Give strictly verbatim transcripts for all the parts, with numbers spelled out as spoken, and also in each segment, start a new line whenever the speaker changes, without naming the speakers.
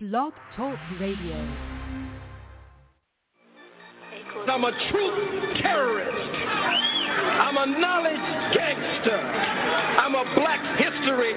Blog Talk Radio.
I'm a truth terrorist. I'm a knowledge gangster. I'm a black history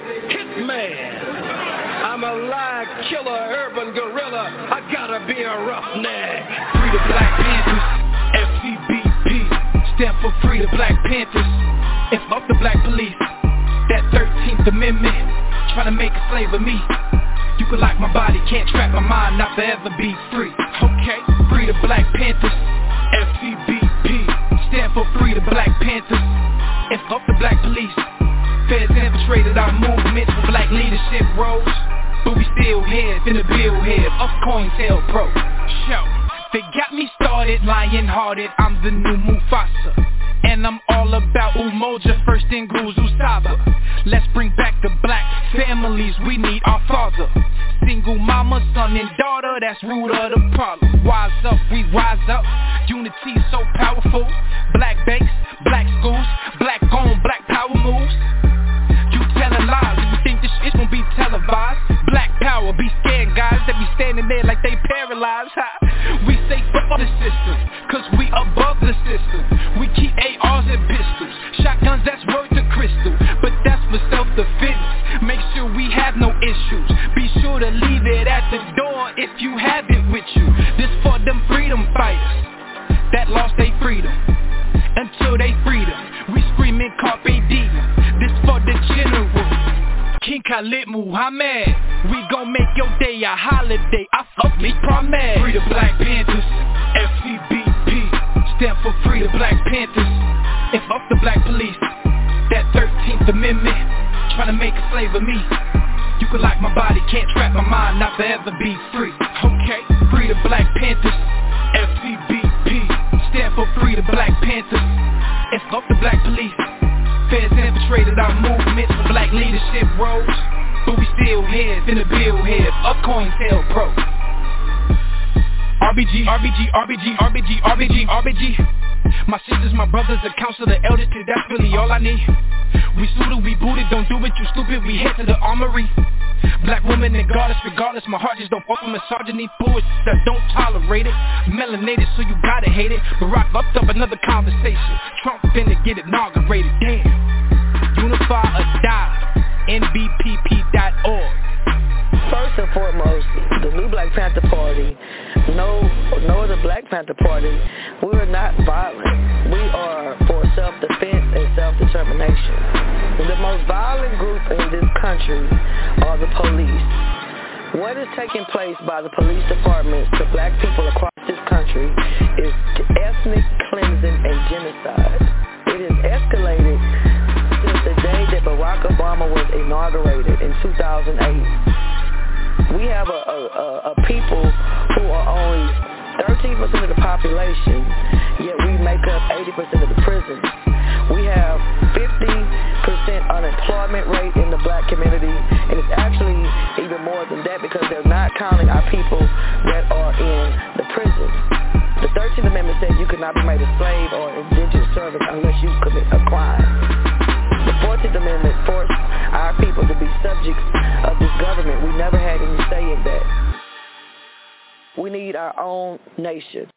hitman. I'm a lie killer, urban gorilla. I gotta be a roughneck.
Free the Black Panthers, F C B P, stand for Free the Black Panthers. And fuck the black police, that thirteenth Amendment, trying to make a slave of me. You can lock my body, can't trap my mind, not forever be free. Okay, free the Black Panthers, F C B P, stand for Free the Black Panthers. And fuck the black police. Feds infiltrated our movements for black leadership roles, but we still here, finna build here, up COINTELPRO. Show, they got me started, lion-hearted, I'm the new Mufasa. And I'm all about Umoja, first in Guzu Saba. Let's bring back the black families, we need our father. Single mama, son and daughter, that's root of the problem. Wise up, we rise up, unity so powerful. Black banks, black schools, black on, black power moves. You telling lies, you think this shit gon' be televised. Black power, be scared guys that be standing there like they paralyzed. Ha. We say fuck the system, cause we above the system. We keep A Rs and pistols, shotguns that's worth the crystal, but that's for self-defense. Make sure we have no issues, be sure to leave it at the door if you have it with you. This for them freedom fighters that lost their freedom, until they freedom, we screaming carpe diem. This for the general, King Khalid Muhammad. We gon' make your day a holiday, I fuck me promise. Free the Black Panthers, F C B P, stand for Free the Black Panthers. And fuck the black police, that thirteenth Amendment, trying to make a slave of me. You can lock my body, can't trap my mind, not forever be free. Okay, Free the Black Panthers, F C B P, stand for Free the Black Panthers. And fuck the black police. Feds infiltrated our movements for black leadership roles, but we still here, finna build here, up COINTELPRO. R B G, R B G, R B G, R B G, R B G, R B G. My sisters, my brothers, the council, the elders, that's really all I need. We suited, we booted, don't do it, you stupid, we head to the armory. Black women and goddess, regardless, my heart just don't fuck with misogyny, bullshit that don't tolerate it. Melanated, so you gotta hate it. Barack upped up another conversation. Trump finna get inaugurated, damn. Unify or die, N B P P dot org.
First and foremost, the new Black Panther Party, no, no other Black Panther Party, we are not violent. We are for self-defense and self-determination. The most violent group in this country are the police. What is taking place by the police departments to black people across this country is ethnic cleansing and genocide. It has escalated since the day that Barack Obama was inaugurated in two thousand eight. We have a, a, a people who are only thirteen percent of the population, yet we make up eighty percent of the prisons. We have fifty percent unemployment rate in the black community, and it's actually even more than that because they're not counting our people that are in the prisons. The thirteenth Amendment says you could not be made a slave or indentured servant unless you commit a crime. The fourteenth Amendment forced our people to be subjects of this government. We never had any say in that. We need our own nation.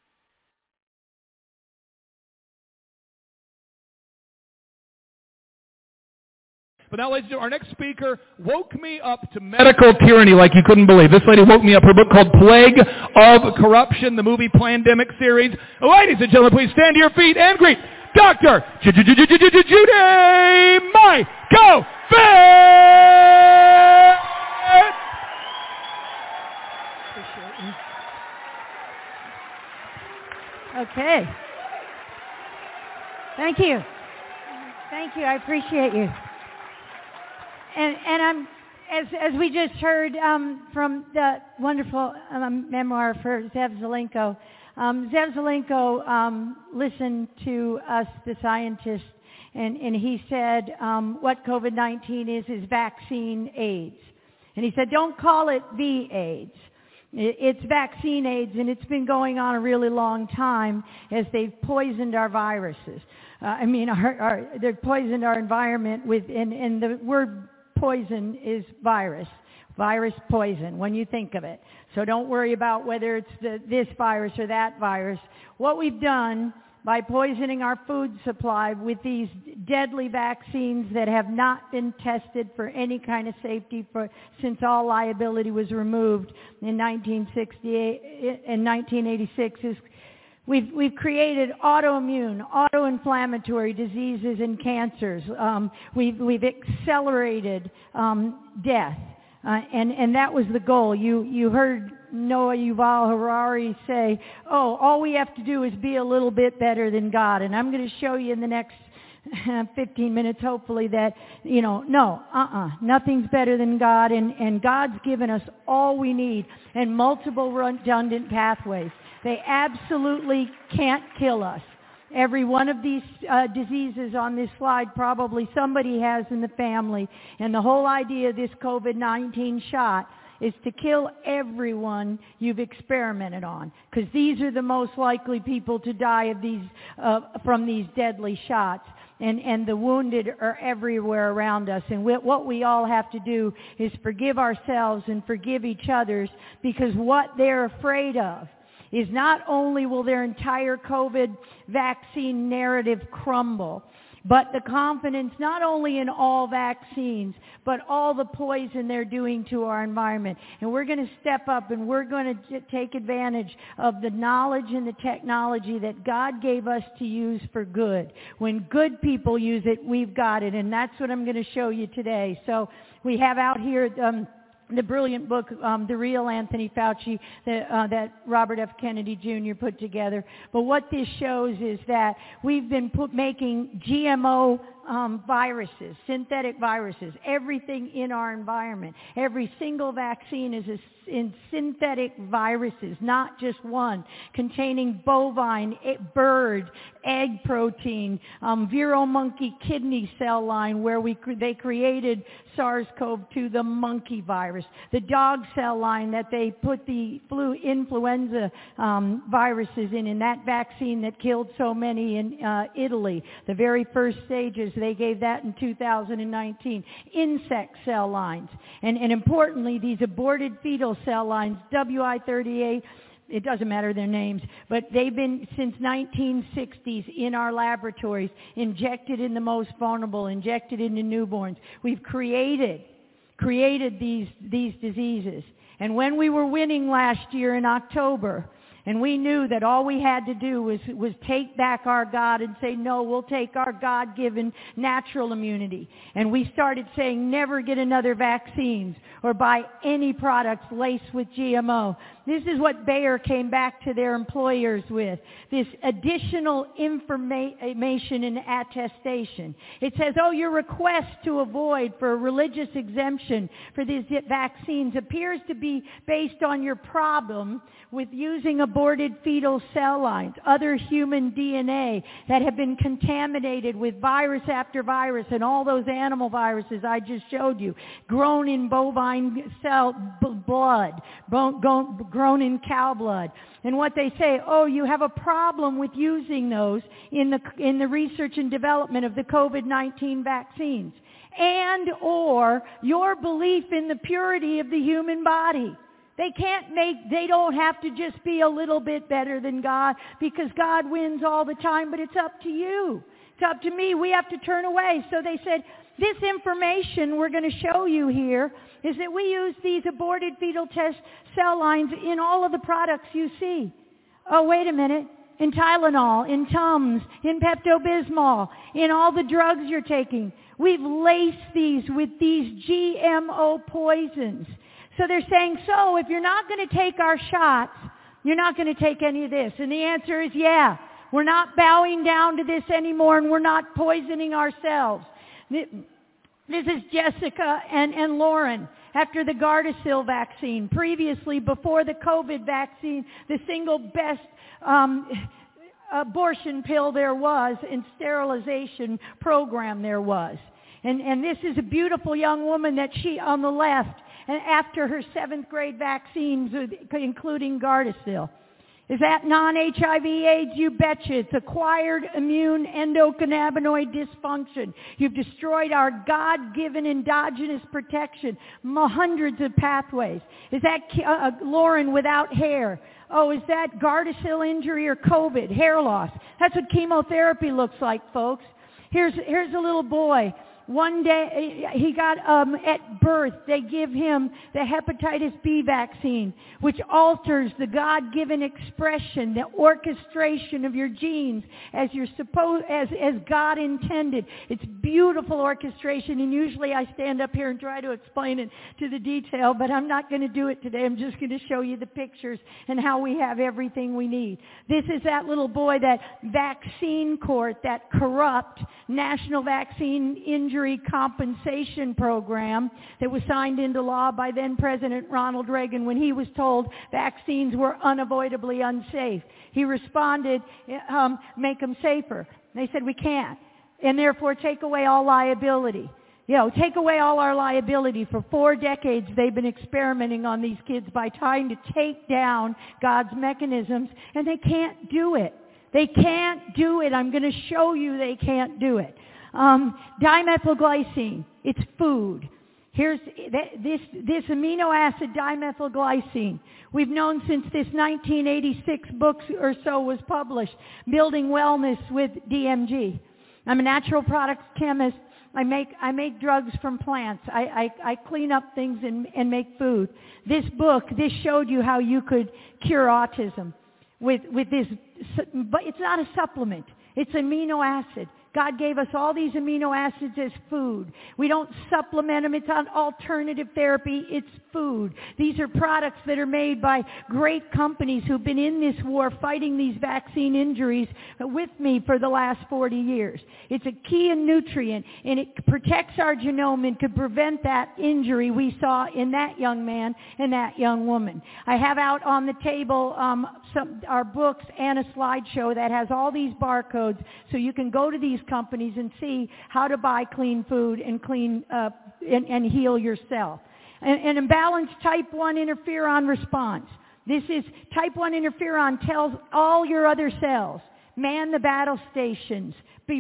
But now, ladies and gentlemen, our next speaker woke me up to medical tyranny like you couldn't believe. This lady woke me up. Her book called Plague of Corruption, the movie Plandemic series. Ladies and gentlemen, please stand to your feet and greet Doctor Judy Mikovits.
Okay. Thank you. Thank you. I appreciate you. And and I'm as as we just heard um, from the wonderful um, memoir for Zev Zelenko. Um, Zev Zelenko um, listened to us, the scientists, and, and he said um, what COVID nineteen is is vaccine AIDS. And he said, don't call it the AIDS. It's vaccine AIDS, and it's been going on a really long time as they've poisoned our viruses. Uh, I mean, our, our, they've poisoned our environment with, and, and the word poison is virus. Virus poison, when you think of it. So don't worry about whether it's the, this virus or that virus. What we've done by poisoning our food supply with these deadly vaccines that have not been tested for any kind of safety for, since all liability was removed in nineteen sixty-eight and nineteen eighty-six is we've, we've created autoimmune, auto-inflammatory diseases and cancers. Um, we've, we've accelerated um, death. Uh, and, and that was the goal. You, you heard Noah Yuval Harari say, oh, all we have to do is be a little bit better than God. And I'm going to show you in the next fifteen minutes, hopefully, that, you know, no, uh-uh, nothing's better than God. And, and God's given us all we need and multiple redundant pathways. They absolutely can't kill us. Every one of these uh, diseases on this slide probably somebody has in the family. And the whole idea of this COVID nineteen shot is to kill everyone you've experimented on, because these are the most likely people to die of these uh, from these deadly shots. And, and the wounded are everywhere around us. And we, what we all have to do is forgive ourselves and forgive each other, because what they're afraid of is not only will their entire COVID vaccine narrative crumble, but the confidence not only in all vaccines, but all the poison they're doing to our environment. And we're going to step up and we're going to take advantage of the knowledge and the technology that God gave us to use for good. When good people use it, we've got it. And that's what I'm going to show you today. So we have out here Um, the brilliant book, um, The Real Anthony Fauci, that, uh, that Robert F. Kennedy Junior put together. But what this shows is that we've been put, making G M O um, viruses, synthetic viruses, everything in our environment. Every single vaccine is a, in synthetic viruses, not just one, containing bovine, bird, egg protein, um, Vero monkey kidney cell line, where we they created SARS CoV two, the monkey virus, the dog cell line that they put the flu influenza um, viruses in, in that vaccine that killed so many in uh, Italy. The very first stages, they gave that in two thousand nineteen. Insect cell lines, and, and importantly, these aborted fetal cell lines, W I thirty-eight. It doesn't matter their names, but they've been since nineteen sixties in our laboratories, injected in the most vulnerable, injected into newborns. We've created, created these, these diseases. And when we were winning last year in October, and we knew that all we had to do was, was take back our God and say, no, we'll take our God-given natural immunity. And we started saying, never get another vaccines or buy any products laced with G M O. This is what Bayer came back to their employers with, this additional information and attestation. It says, oh, your request to avoid for a religious exemption for these vaccines appears to be based on your problem with using aborted fetal cell lines, other human D N A that have been contaminated with virus after virus, and all those animal viruses I just showed you, grown in bovine cell b- blood, bone, go, grown in cow blood. And what they say, oh, you have a problem with using those in the in the research and development of the COVID nineteen vaccines, and or your belief in the purity of the human body. They can't make, they don't have to just be a little bit better than God, because God wins all the time, but it's up to you. It's up to me. We have to turn away. So they said, this information we're going to show you here is that we use these aborted fetal test cell lines in all of the products you see. Oh, wait a minute. In Tylenol, in Tums, in Pepto-Bismol, in all the drugs you're taking. We've laced these with these G M O poisons. So they're saying, so if you're not going to take our shots, you're not going to take any of this. And the answer is, yeah, we're not bowing down to this anymore, and we're not poisoning ourselves. This is Jessica and, and Lauren after the Gardasil vaccine. Previously, before the COVID vaccine, the single best um, abortion pill there was and sterilization program there was. And, and this is a beautiful young woman that she, on the left, and after her seventh grade vaccines, including Gardasil. Is that non-H I V AIDS? You betcha. It's acquired immune endocannabinoid dysfunction. You've destroyed our God-given endogenous protection, hundreds of pathways. Is that uh, Lauren without hair? Oh, is that Gardasil injury or COVID, hair loss? That's what chemotherapy looks like, folks. Here's, here's a little boy. One day, he got, um, at birth, they give him the hepatitis B vaccine, which alters the God-given expression, the orchestration of your genes as you're supposed, as, as God intended. It's beautiful orchestration, and usually I stand up here and try to explain it to the detail, but I'm not going to do it today. I'm just going to show you the pictures and how we have everything we need. This is that little boy, that vaccine court, that corrupt National Vaccine Injury Compensation Program that was signed into law by then President Ronald Reagan when he was told vaccines were unavoidably unsafe. He responded, um, make them safer. They said, we can't, and therefore take away all liability. You know, take away all our liability. For four decades, they've been experimenting on these kids by trying to take down God's mechanisms, and they can't do it. They can't do it. I'm going to show you they can't do it. Um, dimethylglycine, it's food. Here's this, this amino acid dimethylglycine. We've known since this nineteen eighty-six book or so was published, Building Wellness with D M G. I'm a natural products chemist. I make, I make drugs from plants. I, I, I clean up things and, and make food. This book, this showed you how you could cure autism with, with this, but it's not a supplement. It's amino acid. God gave us all these amino acids as food. We don't supplement them. It's an alternative therapy. It's food. These are products that are made by great companies who've been in this war fighting these vaccine injuries with me for the last forty years. It's a key nutrient, and it protects our genome and could prevent that injury we saw in that young man and that young woman. I have out on the table um, some, our books and a slideshow that has all these barcodes, so you can go to these companies and see how to buy clean food and clean uh, and, and heal yourself. An, an imbalanced type one interferon response. This is type one interferon tells all your other cells, man the battle stations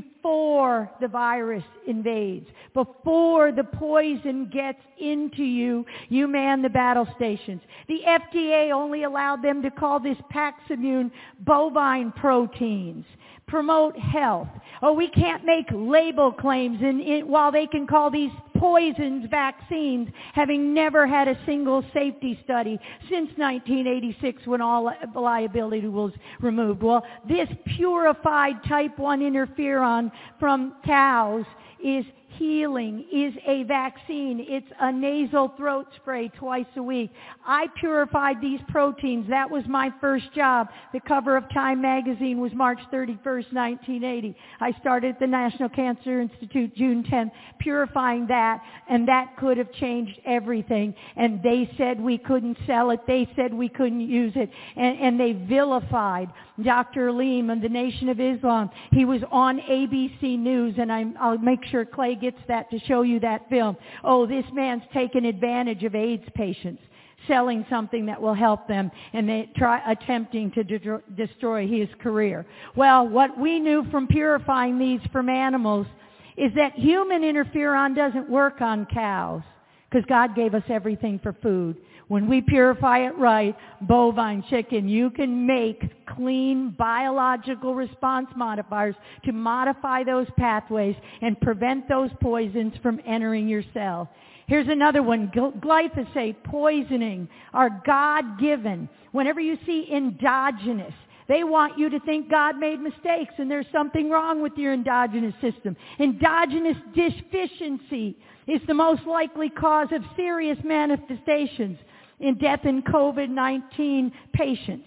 before the virus invades. Before the poison gets into you, you man the battle stations. The F D A only allowed them to call this Paximune bovine proteins. Promote health. Oh, we can't make label claims in, in, while they can call these poisons vaccines, having never had a single safety study since nineteen eighty-six when all liability was removed. Well, this purified type one interferon from cows is healing, is a vaccine. It's a nasal throat spray twice a week. I purified these proteins. That was my first job. The cover of Time magazine was March thirty-first, nineteen eighty. I started at the National Cancer Institute June tenth, purifying that, and that could have changed everything. And they said we couldn't sell it. They said we couldn't use it. And, and they vilified Doctor Aleem of the Nation of Islam. He was on A B C News, and I'm, I'll make sure Clay gets that to show you that film. Oh, this man's taken advantage of AIDS patients, selling something that will help them, and they try attempting to de- destroy his career. Well, what we knew from purifying these from animals is that human interferon doesn't work on cows because God gave us everything for food. When we purify it right, bovine, chicken, you can make clean biological response modifiers to modify those pathways and prevent those poisons from entering your cell. Here's another one, glyphosate, poisoning, are God-given. Whenever you see endogenous, they want you to think God made mistakes and there's something wrong with your endogenous system. Endogenous deficiency is the most likely cause of serious manifestations in death in COVID nineteen patients.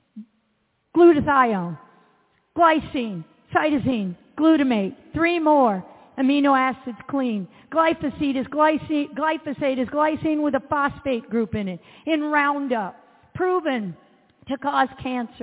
Glutathione, glycine, cytosine, glutamate, three more amino acids clean. Glyphosate is glycine, glyphosate is glycine with a phosphate group in it. In Roundup, proven to cause cancer.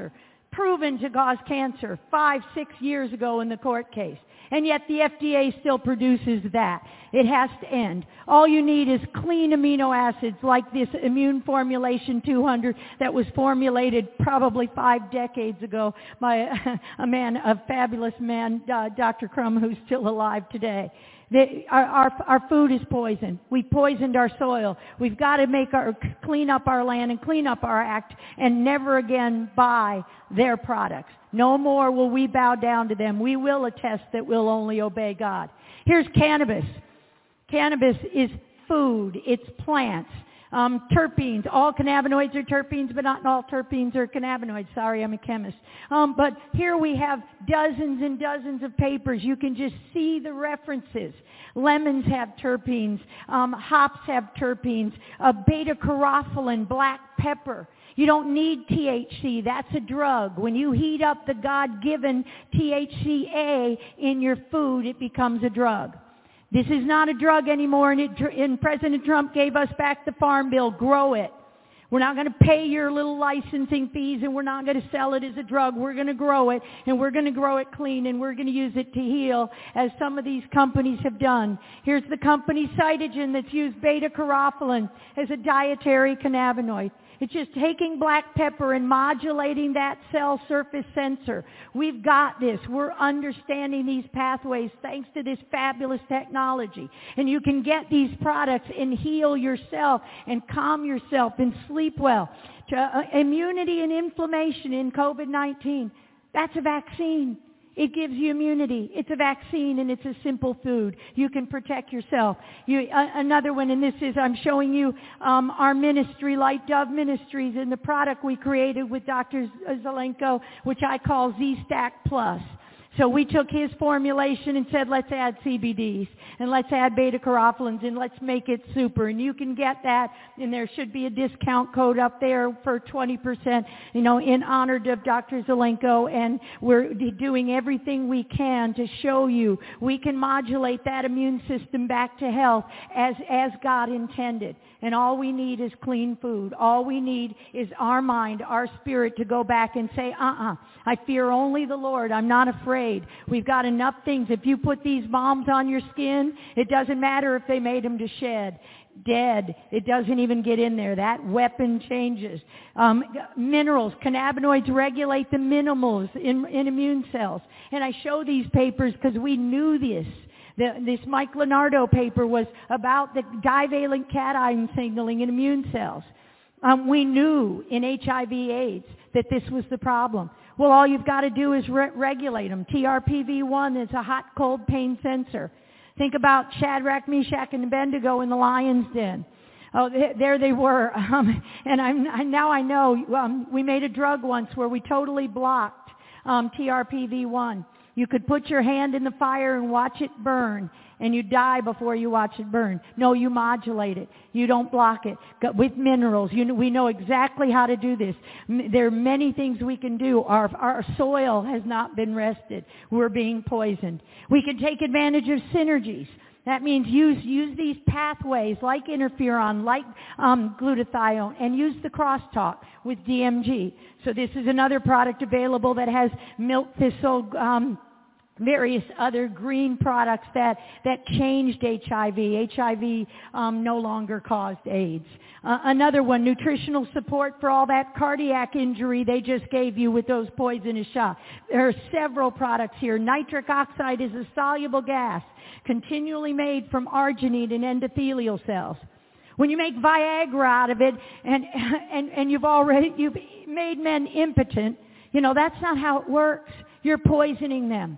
proven to cause cancer five, six years ago in the court case. And yet the F D A still produces that. It has to end. All you need is clean amino acids like this Immune Formulation two hundred that was formulated probably five decades ago by a man, a fabulous man, uh, Doctor Crum, who's still alive today. The, our, our, our food is poison. We poisoned our soil. We've got to make our, clean up our land and clean up our act and never again buy their products. No more will we bow down to them. We will attest that we'll only obey God. Here's cannabis. Cannabis is food. It's plants. Um, terpenes. All cannabinoids are terpenes, but not all terpenes are cannabinoids. Sorry, I'm a chemist. Um, but here we have dozens and dozens of papers. You can just see the references. Lemons have terpenes. Um, hops have terpenes. Uh, beta-carophylline, black pepper. You don't need T H C. That's a drug. When you heat up the God-given T H C A in your food, it becomes a drug. This is not a drug anymore, and, it, and President Trump gave us back the Farm Bill. Grow it. We're not going to pay your little licensing fees, and we're not going to sell it as a drug. We're going to grow it, and we're going to grow it clean, and we're going to use it to heal, as some of these companies have done. Here's the company Cytogen that's used beta-carophylline as a dietary cannabinoid. It's just taking black pepper and modulating that cell surface sensor. We've got this. We're understanding these pathways thanks to this fabulous technology. And you can get these products and heal yourself and calm yourself and sleep well. Uh, immunity and inflammation in COVID nineteen, that's a vaccine. It gives you immunity. It's a vaccine, and it's a simple food. You can protect yourself. You, uh, another one, and this is, I'm showing you um, our ministry, Light Dove Ministries, and the product we created with Doctor Zelenko, which I call Z-Stack Plus. So we took his formulation and said, let's add C B Ds, and let's add beta-carophylines, and let's make it super. And you can get that, and there should be a discount code up there for twenty percent, you know, in honor of Doctor Zelenko. And we're doing everything we can to show you we can modulate that immune system back to health as, as God intended. And all we need is clean food. All we need is our mind, our spirit to go back and say, uh-uh, I fear only the Lord. I'm not afraid. We've got enough things. If you put these bombs on your skin, it doesn't matter if they made them to shed. Dead. It doesn't even get in there. That weapon changes. Um, minerals, cannabinoids regulate the minerals in, in immune cells. And I show these papers because we knew this. The, this Mike Leonardo paper was about the divalent cation signaling in immune cells. Um, we knew in H I V AIDS that this was the problem. Well, all you've got to do is re- regulate them. T R P V one is a hot, cold pain sensor. Think about Shadrach, Meshach, and Abednego in the lion's den. Oh, th- there they were. Um, and I'm, I, now I know um, we made a drug once where we totally blocked um, T R P V one. You could put your hand in the fire and watch it burn, and you die before you watch it burn. No, you modulate it. You don't block it. With minerals, you know, we know exactly how to do this. There are many things we can do. Our, our soil has not been rested. We're being poisoned. We can take advantage of synergies. That means use use these pathways like interferon, like um, glutathione, and use the crosstalk with D M G. So this is another product available that has milk thistle, um, various other green products that, that changed H I V. H I V um, no longer caused AIDS. Uh, another one, nutritional support for all that cardiac injury they just gave you with those poisonous shots. There are several products here. Nitric oxide is a soluble gas continually made from arginine in endothelial cells. When you make Viagra out of it and, and, and you've already you've made men impotent, you know, that's not how it works. You're poisoning them.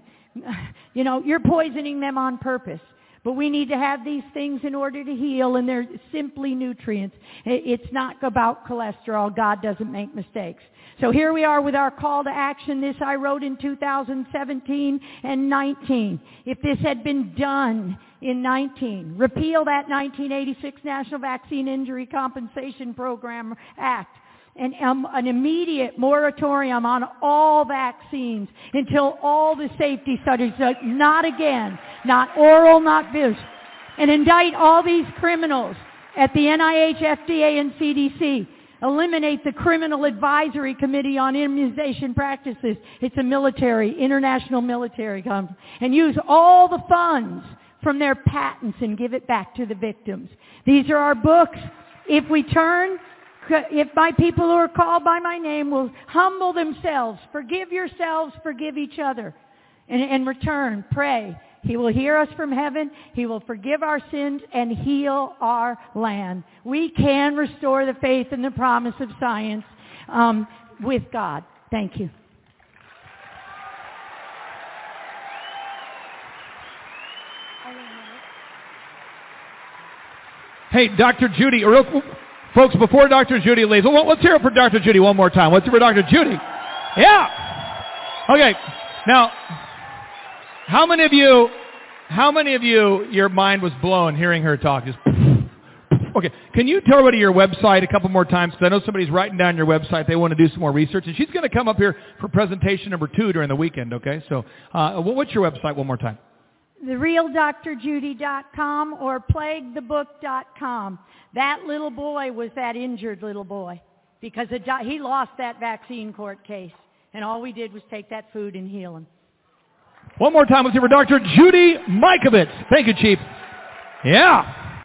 You know, you're poisoning them on purpose. But we need to have these things in order to heal, and they're simply nutrients. It's not about cholesterol. God doesn't make mistakes. So here we are with our call to action. This I wrote in two thousand seventeen and nineteen. If this had been done in nineteen, repeal that nineteen eighty-six National Vaccine Injury Compensation Program Act. And um, an immediate moratorium on all vaccines until all the safety studies, uh, not again, not oral, not this, and indict all these criminals at the N I H, F D A, and C D C. Eliminate the Criminal Advisory Committee on Immunization Practices. It's a military, international military conference. And use all the funds from their patents and give it back to the victims. These are our books. If we turn, if my people who are called by my name will humble themselves, forgive yourselves, forgive each other, and in return, pray. He will hear us from heaven. He will forgive our sins and heal our land. We can restore the faith and the promise of science um, with God. Thank you.
Hey, Doctor Judy, real, folks, before Doctor Judy leaves, well, let's hear it for Doctor Judy one more time. Let's hear it for Doctor Judy. Yeah. Okay. Now, how many of you, how many of you, your mind was blown hearing her talk? Just, okay. Can you tell everybody your website a couple more times? Because I know somebody's writing down your website. They want to do some more research. And she's going to come up here for presentation number two during the weekend, okay? So uh, what's your website one more time?
the real Dr Judy dot com or plague the book dot com. That little boy was that injured little boy because he lost that vaccine court case. And all we did was take that food and heal him.
One more time, let's hear for Doctor Judy Mikovits. Thank you, Chief. Yeah.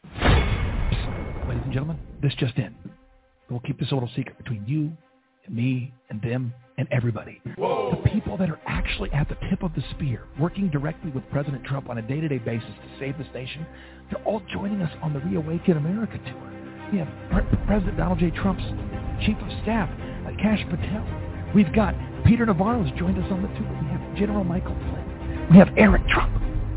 Psst. Ladies and gentlemen, this just in. We'll keep this a little secret between you and me and them and everybody. Whoa. The people that are actually at the tip of the spear, working directly with President Trump on a day-to-day basis to save this nation, they're all joining us on the Reawaken America tour. We have Pre- President Donald J. Trump's Chief of Staff, uh, Kash Patel. We've got Peter Navarro's joined us on the tour. We have General Michael Flynn. We have Eric Trump.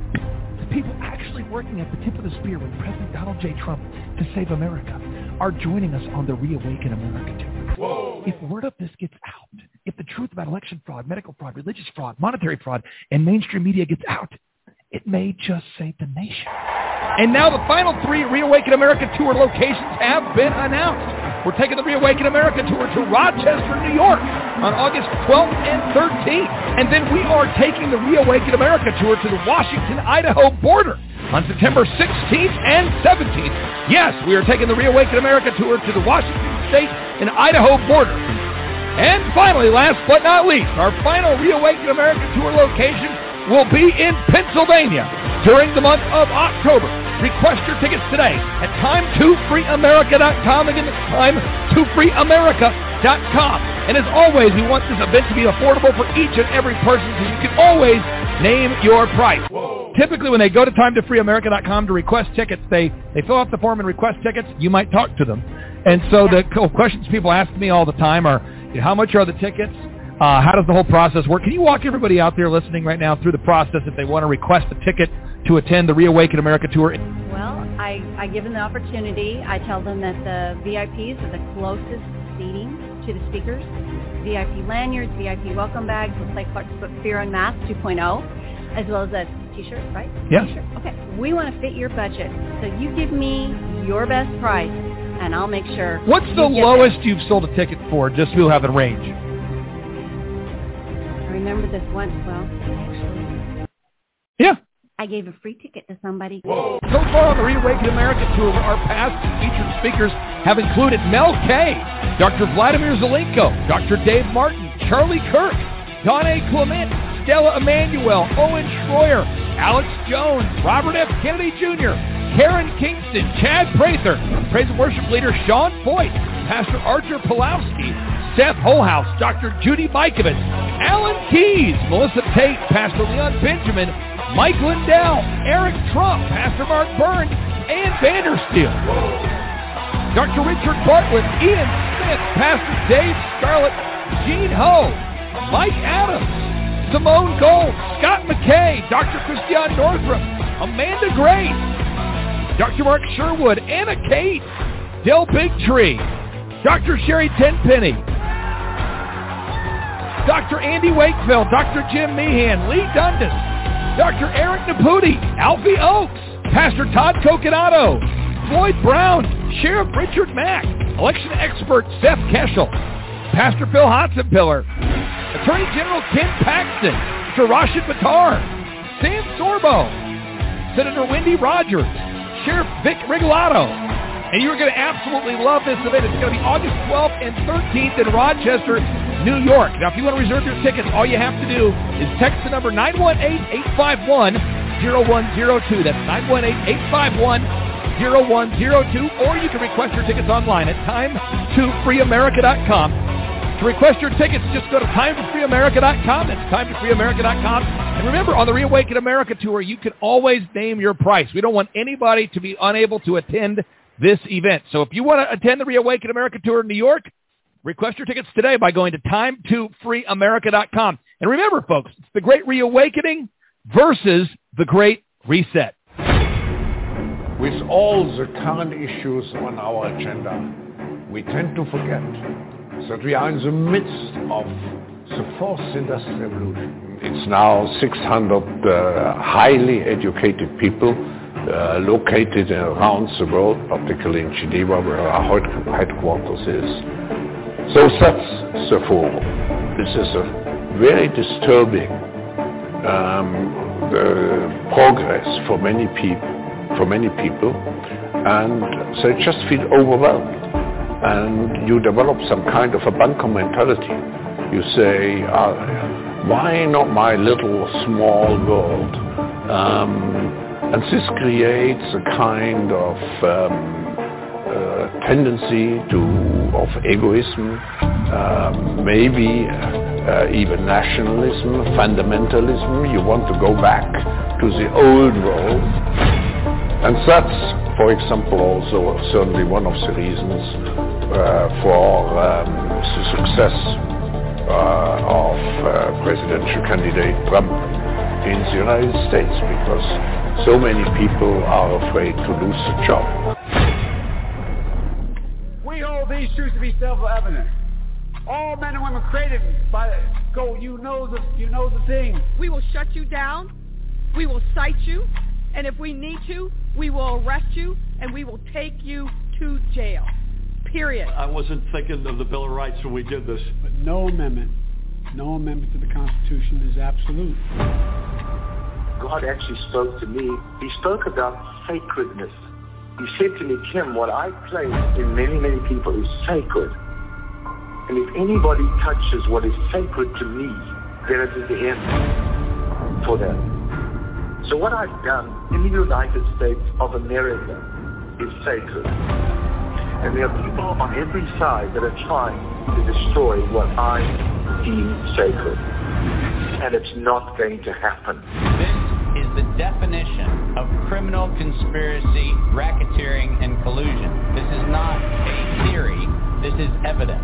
The people actually working at the tip of the spear with President Donald J. Trump to save America are joining us on the Reawaken America tour. Whoa. If word of this gets out, if the truth about election fraud, medical fraud, religious fraud, monetary fraud, and mainstream media gets out, it may just save the nation. And now the final three Reawaken America tour locations have been announced. We're taking the Reawaken America tour to Rochester, New York on August twelfth and thirteenth. And then we are taking the Reawaken America tour to the Washington-Idaho border on September sixteenth and seventeenth. Yes, we are taking the Reawaken America tour to the Washington State and Idaho border. And finally, last but not least, our final Reawaken America tour location will be in Pennsylvania during the month of October. Request your tickets today at time to free america dot com. Again, it's time to free america dot com. And as always, we want this event to be affordable for each and every person, so you can always name your price. Whoa. Typically, when they go to time to free america dot com to request tickets, they, they fill out the form and request tickets. You might talk to them. And so the questions people ask me all the time are, how much are the tickets? Uh, how does the whole process work? Can you walk everybody out there listening right now through the process if they want to request a ticket to attend the Reawaken America tour?
Well, I, I give them the opportunity. I tell them that the V I Ps are the closest seating to the speakers. V I P lanyards, V I P welcome bags, with Clay Clark's book Fear Unmasked two point oh, as well as a t-shirt, right?
Yeah.
T-shirt. Okay. We want to fit your budget. So you give me your best price, and I'll make sure.
What's the lowest it. you've sold a ticket for, just so we'll have a range?
I remember this one, well, actually.
Yeah.
I gave a free ticket to somebody.
Whoa. So far on the Reawaken America tour, our past featured speakers have included Mel K, Doctor Vladimir Zelenko, Doctor Dave Martin, Charlie Kirk, Don A. Clement, Stella Emanuel, Owen Schroyer, Alex Jones, Robert F. Kennedy Junior, Karen Kingston, Chad Prather, praise and worship leader Sean Foyt, Pastor Archer Pulowski, Seth Holhouse, Doctor Judy Mikovits, Alan Keyes, Melissa Tate, Pastor Leon Benjamin, Mike Lindell, Eric Trump, Pastor Mark Burns, and Vandersteel. Doctor Richard Bartlett, Ian Smith, Pastor Dave Scarlett, Gene Ho, Mike Adams, Simone Gold, Scott McKay, Doctor Christiane Northrup, Amanda Grace, Doctor Mark Sherwood, Anna Kate, Del Bigtree, Doctor Sherry Tenpenny, Doctor Andy Wakefield, Doctor Jim Meehan, Lee Dundas, Doctor Eric Naputi, Alfie Oakes, Pastor Todd Coconato, Floyd Brown, Sheriff Richard Mack, election expert Seth Keschel, Pastor Phil Hotzenpiller, Attorney General Ken Paxton, Mister Rashid Battar, Sam Sorbo, Senator Wendy Rogers, Sheriff Vic Rigolato, And you're going to absolutely love this event. It's going to be August twelfth and thirteenth in Rochester, New York. Now, if you want to reserve your tickets, all you have to do is text the number nine one eight, eight five one, zero one zero two. That's nine one eight, eight five one, zero one zero two. Or you can request your tickets online at time to free america dot com. To request your tickets, just go to time to free america dot com. That's time to free america dot com. And remember, on the Reawaken America Tour, you can always name your price. We don't want anybody to be unable to attend this event. So if you want to attend the Reawaken America Tour in New York, request your tickets today by going to time to free america dot com. And remember, folks, it's the Great Reawakening versus the Great Reset.
With all the current issues on our agenda, we tend to forget that we are in the midst of the fourth industrial revolution. It's now six hundred uh, highly educated people uh, located around the world, particularly in Geneva, where our headquarters is. So that's the forum. This is a very disturbing um, uh, progress for many people, for many people, and they just feel overwhelmed. And you develop some kind of a bunker mentality. You say, uh, why not my little small world? Um, and this creates a kind of um, uh, tendency to of egoism, uh, maybe uh, even nationalism, fundamentalism. You want to go back to the old world. And that's, for example, also certainly one of the reasons uh, for um, the success uh, of uh, presidential candidate Trump in the United States, because so many people are afraid to lose the job.
We hold these truths to be self-evident. All men and women created by go. You know the you know the thing.
We will shut you down. We will cite you. And if we need to, we will arrest you and we will take you to jail. Period.
I wasn't thinking of the Bill of Rights when we did this.
But no amendment, no amendment to the Constitution is absolute.
God actually spoke to me. He spoke about sacredness. He said to me, Kim, what I place in many, many people is sacred. And if anybody touches what is sacred to me, then it is the end for them. So what I've done in the United States of America is sacred. And there are people on every side that are trying to destroy what I deem sacred. And it's not going to happen.
This is the definition of criminal conspiracy, racketeering, and collusion. This is not a theory. This is evidence.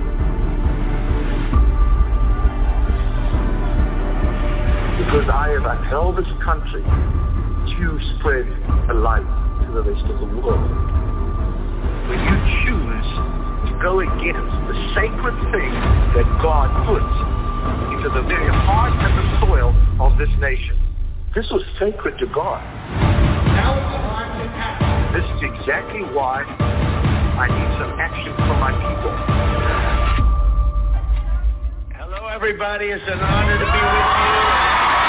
Because I have upheld this country to spread a light to the rest of the world. When you choose to go against the sacred thing that God puts into the very heart and the soil of this nation, this was sacred to God.
Now is the time to act.
This is exactly why I need some action from my people. Hello, everybody. It's an honor to be with you.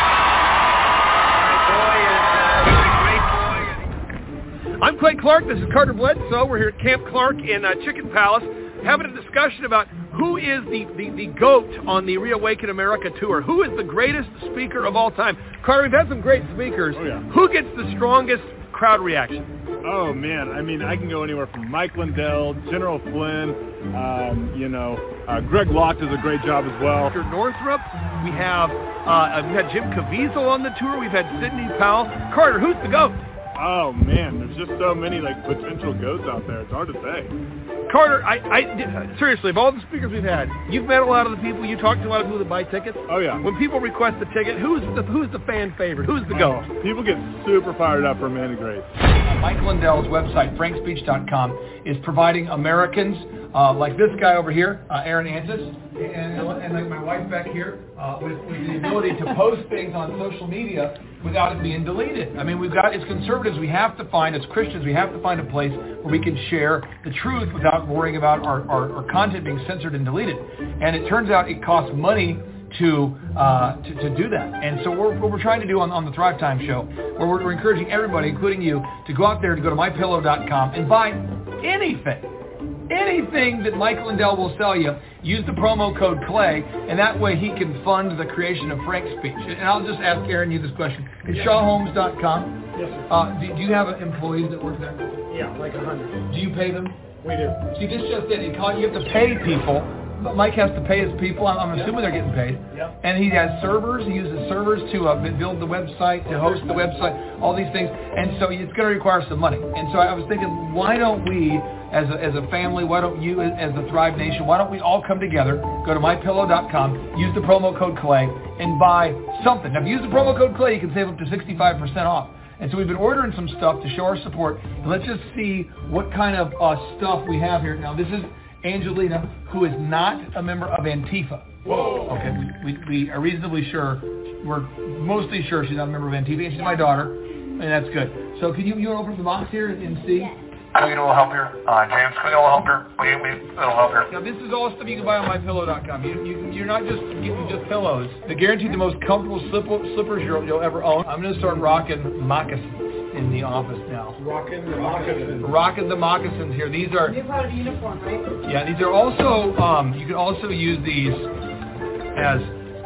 I'm Clay Clark. This is Carter Bledsoe. We're here at Camp Clark in uh, Chicken Palace having a discussion about who is the, the, the GOAT on the Reawaken America Tour. Who is the greatest speaker of all time? Carter, we've had some great speakers.
Oh, yeah.
Who gets the strongest crowd reaction?
Oh, man. I mean, I can go anywhere from Mike Lindell, General Flynn, um, you know, uh, Greg Locke does a great job as well.
Mister Northrup. We have, uh, we had Jim Caviezel on the tour. We've had Sidney Powell. Carter, who's the GOAT?
Oh, man, there's just so many, like, potential goats out there. It's hard to say.
Carter, I, I, seriously, of all the speakers we've had, you've met a lot of the people, you talked to a lot of people that buy tickets.
Oh, yeah.
When people request the ticket, who's the, who's the fan favorite? Who's the GOAT?
Oh, people get super fired up for Amanda Grace.
Uh, Mike Lindell's website, frank speech dot com, is providing Americans uh, like this guy over here, uh, Aaron Antis, and, and like my wife back here, uh, with, with the ability to post things on social media without it being deleted. I mean, we've got, as conservatives, we have to find, as Christians, we have to find a place where we can share the truth without worrying about our, our, our content being censored and deleted. And it turns out it costs money to, uh, to to do that. And so we're, what we're trying to do on, on the Thrive Time show, where we're, we're encouraging everybody, including you, to go out there, to go to my pillow dot com and buy
anything, anything that Mike Lindell will sell you, use the promo code CLAY, and that way he can fund the creation of Frank's speech. And I'll just ask Aaron you this question. It's shaw homes dot com.
Yes, sir.
Uh, do, do you have employees that work there?
Yeah, like a hundred.
Do you pay them?
We do.
See, this just it. You call- you have to pay people. But Mike has to pay his people. I'm, I'm assuming they're getting paid.
Yep.
And he has servers. He uses servers to uh, build the website, to host the website, all these things. And so it's going to require some money. And so I was thinking, why don't we, as a, as a family, why don't you, as the Thrive Nation, why don't we all come together, go to my pillow dot com, use the promo code CLAY, and buy something. Now, if you use the promo code CLAY, you can save up to sixty-five percent off. And so we've been ordering some stuff to show our support. And let's just see what kind of uh, stuff we have here. Now, this is Angelina, who is not a member of Antifa.
Whoa.
Okay, we, we, we are reasonably sure, we're mostly sure she's not a member of Antifa, and she's my daughter, and that's good. So can you, you want to open the box here and see?
Yes. Can we get a little help here? Uh, James, can we get a little help here? We, we, a little help here.
Now, this is all stuff you can buy on my pillow dot com. You, you, you're not just getting just pillows. They're guaranteed the most comfortable slip, slippers you'll, you'll ever own. I'm going to start rocking moccasins in the office now.
Rocking the moccasins.
Rocking the moccasins here. These are...
New part of the uniform, right?
Yeah, these are also, um, you can also use these as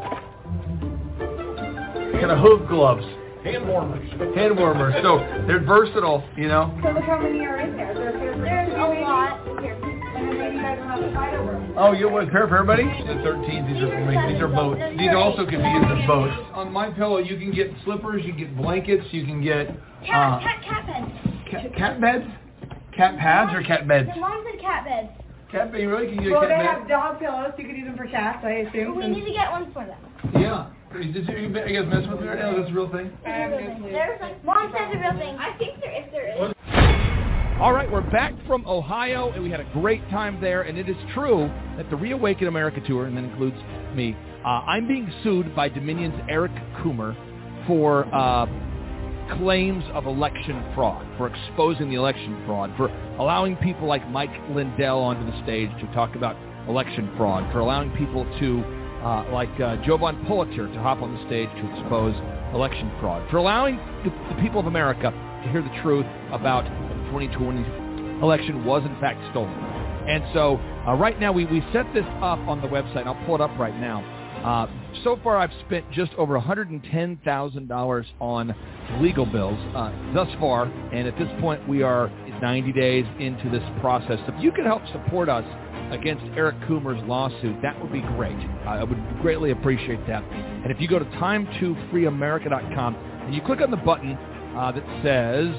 kind of hoof gloves.
Hand warmers.
Hand warmers. So they're versatile, you know.
So look how many are in there. There's, there's a lot. Here. And then maybe you guys will have to fight over them.
Oh, you want a pair for everybody? The thirteen, these are for me. These are boats. These also can be used as boats. On my pillow, you can get slippers, you can get blankets, you can get...
Cat,
uh,
cat, cat beds.
Cat, cat beds? Cat pads or cat beds?
The mom said cat beds.
Cat bed, you really can get
Well,
a cat
they
bed?
have dog pillows. You could use them for cats, I assume.
We need to get one for them.
Yeah. Is this, are you guys messing with me right now? Is this a real thing?
There's like, mom says a real thing. I think there is. There is.
All right, we're back from Ohio, and we had a great time there. And it is true that the Reawaken America Tour, and that includes me, uh, I'm being sued by Dominion's Eric Coomer for uh, claims of election fraud, for exposing the election fraud, for allowing people like Mike Lindell onto the stage to talk about election fraud, for allowing people to, uh, like uh, Jovan Pulitzer, to hop on the stage to expose election fraud, for allowing the, the people of America to hear the truth about the twenty twenty election was in fact stolen. And so uh, right now we, we set this up on the website, and I'll pull it up right now. Uh, so far I've spent just over one hundred ten thousand dollars on legal bills uh, thus far, and at this point we are ninety days into this process. So if you could help support us against Eric Coomer's lawsuit, that would be great. I would greatly appreciate that. And if you go to time to free america dot com and you click on the button uh, that says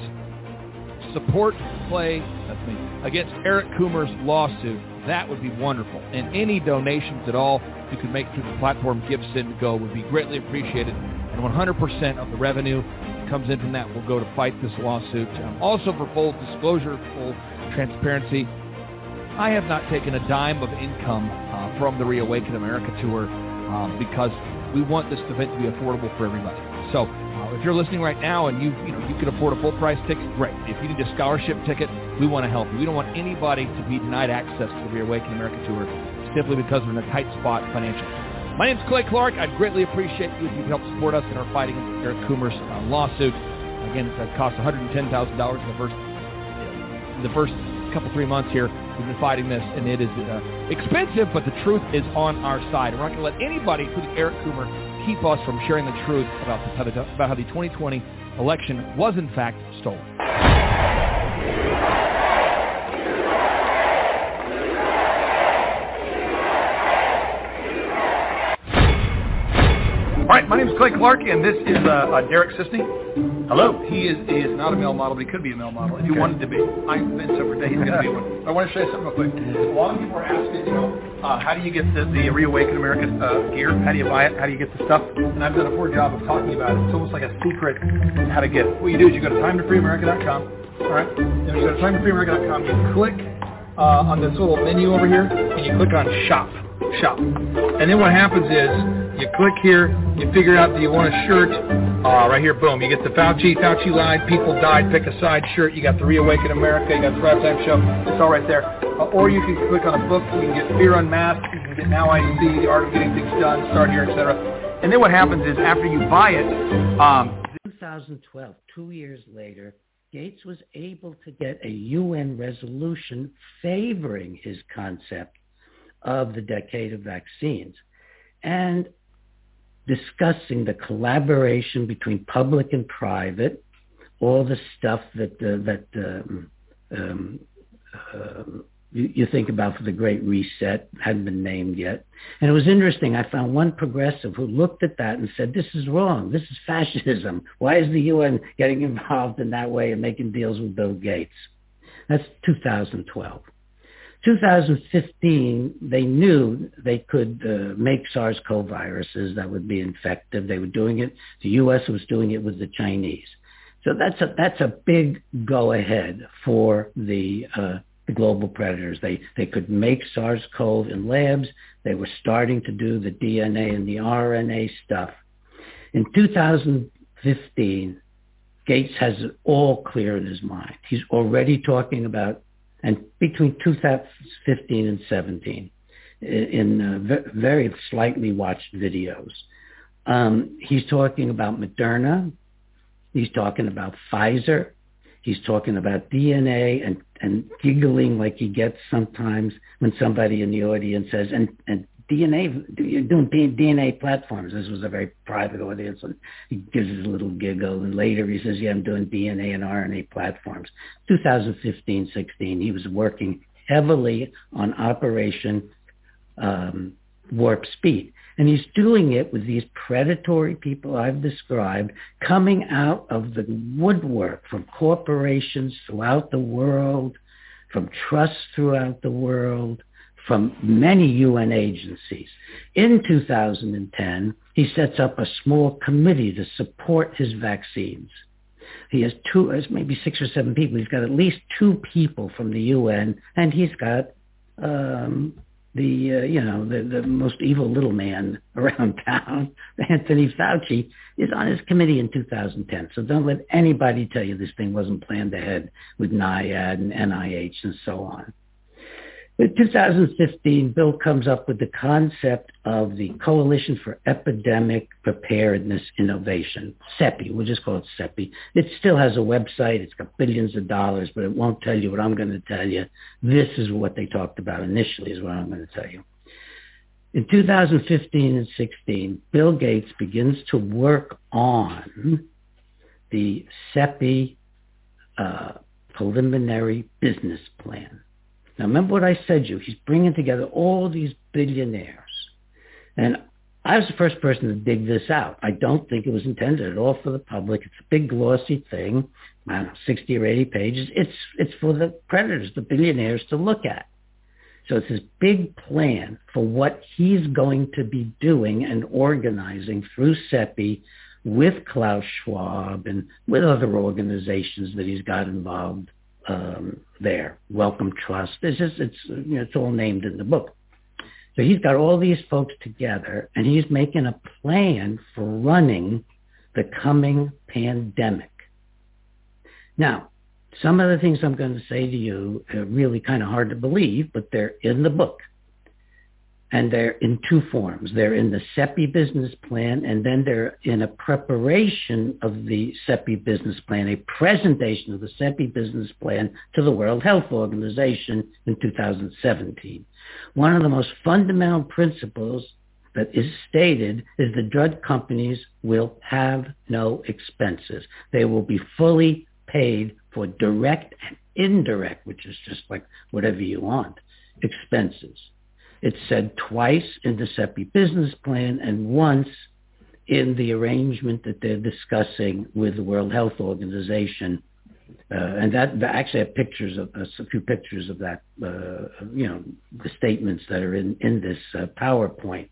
support play, that's me, against Eric Coomer's lawsuit, that would be wonderful. And any donations at all you can make through the platform GiveSendGo would be greatly appreciated. And one hundred percent of the revenue that comes in from that will go to fight this lawsuit. Um, also, for full disclosure, full transparency, I have not taken a dime of income uh, from the Reawaken America Tour uh, because we want this event to be affordable for everybody. So uh, if you're listening right now and you you know you can afford a full price ticket, great. If you need a scholarship ticket, we want to help you. We don't want anybody to be denied access to the Reawaken America Tour simply because we're in a tight spot financially. My name's Clay Clark. I'd greatly appreciate you if you could help support us in our fight against Eric Coomer's uh, lawsuit. Again, it cost one hundred ten thousand dollars in the first in the first couple three months here. We've been fighting this, and it is uh, expensive, but the truth is on our side. We're not going to let anybody, including Eric Coomer, keep us from sharing the truth about, the, how the, about how the twenty twenty election was, in fact, stolen.
All right, my name is Clay Clark, and this is uh, uh, Derek Sisney. Hello. He is he is not a male model, but he could be a male model if he okay. wanted to be. I'm convinced every day he's going to be one. I want to show you something real quick. A lot of people are asking, you know, uh, how do you get the, the Reawaken America uh, gear? How do you buy it? How do you get the stuff? And I've done a poor job of talking about it. It's almost like a secret how to get it. What you do is you go to time to free america dot com. All right. Then you go to time to free america dot com. You click uh, on this little menu over here, and you click on Shop. Shop. And then what happens is you click here, you figure out that you want a shirt, uh, right here, boom, you get the Fauci, Fauci lied, people died, pick a side shirt, you got the Reawaken America, you got the Thrive Time Show, it's all right there. Uh, or you can click on a book, you can get Fear Unmasked, you can get Now I See, The Art of Getting Things Done, Start Here, et cetera. And then what happens is after you buy it, um,
twenty twelve, two years later, Gates was able to get a U N resolution favoring his concept of the decade of vaccines and discussing the collaboration between public and private, all the stuff that uh, that um, um, uh, you, you think about for the Great Reset, hadn't been named yet. And it was interesting. I found one progressive who looked at that and said, this is wrong. This is fascism. Why is the U N getting involved in that way and making deals with Bill Gates? That's two thousand twelve. two thousand fifteen, they knew they could uh, make SARS-CoV viruses that would be infective. They were doing it. The U S was doing it with the Chinese. So that's a that's a big go-ahead for the, uh, the global predators. They they could make SARS-CoV in labs. They were starting to do the D N A and the R N A stuff. In two thousand fifteen, Gates has it all clear in his mind. He's already talking about, and between two thousand fifteen and seventeen, in uh, very slightly watched videos, um, he's talking about Moderna. He's talking about Pfizer. He's talking about D N A and, and giggling like he gets sometimes when somebody in the audience says, and, and D N A, you're doing D N A platforms. This was a very private audience, and he gives his little giggle. And later he says, yeah, I'm doing D N A and R N A platforms. two thousand fifteen, sixteen, he was working heavily on Operation um, Warp Speed. And he's doing it with these predatory people I've described coming out of the woodwork from corporations throughout the world, from trusts throughout the world, from many U N agencies. In two thousand ten, he sets up a small committee to support his vaccines. He has two, maybe six or seven people. He's got at least two people from the U N, and he's got um, the, uh, you know, the, the most evil little man around town, Anthony Fauci, is on his committee in two thousand ten. So don't let anybody tell you this thing wasn't planned ahead with NIAID and N I H and so on. In two thousand fifteen, Bill comes up with the concept of the Coalition for Epidemic Preparedness Innovation, CEPI. We'll just call it CEPI. It still has a website. It's got billions of dollars, but it won't tell you what I'm going to tell you. This is what they talked about initially is what I'm going to tell you. In two thousand fifteen and sixteen, Bill Gates begins to work on the CEPI uh, preliminary business plan. Now, remember what I said to you. He's bringing together all these billionaires. And I was the first person to dig this out. I don't think it was intended at all for the public. It's a big, glossy thing, I don't know, sixty or eighty pages. It's, it's for the predators, the billionaires, to look at. So it's this big plan for what he's going to be doing and organizing through CEPI with Klaus Schwab and with other organizations that he's got involved Um, there, Wellcome Trust. It's just, it's, you know, it's all named in the book. So he's got all these folks together, and he's making a plan for running the coming pandemic. Now, some of the things I'm going to say to you are really kind of hard to believe, but they're in the book. And they're in two forms. They're in the CEPI business plan, and then they're in a preparation of the CEPI business plan, a presentation of the CEPI business plan to the World Health Organization in two thousand seventeen. One of the most fundamental principles that is stated is the drug companies will have no expenses. They will be fully paid for direct and indirect, which is just like whatever you want, expenses. It's said twice in the CEPI business plan and once in the arrangement that they're discussing with the World Health Organization. Uh, and that, that actually have pictures of, uh, a few pictures of that, uh, you know, the statements that are in, in this uh, PowerPoint.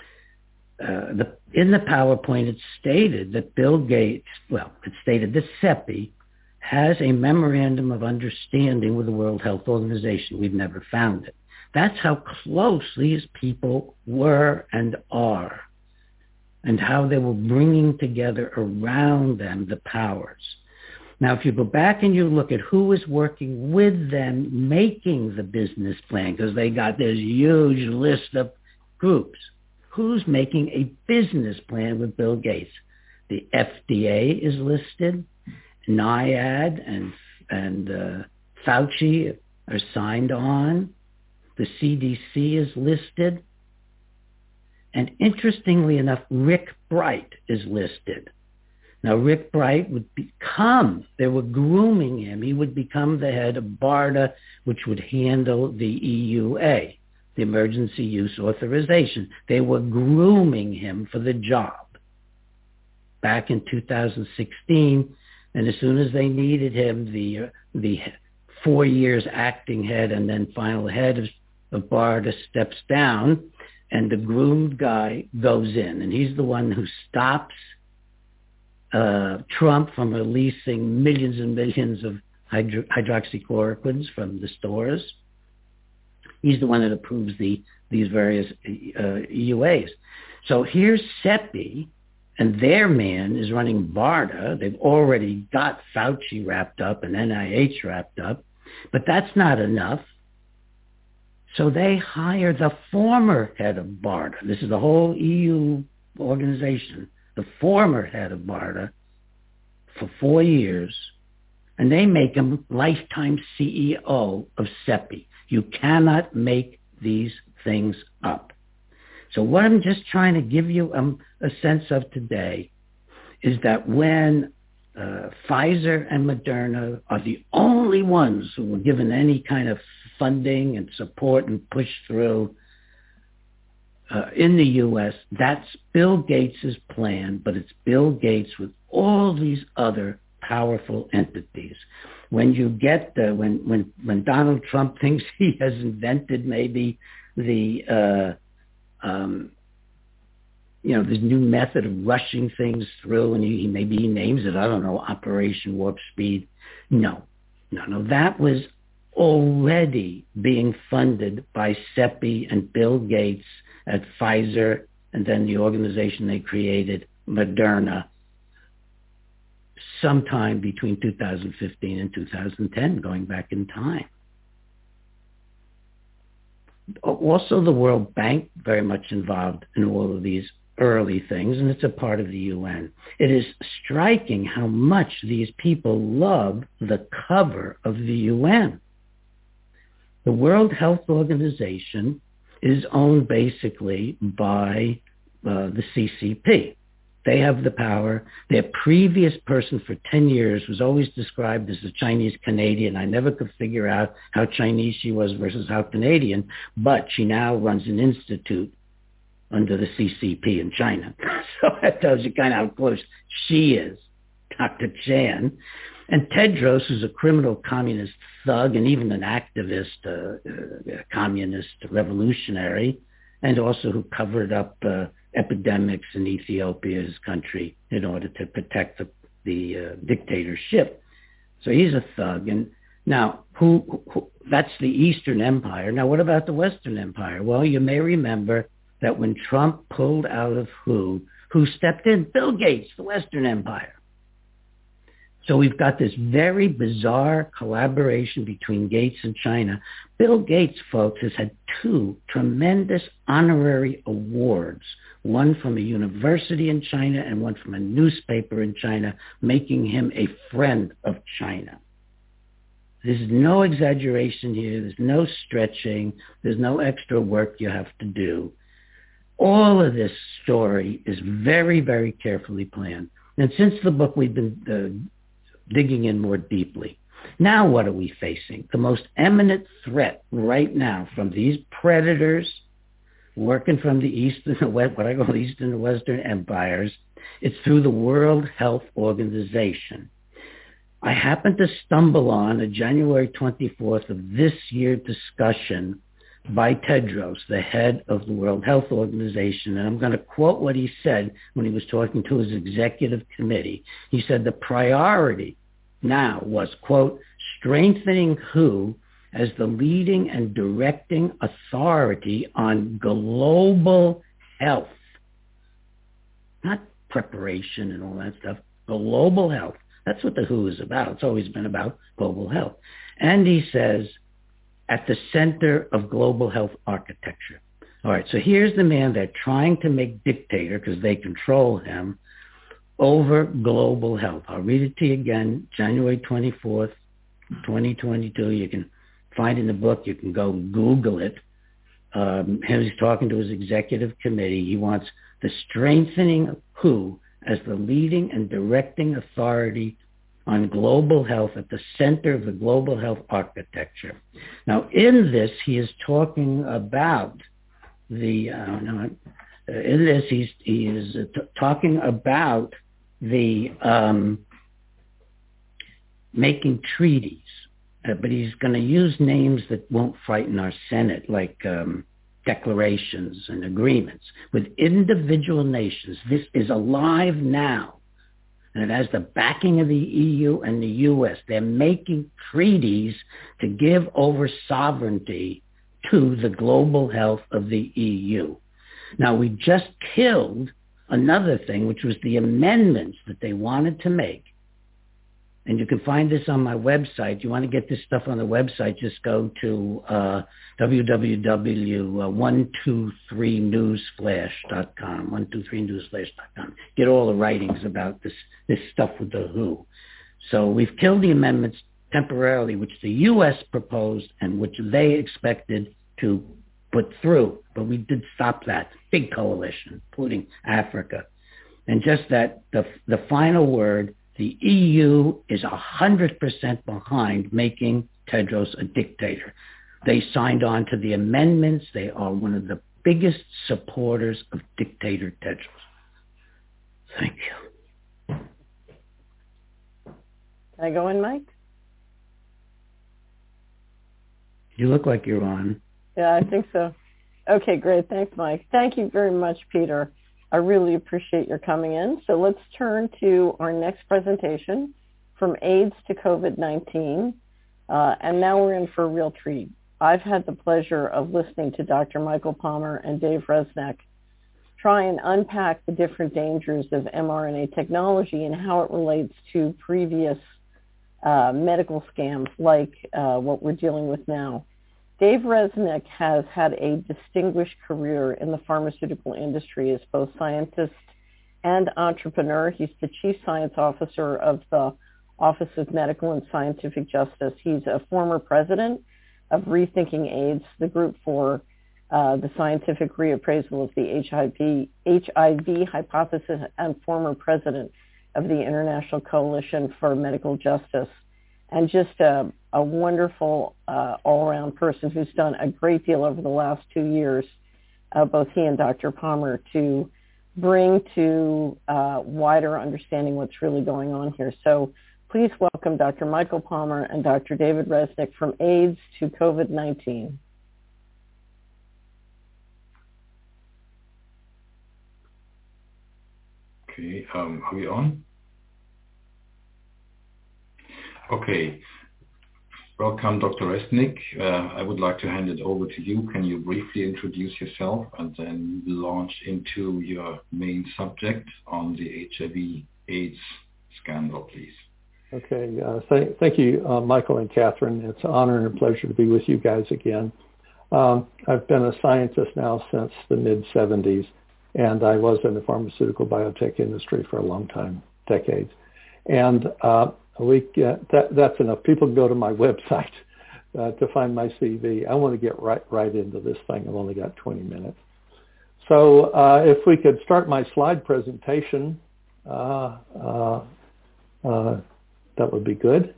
Uh, the, in the PowerPoint, it's stated that Bill Gates, well, it's stated that CEPI has a memorandum of understanding with the World Health Organization. We've never found it. That's how close these people were and are, and how they were bringing together around them the powers. Now, if you go back and you look at who was working with them making the business plan, because they got this huge list of groups, who's making a business plan with Bill Gates? The F D A is listed. NIAID and and uh, Fauci are signed on. The C D C is listed. And interestingly enough, Rick Bright is listed. Now, Rick Bright would become, they were grooming him. He would become the head of BARDA, which would handle the E U A, the Emergency Use Authorization. They were grooming him for the job back in two thousand sixteen. And as soon as they needed him, the, uh, the four years acting head and then final head of, of BARDA steps down, and the groomed guy goes in. And he's the one who stops uh, Trump from releasing millions and millions of hydro- hydroxychloroquines from the stores. He's the one that approves the these various uh, E U As. So here's CEPI, and their man is running BARDA. They've already got Fauci wrapped up and N I H wrapped up, but that's not enough. So they hire the former head of BARDA. This is the whole E U organization, the former head of BARDA for four years, and they make him lifetime C E O of CEPI. You cannot make these things up. So what I'm just trying to give you um, a sense of today is that when uh, Pfizer and Moderna are the only ones who were given any kind of funding and support and push through uh, in the U S, that's Bill Gates' plan, but it's Bill Gates with all these other powerful entities. When you get the, when, when, when Donald Trump thinks he has invented maybe the, uh, um, you know, this new method of rushing things through, and he, maybe he names it, I don't know, Operation Warp Speed. No, no, no, that was already being funded by CEPI and Bill Gates at Pfizer, and then the organization they created, Moderna, sometime between two thousand fifteen and two thousand ten, going back in time. Also, the World Bank very much involved in all of these early things, and it's a part of the U N. It is striking how much these people love the cover of the U N. The World Health Organization is owned basically by uh, the C C P. They have the power. Their previous person for ten years was always described as a Chinese Canadian. I never could figure out how Chinese she was versus how Canadian, but she now runs an institute under the C C P in China. So that tells you kind of how close she is, Doctor Chan. And Tedros, who's a criminal communist thug and even an activist, uh, uh, communist revolutionary, and also who covered up uh, epidemics in Ethiopia, his country, in order to protect the, the uh, dictatorship. So he's a thug. And now, who, who? That's the Eastern Empire. Now, what about the Western Empire? Well, you may remember that when Trump pulled out of W H O, who stepped in? Bill Gates, the Western Empire. So we've got this very bizarre collaboration between Gates and China. Bill Gates, folks, has had two tremendous honorary awards, one from a university in China and one from a newspaper in China, making him a friend of China. There's no exaggeration here. There's no stretching. There's no extra work you have to do. All of this story is very, very carefully planned. And since the book, we've been uh, digging in more deeply. Now what are we facing? The most eminent threat right now from these predators working from the East and the West, what I call East and the Western empires, it's through the World Health Organization. I happened to stumble on a January twenty-fourth of this year discussion by Tedros, the head of the World Health Organization, and I'm going to quote what he said when he was talking to his executive committee. He said the priority now was, quote, strengthening W H O as the leading and directing authority on global health. Not preparation and all that stuff, global health. That's what the W H O is about. It's always been about global health. And he says, at the center of global health architecture. All right, so here's the man they're trying to make dictator because they control him over global health. I'll read it to you again, January twenty-fourth, twenty twenty-two. You can find it in the book. You can go Google it. Um, he's talking to his executive committee. He wants the strengthening of W H O as the leading and directing authority on global health at the center of the global health architecture. Now, in this, he is talking about the, uh, no, in this, he's, he is t- talking about the um, making treaties, uh, but he's going to use names that won't frighten our Senate, like um, declarations and agreements with individual nations. This is alive now. And it has the backing of the E U and the U S. They're making treaties to give over sovereignty to the global health of the E U. Now, we just killed another thing, which was the amendments that they wanted to make. And you can find this on my website. If you want to get this stuff on the website, just go to uh, w w w dot one two three newsflash dot com, one two three newsflash dot com. Get all the writings about this, this stuff with the W H O. So we've killed the amendments temporarily, which the U S proposed and which they expected to put through. But we did stop that. Big coalition, including Africa. And just that, the, the final word, the E U is one hundred percent behind making Tedros a dictator. They signed on to the amendments. They are one of the biggest supporters of dictator Tedros. Thank you.
Can I go in, Mike?
You look like you're on.
Yeah, I think so. Okay, great. Thanks, Mike. Thank you very much, Peter. I really appreciate your coming in. So let's turn to our next presentation, From AIDS to COVID nineteen. Uh, and now we're in for a real treat. I've had the pleasure of listening to Doctor Michael Palmer and Dave Resnick try and unpack the different dangers of mRNA technology and how it relates to previous uh, medical scams like uh, what we're dealing with now. Dave Resnick has had a distinguished career in the pharmaceutical industry as both scientist and entrepreneur. He's the Chief Science Officer of the Office of Medical and Scientific Justice. He's a former president of Rethinking AIDS, the group for uh, the scientific reappraisal of the H I V, H I V hypothesis, and former president of the International Coalition for Medical Justice. And just a, a wonderful uh, all-around person who's done a great deal over the last two years, uh, both he and Doctor Palmer, to bring to uh, wider understanding what's really going on here. So please welcome Doctor Michael Palmer and Doctor David Resnick from AIDS to COVID nineteen.
Okay, um, are we on? Okay. Welcome, Doctor Resnick. Uh, I would like to hand it over to you. Can you briefly introduce yourself and then launch into your main subject on the H I V AIDS scandal, please?
Okay. Uh, th- thank you, uh, Michael and Catherine. It's an honor and a pleasure to be with you guys again. Um, I've been a scientist now since the mid seventies, and I was in the pharmaceutical biotech industry for a long time, decades. And uh, we get, that, that's enough. People can go to my website uh, to find my C V. I want to get right right into this thing. I've only got twenty minutes. So uh, if we could start my slide presentation, uh, uh, uh, that would be good.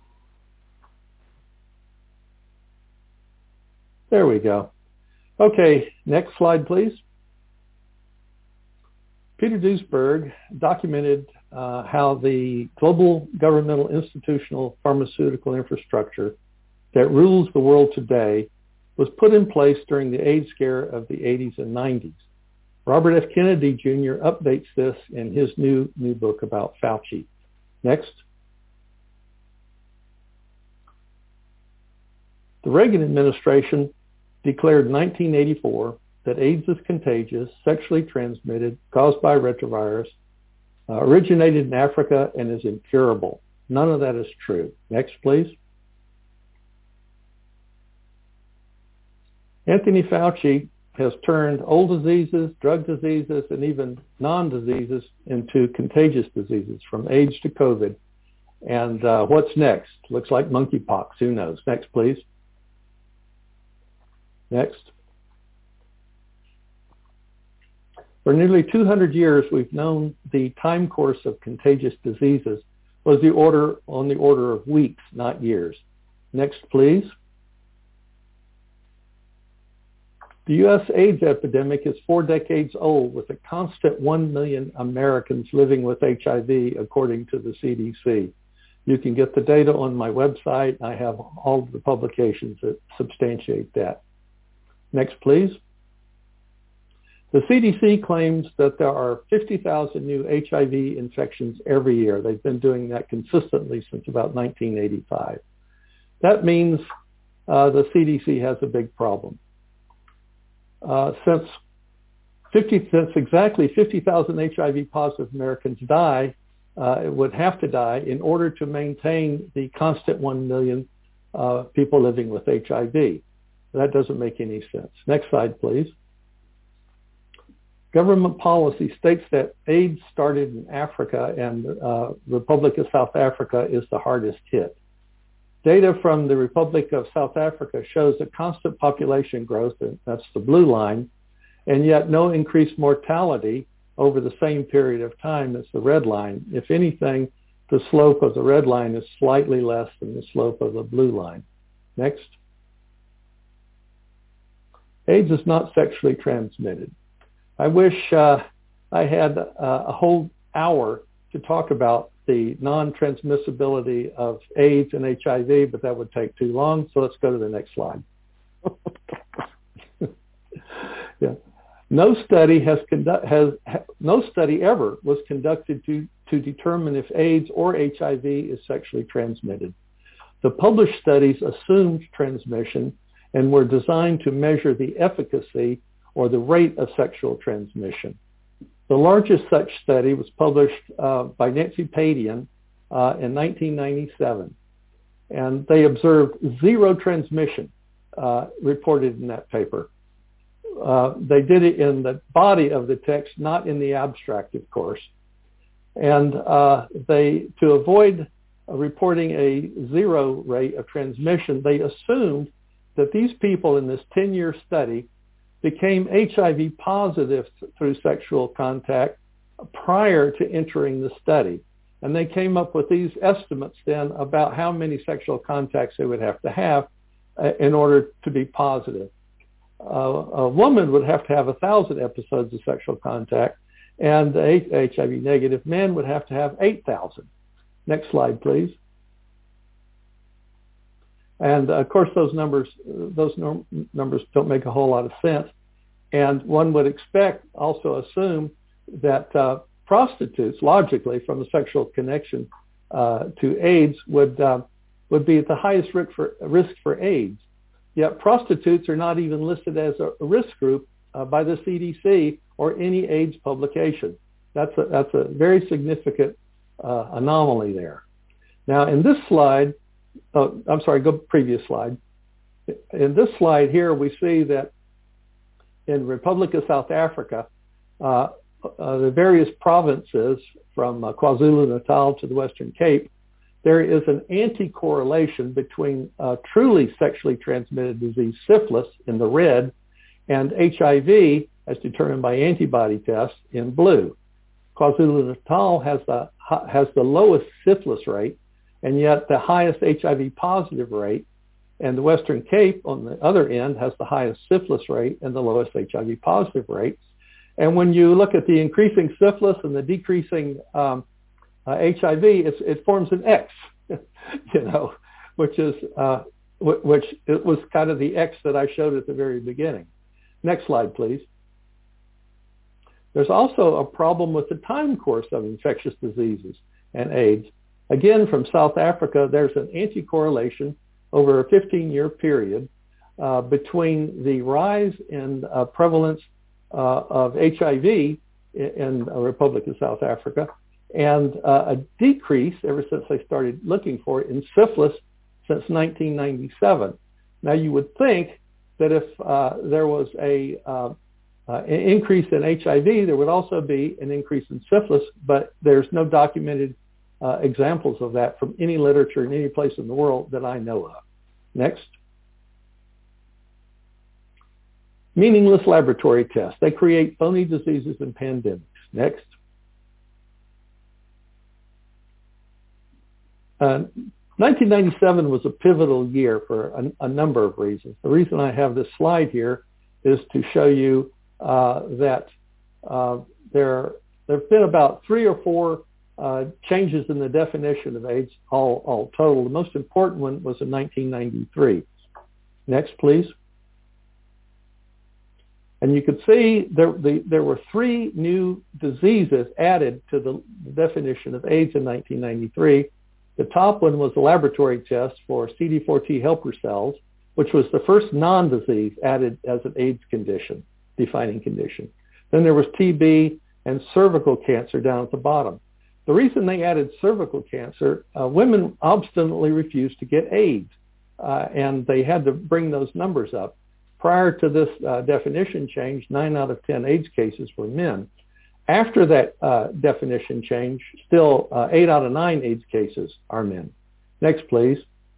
There we go. Okay, next slide, please. Peter Duesberg documented uh, how the global governmental institutional pharmaceutical infrastructure that rules the world today was put in place during the AIDS scare of the eighties and nineties. Robert F. Kennedy Junior updates this in his new, new book about Fauci. Next. The Reagan administration declared in nineteen eighty-four that AIDS is contagious, sexually transmitted, caused by retrovirus, uh, originated in Africa, and is incurable. None of that is true. Next, please. Anthony Fauci has turned old diseases, drug diseases, and even non-diseases into contagious diseases, from AIDS to COVID. And uh, what's next? Looks like monkeypox. Who knows? Next, please. Next. For nearly two hundred years, we've known the time course of contagious diseases was the order on the order of weeks, not years. Next, please. The U S AIDS epidemic is four decades old, with a constant one million Americans living with H I V, according to the C D C. You can get the data on my website. I have all of the publications that substantiate that. Next, please. The C D C claims that there are fifty thousand new H I V infections every year. They've been doing that consistently since about nineteen eighty-five. That means uh, the C D C has a big problem. Uh, since, fifty, since exactly fifty thousand H I V positive Americans die, uh, would have to die in order to maintain the constant one million uh, people living with H I V. That doesn't make any sense. Next slide, please. Government policy states that AIDS started in Africa, and the uh, Republic of South Africa is the hardest hit. Data from the Republic of South Africa shows a constant population growth, and that's the blue line, and yet no increased mortality over the same period of time as the red line. If anything, the slope of the red line is slightly less than the slope of the blue line. Next. AIDS is not sexually transmitted. I wish uh, I had uh, a whole hour to talk about the non-transmissibility of AIDS and H I V, but that would take too long, so let's go to the next slide. Yeah. No study has conduct has ha, no study ever was conducted to to determine if AIDS or H I V is sexually transmitted. The published studies assumed transmission and were designed to measure the efficacy or the rate of sexual transmission. The largest such study was published uh, by Nancy Padian uh, in nineteen ninety-seven, and they observed zero transmission uh, reported in that paper. Uh, they did it in the body of the text, not in the abstract, of course. And uh, they, to avoid uh, reporting a zero rate of transmission, they assumed that these people in this ten-year study became H I V positive through sexual contact prior to entering the study. And they came up with these estimates then about how many sexual contacts they would have to have uh, in order to be positive. Uh, a woman would have to have a thousand episodes of sexual contact, and the H I V negative men would have to have eight thousand. Next slide, please. And of course, those numbers, those num- numbers don't make a whole lot of sense. And one would expect, also assume that uh, prostitutes, logically, from a sexual connection uh, to AIDS, would uh, would be at the highest risk for risk for AIDS. Yet prostitutes are not even listed as a risk group uh, by the C D C or any AIDS publication. That's a that's a very significant uh, anomaly there. Now, in this slide. Oh, I'm sorry, go previous slide. In this slide here, we see that in Republic of South Africa, uh, uh, the various provinces from uh, KwaZulu-Natal to the Western Cape, there is an anti-correlation between uh, truly sexually transmitted disease, syphilis, in the red, and H I V, as determined by antibody tests, in blue. KwaZulu-Natal has the, has the lowest syphilis rate, and yet the highest H I V positive rate, and the Western Cape on the other end has the highest syphilis rate and the lowest H I V positive rate. And when you look at the increasing syphilis and the decreasing um, uh, H I V, it's, it forms an X, you know, which is uh, w- which it was kind of the X that I showed at the very beginning. Next slide, please. There's also a problem with the time course of infectious diseases and AIDS. Again, from South Africa, there's an anti-correlation over a fifteen-year period uh, between the rise in uh, prevalence uh, of H I V in, in the Republic of South Africa and uh, a decrease ever since they started looking for it in syphilis since nineteen ninety-seven. Now, you would think that if uh, there was a uh, uh, an increase in H I V, there would also be an increase in syphilis, but there's no documented uh, examples of that from any literature in any place in the world that I know of. Next. Meaningless laboratory tests. They create phony diseases and pandemics. Next. Uh, nineteen ninety-seven was a pivotal year for a, a number of reasons. The reason I have this slide here is to show you uh, that uh, there there have been about three or four uh, changes in the definition of AIDS, all, all total. The most important one was in nineteen ninety-three. Next, please. And you could see there, the, there were three new diseases added to the definition of AIDS in nineteen ninety-three. The top one was a laboratory test for C D four T helper cells, which was the first non-disease added as an AIDS condition, defining condition. Then there was T B and cervical cancer down at the bottom. The reason they added cervical cancer, uh, women obstinately refused to get AIDS, uh, and they had to bring those numbers up. Prior to this uh, definition change, nine out of ten AIDS cases were men. After that uh, definition change, still uh, eight out of nine AIDS cases are men. Next, please.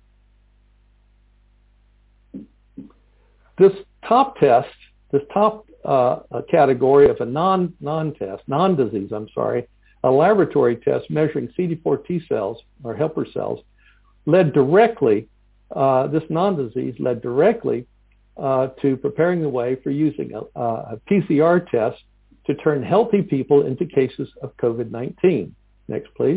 This top test, this top uh, category of a non, non-test, non-disease, I'm sorry, a laboratory test measuring C D four T cells or helper cells, led directly, uh, this non-disease led directly uh, to preparing the way for using a, a P C R test to turn healthy people into cases of COVID nineteen. Next, please.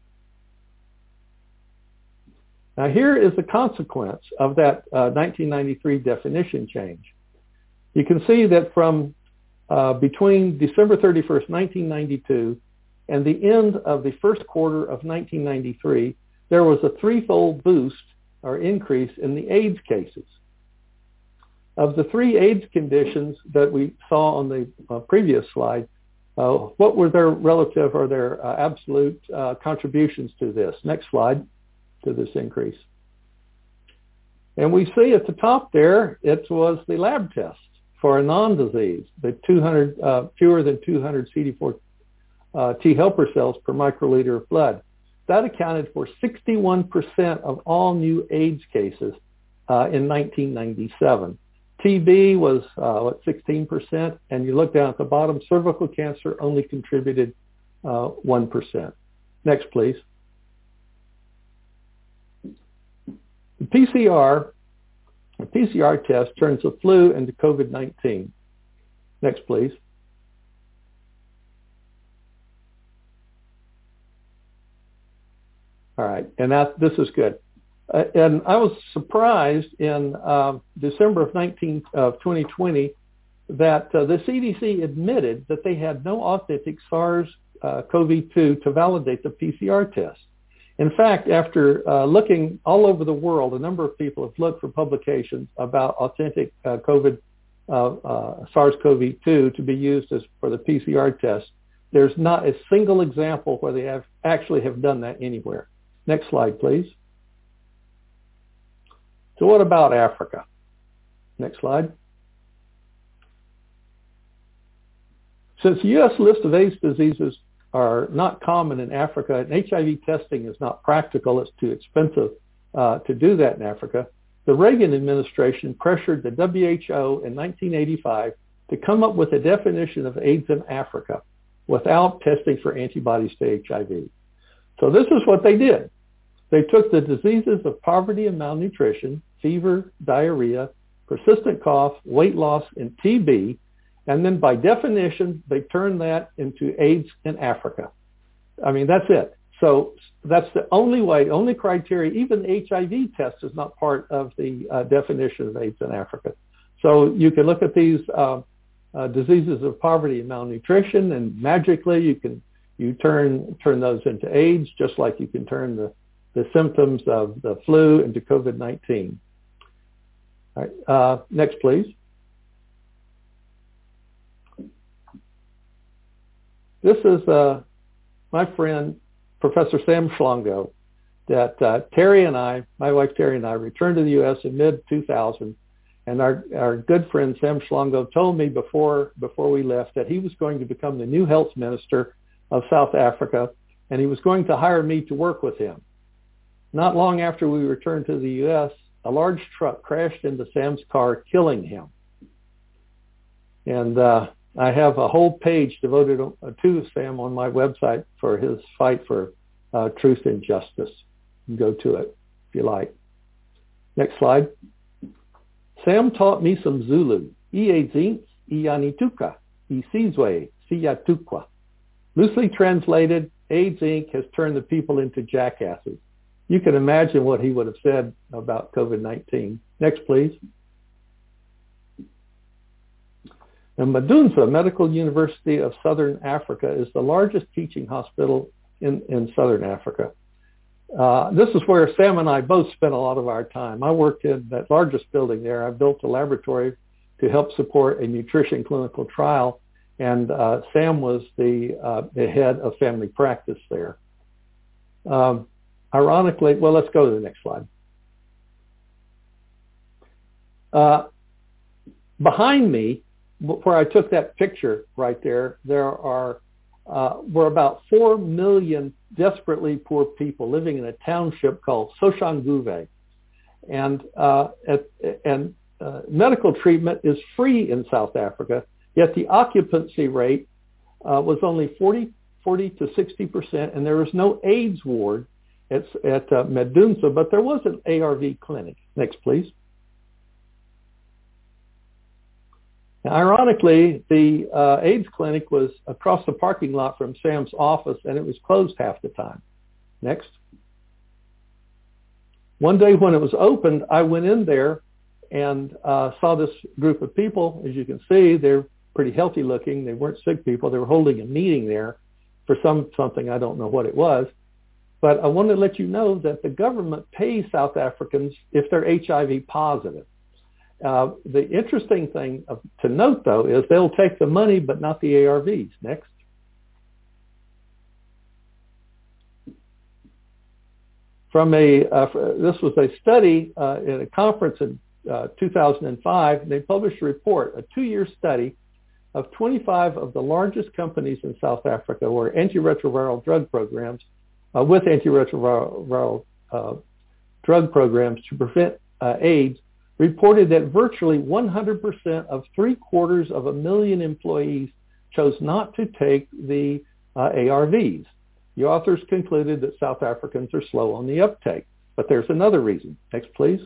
Now, here is the consequence of that uh, nineteen ninety-three definition change. You can see that from uh, between December thirty-first, nineteen ninety-two and the end of the first quarter of nineteen ninety-three, there was a threefold boost or increase in the AIDS cases. Of the three AIDS conditions that we saw on the uh, previous slide, uh, what were their relative or their uh, absolute uh, contributions to this? Next slide, to this increase. And we see at the top there, it was the lab test for a non-disease, the two hundred, uh, fewer than two hundred C D four uh, T helper cells per microliter of blood. That accounted for sixty-one percent of all new AIDS cases uh, in nineteen ninety-seven. T B was, uh, what, sixteen percent, and you look down at the bottom, cervical cancer only contributed uh, one percent. Next, please. The P C R, a P C R test turns the flu into COVID nineteen. Next, please. All right, and that, this is good. Uh, and I was surprised in uh, December of nineteen, uh, twenty twenty that uh, the C D C admitted that they had no authentic SARS C o V two to validate the P C R test. In fact, after uh, looking all over the world, a number of people have looked for publications about authentic uh, COVID, uh, uh, SARS C o V two to be used as for the P C R test. There's not a single example where they have actually have done that anywhere. Next slide, please. So what about Africa? Next slide. Since the U S list of AIDS diseases are not common in Africa, and H I V testing is not practical, it's too expensive uh, to do that in Africa, the Reagan administration pressured the W H O in nineteen eighty-five to come up with a definition of AIDS in Africa without testing for antibodies to H I V. So this is what they did. They took the diseases of poverty and malnutrition, fever, diarrhea, persistent cough, weight loss, and T B, and then by definition, they turned that into AIDS in Africa. I mean, that's it. So that's the only way, only criteria. Even the H I V test is not part of the uh, definition of AIDS in Africa. So you can look at these uh, uh, diseases of poverty and malnutrition, and magically you can you turn turn those into AIDS, just like you can turn the the symptoms of the flu into COVID nineteen. All right, uh, next, please. This is uh, my friend, Professor Sam Schlongo, that uh, Terry and I, my wife Terry and I, returned to the U S in mid two thousand, And our, our good friend Sam Schlongo told me before before we left that he was going to become the new health minister of South Africa, and he was going to hire me to work with him. Not long after we returned to the U S, a large truck crashed into Sam's car, killing him. And uh, I have a whole page devoted to Sam on my website for his fight for uh, truth and justice. You can go to it if you like. Next slide. Sam taught me some Zulu. Iezint, Iyanituka, Isizwe, Siyatukwa. Loosely translated, AIDS Incorporated has turned the people into jackasses. You can imagine what he would have said about COVID nineteen. Next, please. The Madunza Medical University of Southern Africa is the largest teaching hospital in, in Southern Africa. Uh, this is where Sam and I both spent a lot of our time. I worked in that largest building there. I built a laboratory to help support a nutrition clinical trial, and uh, Sam was the, uh, the head of family practice there. Um, ironically, well, let's go to the next slide. Uh, behind me, where I took that picture right there, there are uh, were about four million desperately poor people living in a township called Soshanguve, and uh, at, and uh, medical treatment is free in South Africa. Yet the occupancy rate uh, was only forty, forty to sixty percent, and there was no AIDS ward at, at uh, Madunza, but there was an A R V clinic. Next, please. Now, ironically, the uh, AIDS clinic was across the parking lot from Sam's office, and it was closed half the time. Next. One day when it was opened, I went in there and uh, saw this group of people. As you can see, they're pretty healthy looking. They weren't sick people. They were holding a meeting there for some something. I don't know what it was. But I want to let you know that the government pays South Africans if they're H I V positive. Uh, the interesting thing of, to note, though, is they'll take the money but not the A R Vs. Next. From a, uh, this was a study uh, at a conference in uh, two thousand five. They published a report, a two-year study of twenty-five of the largest companies in South Africa where antiretroviral drug programs, uh, with antiretroviral uh, drug programs to prevent uh, AIDS, reported that virtually one hundred percent of three quarters of a million employees chose not to take the uh, A R Vs. The authors concluded that South Africans are slow on the uptake. But there's another reason. Next, please.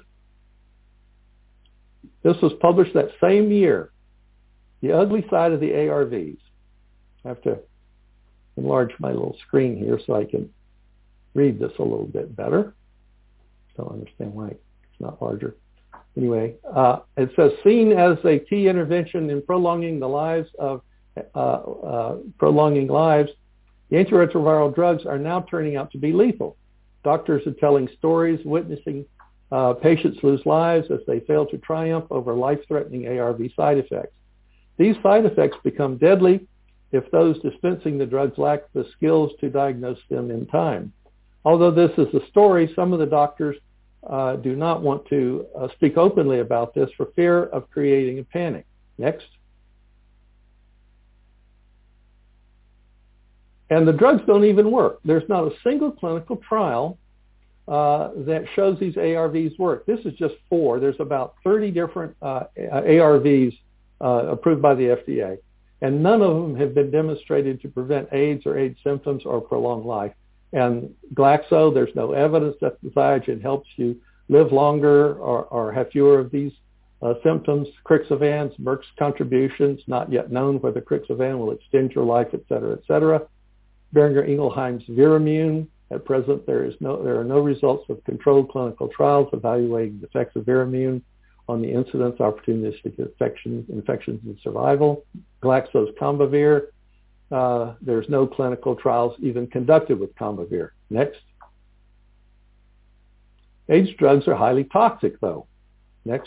This was published that same year. The ugly side of the A R Vs. I have to enlarge my little screen here so I can read this a little bit better. Don't understand why it's not larger. Anyway, uh, it says, seen as a key intervention in prolonging the lives of uh, uh, prolonging lives, the antiretroviral drugs are now turning out to be lethal. Doctors are telling stories, witnessing uh, patients lose lives as they fail to triumph over life-threatening A R V side effects. These side effects become deadly if those dispensing the drugs lack the skills to diagnose them in time. Although this is a story, some of the doctors Uh, do not want to uh, speak openly about this for fear of creating a panic. Next. And the drugs don't even work. There's not a single clinical trial uh, that shows these A R Vs work. This is just four. There's about thirty different uh, A R Vs uh, approved by the F D A, and none of them have been demonstrated to prevent AIDS or AIDS symptoms or prolong life. And Glaxo, there's no evidence that the Xiagen helps you live longer or, or have fewer of these uh, symptoms. Crixivan, Merck's contributions, not yet known whether Crixivan will extend your life, et cetera, et cetera. Boehringer Ingelheim's Viramune. At present, there is no there are no results of controlled clinical trials evaluating the effects of Viramune on the incidence, opportunistic infections, infections and survival. Glaxo's Combivir. Uh, there's no clinical trials even conducted with Combivir. Next. AIDS drugs are highly toxic, though. Next.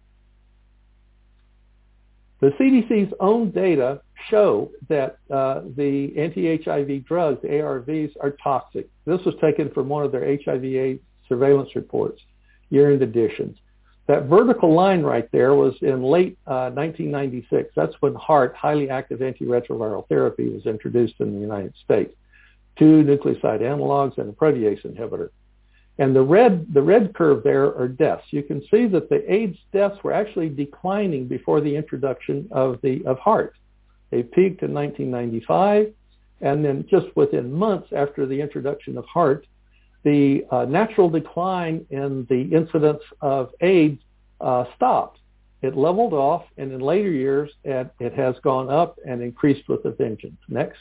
The C D C's own data show that uh, the anti-H I V drugs, the A R Vs, are toxic. This was taken from one of their H I V AIDS surveillance reports, year-end editions. That vertical line right there was in late uh, nineteen ninety-six. That's when HAART, highly active antiretroviral therapy, was introduced in the United States. Two nucleoside analogs and a protease inhibitor. And the red, the red curve there are deaths. You can see that the AIDS deaths were actually declining before the introduction of the of HAART. They peaked in nineteen ninety-five, and then just within months after the introduction of HAART, the uh, natural decline in the incidence of AIDS uh, stopped. It leveled off, and in later years, it, it has gone up and increased with a vengeance. Next.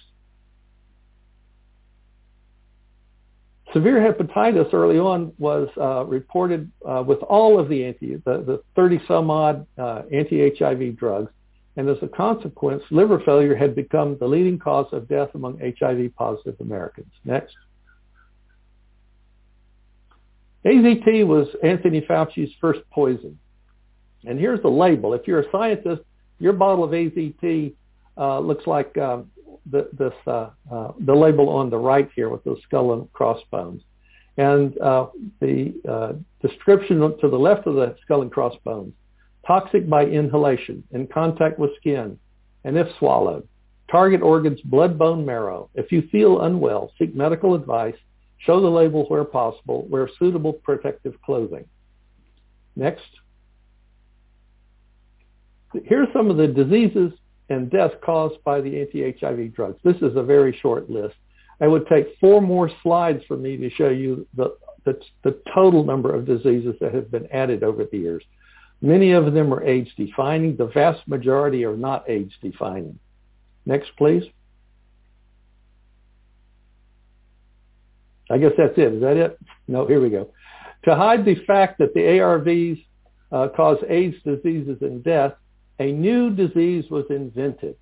Severe hepatitis early on was uh, reported uh, with all of the anti, the, the thirty some odd uh, anti-H I V drugs, and as a consequence, liver failure had become the leading cause of death among H I V positive Americans. Next. A Z T was Anthony Fauci's first poison. And here's the label. If you're a scientist, your bottle of A Z T uh, looks like uh, the, this, uh, uh, the label on the right here with those skull and crossbones. And uh, the uh, description to the left of the skull and crossbones, toxic by inhalation, in contact with skin, and if swallowed. Target organs, blood, bone, marrow. If you feel unwell, seek medical advice. Show the label where possible. Wear suitable protective clothing. Next. Here's some of the diseases and deaths caused by the anti-H I V drugs. This is a very short list. It would take four more slides for me to show you the, the, the total number of diseases that have been added over the years. Many of them are age-defining. The vast majority are not age-defining. Next, please. I guess that's it. Is that it? No, here we go. To hide the fact that the A R Vs uh, cause AIDS diseases and death, a new disease was invented.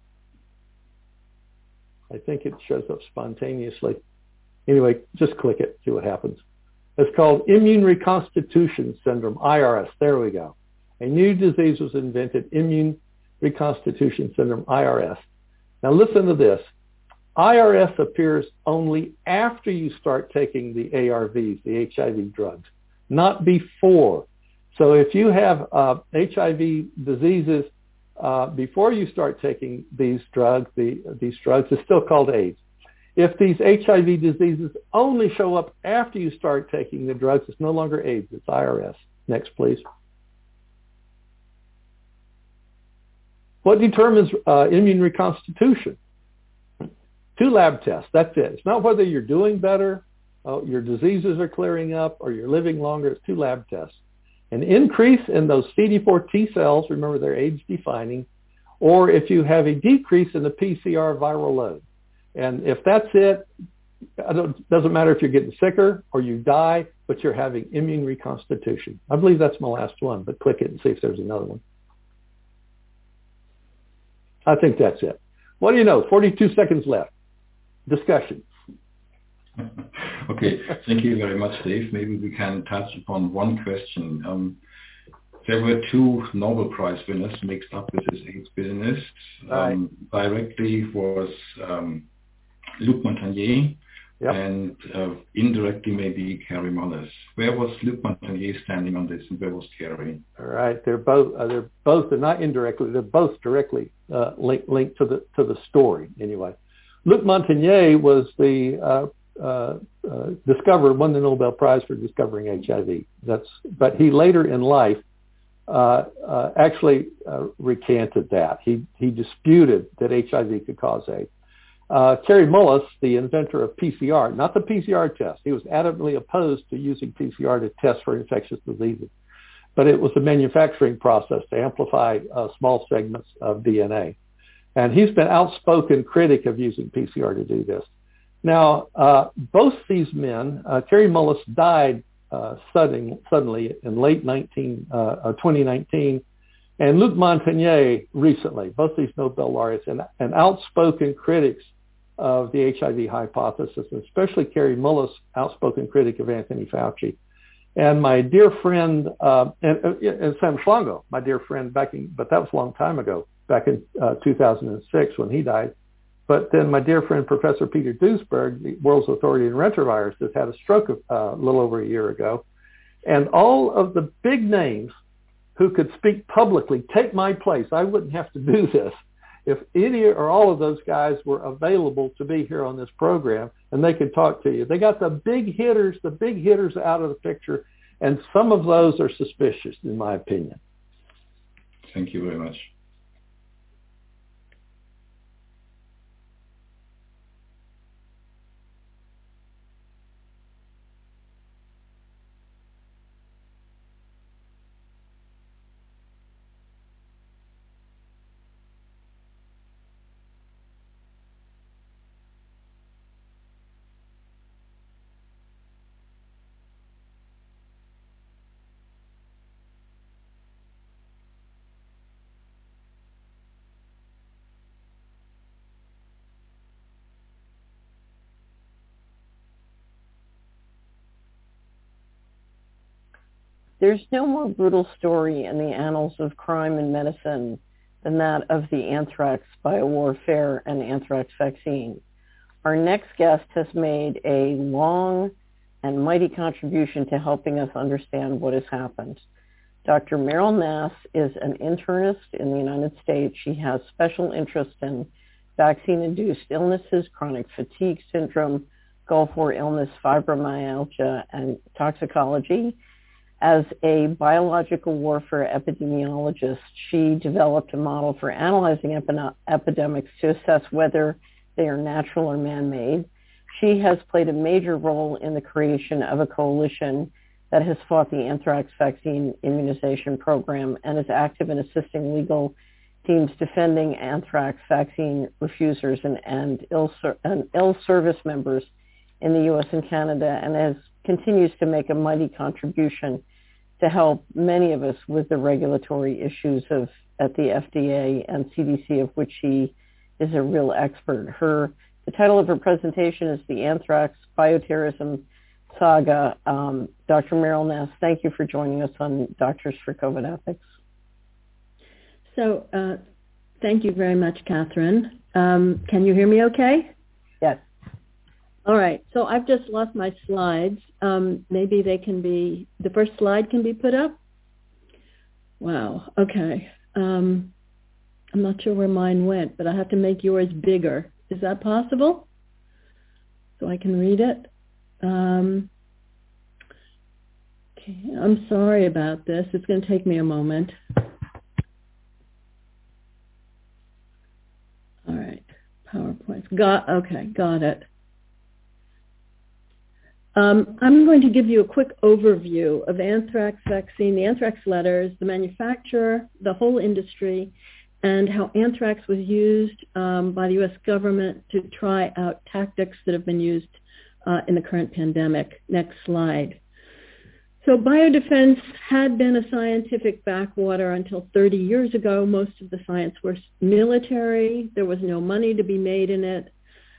I think it shows up spontaneously. Anyway, just click it, see what happens. It's called immune reconstitution syndrome, I R S. There we go. A new disease was invented, immune reconstitution syndrome, I R S. Now listen to this. I R S appears only after you start taking the A R Vs, the H I V drugs, not before. So if you have uh, H I V diseases uh, before you start taking these drugs, the, these drugs, it's still called AIDS. If these H I V diseases only show up after you start taking the drugs, it's no longer AIDS, it's I R S. Next, please. What determines uh, immune reconstitution? Two lab tests, that's it. It's not whether you're doing better, uh, your diseases are clearing up, or you're living longer. It's two lab tests. An increase in those C D four T cells, remember they're age-defining, or if you have a decrease in the P C R viral load. And if that's it, it doesn't matter if you're getting sicker or you die, but you're having immune reconstitution. I believe that's my last one, but click it and see if there's another one. I think that's it. What do you know? forty-two seconds left. Discussion.
Okay, thank you very much, Dave. Maybe we can touch upon one question. Um, there were two Nobel Prize winners mixed up with this AIDS business. Um, right. Directly was um, Luc Montagnier, yep. and uh, indirectly maybe Kary Mullis. Where was Luc Montagnier standing on this, and where was Kary?
All right, they're both. Uh, they're both. They're not indirectly. They're both directly uh, linked linked to the to the story. Anyway, Luc Montagnier was the uh, uh, uh, discoverer, won the Nobel Prize for discovering H I V. That's. But he later in life uh, uh, actually uh, recanted that. He he disputed that H I V could cause AIDS. Uh, Kary Mullis, the inventor of P C R, not the P C R test. He was adamantly opposed to using P C R to test for infectious diseases. But it was a manufacturing process to amplify uh, small segments of D N A. And he's been outspoken critic of using P C R to do this. Now, uh, both these men, uh, Kary Mullis died uh, sudden, suddenly in late nineteen, uh, twenty nineteen, and Luc Montagnier recently, both these Nobel laureates, and, and outspoken critics of the H I V hypothesis, and especially Kary Mullis, outspoken critic of Anthony Fauci. And my dear friend, uh, and, and Sam Schlongo, my dear friend back in, but that was a long time ago, back in uh, two thousand six when he died. But then my dear friend, Professor Peter Duesberg, the world's authority in retroviruses, had a stroke a uh, little over a year ago. And all of the big names who could speak publicly, take my place. I wouldn't have to do this if any or all of those guys were available to be here on this program and they could talk to you. They got the big hitters, the big hitters out of the picture, and some of those are suspicious, in my opinion.
Thank you very much.
There's no more brutal story in the annals of crime and medicine than that of the anthrax biowarfare and anthrax vaccine. Our next guest has made a long and mighty contribution to helping us understand what has happened. Doctor Meryl Nass is an internist in the United States. She has special interest in vaccine-induced illnesses, chronic fatigue syndrome, Gulf War illness, fibromyalgia, and toxicology. As a biological warfare epidemiologist, she developed a model for analyzing epi- epidemics to assess whether they are natural or man-made. She has played a major role in the creation of a coalition that has fought the anthrax vaccine immunization program and is active in assisting legal teams defending anthrax vaccine refusers and, and, ill, and ill service members in the U S and Canada, and has continues to make a mighty contribution to help many of us with the regulatory issues of at the F D A and C D C, of which she is a real expert. Her the title of her presentation is The Anthrax Bioterrorism Saga. Um, Doctor Meryl Nass, thank you for joining us on Doctors for COVID Ethics.
So uh, thank you very much, Catherine. Um, can you hear me okay?
Yes.
All right. So I've just lost my slides. Um, maybe they can be, the first slide can be put up? Wow. Okay. Um, I'm not sure where mine went, but I have to make yours bigger. Is that possible? So I can read it? Um, okay. I'm sorry about this. It's going to take me a moment. All right. PowerPoint. Got, okay. Got it. Um, I'm going to give you a quick overview of anthrax vaccine, the anthrax letters, the manufacturer, the whole industry, and how anthrax was used um, by the U S government to try out tactics that have been used uh, in the current pandemic. Next slide. So biodefense had been a scientific backwater until thirty years ago. Most of the science was military. There was no money to be made in it.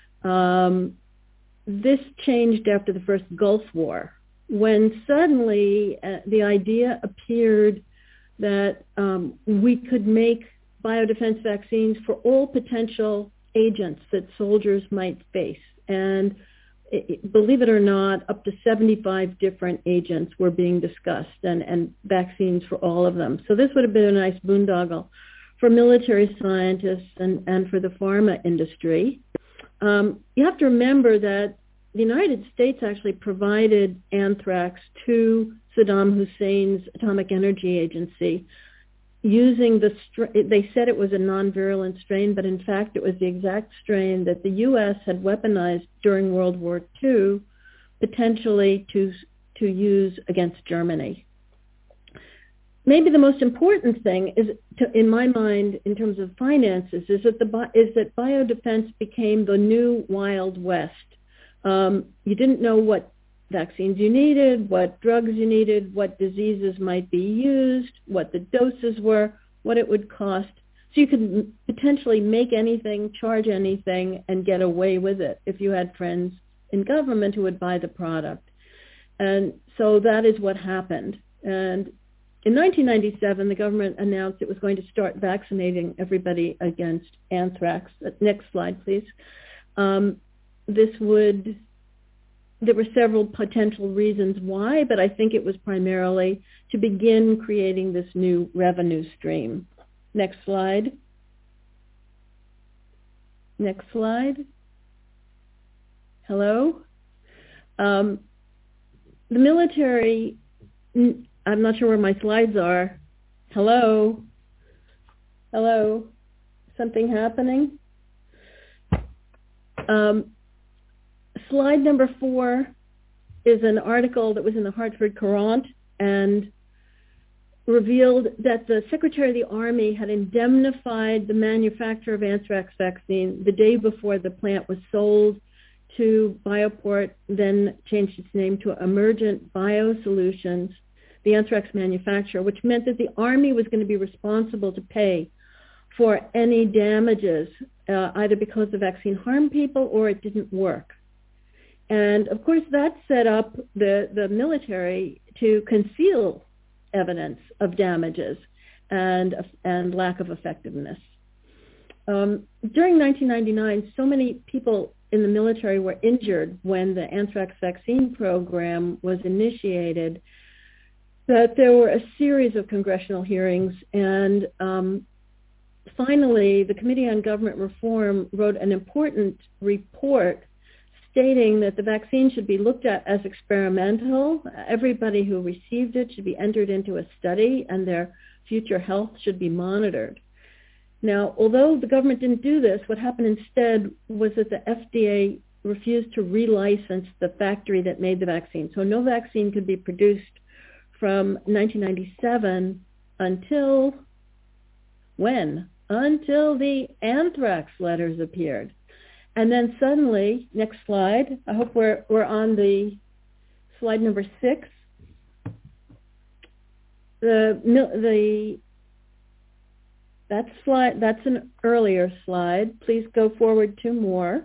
Um, This changed after the first Gulf War, when suddenly uh, the idea appeared that um, we could make biodefense vaccines for all potential agents that soldiers might face. And it, believe it or not, up to seventy-five different agents were being discussed and, and vaccines for all of them. So this would have been a nice boondoggle for military scientists and, and for the pharma industry. Um, you have to remember that the United States actually provided anthrax to Saddam Hussein's Atomic Energy Agency using the, str- they said it was a non-virulent strain, but in fact it was the exact strain that the U S had weaponized during World War Two, potentially to, to use against Germany. Maybe the most important thing is, to, in my mind, in terms of finances, is that the is that biodefense became the new Wild West. Um, you didn't know what vaccines you needed, what drugs you needed, what diseases might be used, what the doses were, what it would cost. So you could potentially make anything, charge anything, and get away with it if you had friends in government who would buy the product. And so that is what happened. And in nineteen ninety-seven, the government announced it was going to start vaccinating everybody against anthrax. Next slide, please. Um, this would there were several potential reasons why, but I think it was primarily to begin creating this new revenue stream. Next slide. Next slide. Hello? Um, the military, I'm not sure where my slides are. Hello? Hello? Something happening? Um, slide number four is an article that was in the Hartford Courant and revealed that the Secretary of the Army had indemnified the manufacturer of anthrax vaccine the day before the plant was sold to Bioport, then changed its name to Emergent Biosolutions, the anthrax manufacturer, which meant that the Army was going to be responsible to pay for any damages, uh, either because the vaccine harmed people or it didn't work. And of course, that set up the, the military to conceal evidence of damages and, and lack of effectiveness. Um, during nineteen ninety-nine, so many people in the military were injured when the anthrax vaccine program was initiated that there were a series of congressional hearings, and um, finally the Committee on Government Reform wrote an important report stating that the vaccine should be looked at as experimental. Everybody who received it should be entered into a study, and their future health should be monitored. Now, although the government didn't do this, what happened instead was that the F D A refused to relicense the factory that made the vaccine. So no vaccine could be produced from nineteen ninety-seven until when? Until the anthrax letters appeared. And then suddenly, next slide, I hope we're, we're on the slide number six. The, the, that slide, that's an earlier slide. Please go forward two more.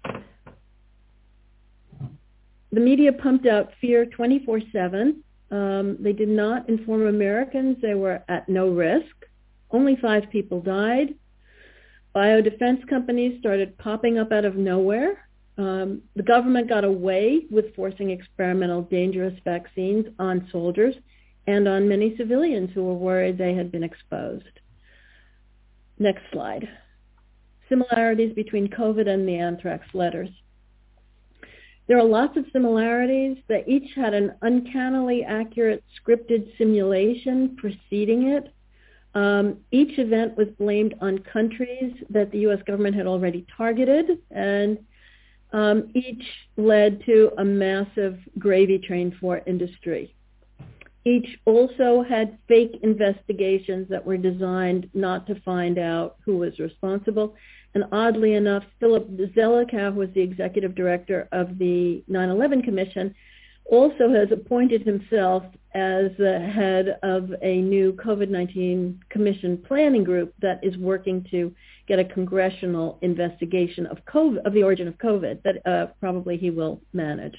The media pumped out fear twenty-four seven. Um, they did not inform Americans they were at no risk. Only five people died. Biodefense companies started popping up out of nowhere. Um, the government got away with forcing experimental dangerous vaccines on soldiers and on many civilians who were worried they had been exposed. Next slide. Similarities between COVID and the anthrax letters. There are lots of similarities. They each had an uncannily accurate scripted simulation preceding it. Um, each event was blamed on countries that the U S government had already targeted, and um, each led to a massive gravy train for industry. Each also had fake investigations that were designed not to find out who was responsible. And oddly enough, Philip Zelikow, who was the executive director of the nine eleven Commission, also has appointed himself as the head of a new COVID nineteen Commission planning group that is working to get a congressional investigation of COVID, of the origin of COVID, that uh, probably he will manage.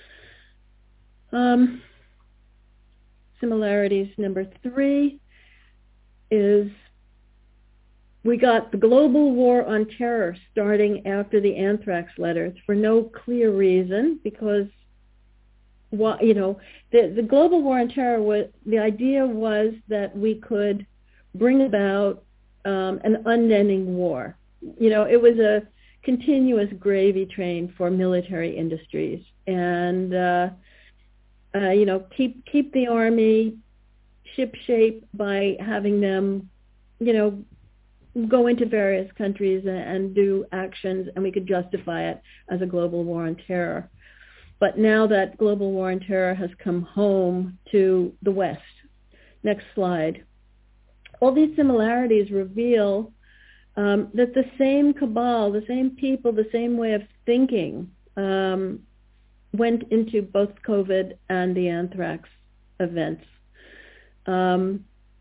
Um, similarities number three is we got the global war on terror starting after the anthrax letters for no clear reason, because Well, you know, the, the global war on terror, was, the idea was that we could bring about um, an unending war. You know, it was a continuous gravy train for military industries, and uh, uh, you know, keep keep the army shipshape by having them, you know, go into various countries and, and do actions, and we could justify it as a global war on terror. But now that global war on terror has come home to the West. Next slide. All these similarities reveal um, that the same cabal, the same people, the same way of thinking um, went into both COVID and the anthrax events. Um,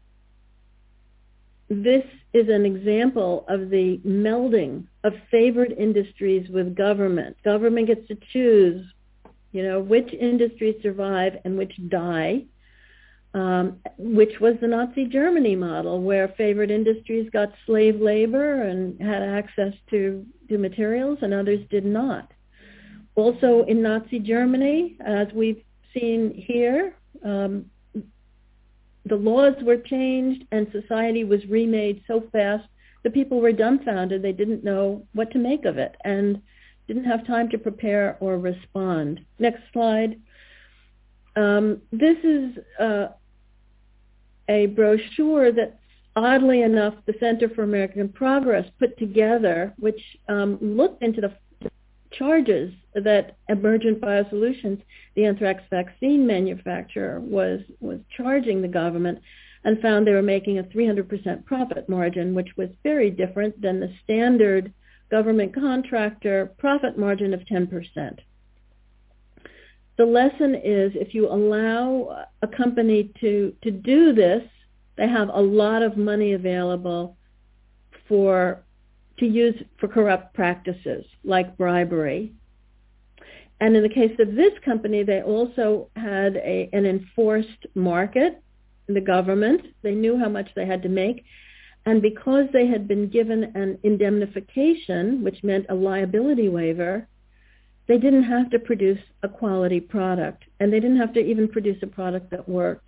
this is an example of the melding of favored industries with government. Government gets to choose, you know, which industries survive and which die, um, which was the Nazi Germany model, where favored industries got slave labor and had access to, to materials and others did not. also in Nazi Germany, as we've seen here, um, the laws were changed and society was remade so fast the people were dumbfounded. They didn't know what to make of it and didn't have time to prepare or respond. Next slide. Um, this is uh, a brochure that, oddly enough, the Center for American Progress put together, which um, looked into the charges that Emergent Biosolutions, the anthrax vaccine manufacturer, was, was charging the government, and found they were making a three hundred percent profit margin, which was very different than the standard government contractor profit margin of ten percent. The lesson is if you allow a company to, to do this, they have a lot of money available for to use for corrupt practices like bribery. And in the case of this company, they also had a, an enforced market, the government. They knew how much they had to make. And because they had been given an indemnification, which meant a liability waiver, they didn't have to produce a quality product. And they didn't have to even produce a product that worked.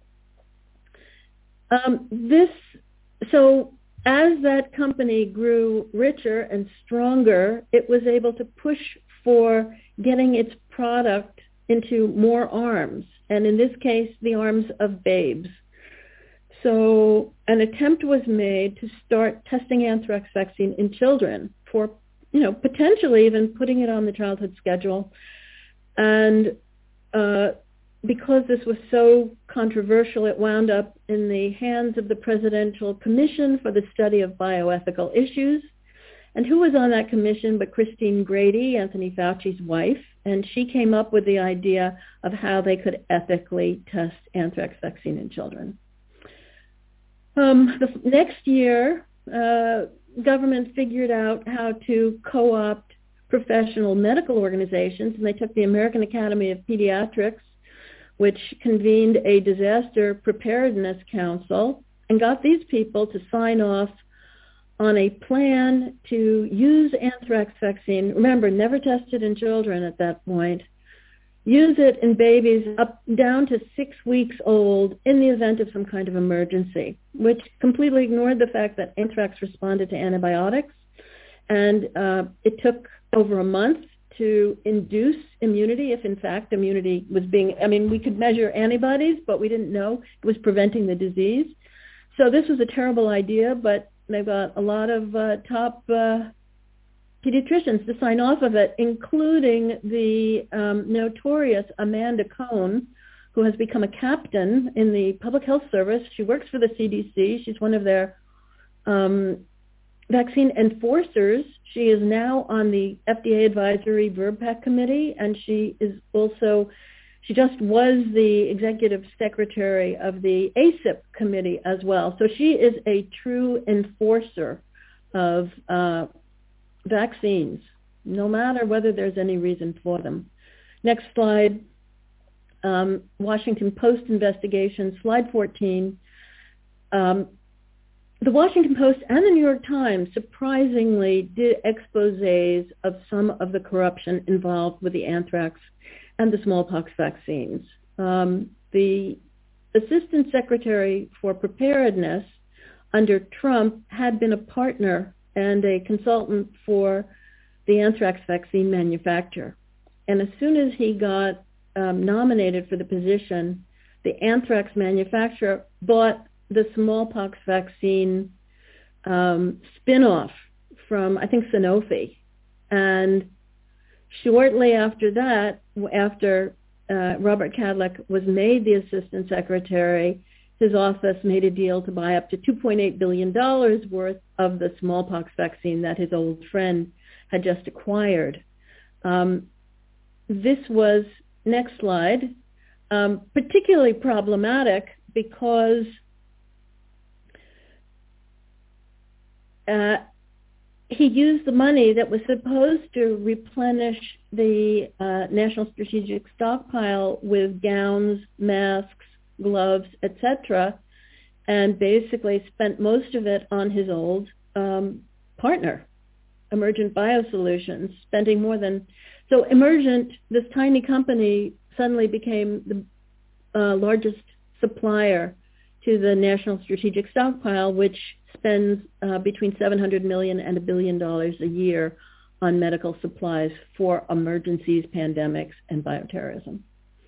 Um, this, so as that company grew richer and stronger, it was able to push for getting its product into more arms, and in this case, the arms of babes. So an attempt was made to start testing anthrax vaccine in children for, you know, potentially even putting it on the childhood schedule. And uh, because this was so controversial, it wound up in the hands of the Presidential Commission for the Study of Bioethical Issues. And who was on that commission but Christine Grady, Anthony Fauci's wife, and she came up with the idea of how they could ethically test anthrax vaccine in children. Um, the next year, uh, government figured out how to co-opt professional medical organizations, and they took the American Academy of Pediatrics, which convened a disaster preparedness council, and got these people to sign off on a plan to use anthrax vaccine. Remember, never tested in children at that point. Use it in babies up down to six weeks old in the event of some kind of emergency, which completely ignored the fact that anthrax responded to antibiotics. And uh, it took over a month to induce immunity, if in fact immunity was being, I mean, we could measure antibodies, but we didn't know it was preventing the disease. So this was a terrible idea, but they got a lot of uh, top uh, pediatricians to sign off of it, including the um, notorious Amanda Cohn, who has become a captain in the Public Health Service. She works for the C D C. She's one of their um, vaccine enforcers. She is now on the F D A Advisory VRBPAC committee, and she is also, she just was the executive secretary of the A C I P committee as well. So she is a true enforcer of uh, vaccines, no matter whether there's any reason for them. Next slide. Um, Washington Post investigation, slide fourteen. Um, the Washington Post and the New York Times surprisingly did exposés of some of the corruption involved with the anthrax and the smallpox vaccines. Um, the Assistant Secretary for Preparedness under Trump had been a partner and a consultant for the anthrax vaccine manufacturer. And as soon as he got um, nominated for the position, the anthrax manufacturer bought the smallpox vaccine um, spin-off from, I think, Sanofi. And shortly after that, after uh, Robert Kadlec was made the Assistant Secretary, his office made a deal to buy up to two point eight billion dollars worth of the smallpox vaccine that his old friend had just acquired. Um, this was, next slide, um, particularly problematic because uh, he used the money that was supposed to replenish the uh, National Strategic Stockpile with gowns, masks, gloves, et cetera, and basically spent most of it on his old um, partner. Emergent Biosolutions, spending more than, so Emergent, this tiny company, suddenly became the uh, largest supplier to the National Strategic Stockpile, which spends uh, between seven hundred million dollars and a billion dollars a year on medical supplies for emergencies, pandemics, and bioterrorism.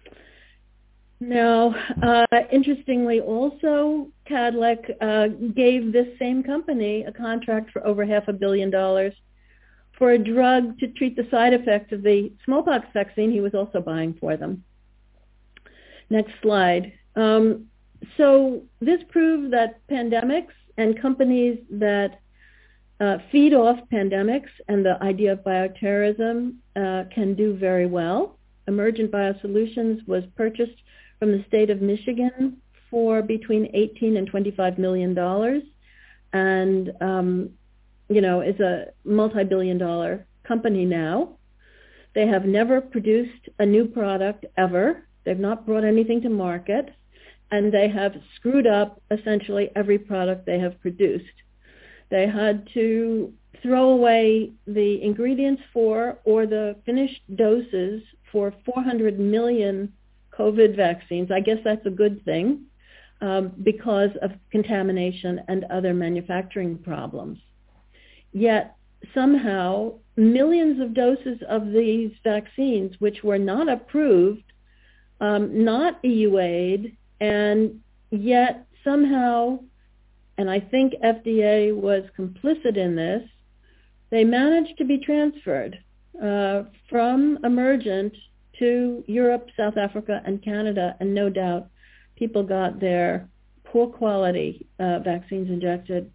Now, uh, interestingly also, Kadlec uh, gave this same company a contract for over half a billion dollars for a drug to treat the side effects of the smallpox vaccine he was also buying for them. Next slide. Um, so this proved that pandemics and companies that uh, feed off pandemics and the idea of bioterrorism uh, can do very well. Emergent Biosolutions was purchased from the state of Michigan for between eighteen and twenty-five million dollars, and um, you know, is a multi-billion dollar company now. They have never produced a new product ever. They've not brought anything to market, and they have screwed up essentially every product they have produced. They had to throw away the ingredients for or the finished doses for four hundred million COVID vaccines. I guess that's a good thing um, because of contamination and other manufacturing problems. Yet somehow millions of doses of these vaccines, which were not approved, um, not E U A'd, and yet somehow, and I think F D A was complicit in this, they managed to be transferred uh, from Emergent to Europe, South Africa, and Canada, and no doubt people got their poor quality uh, vaccines injected.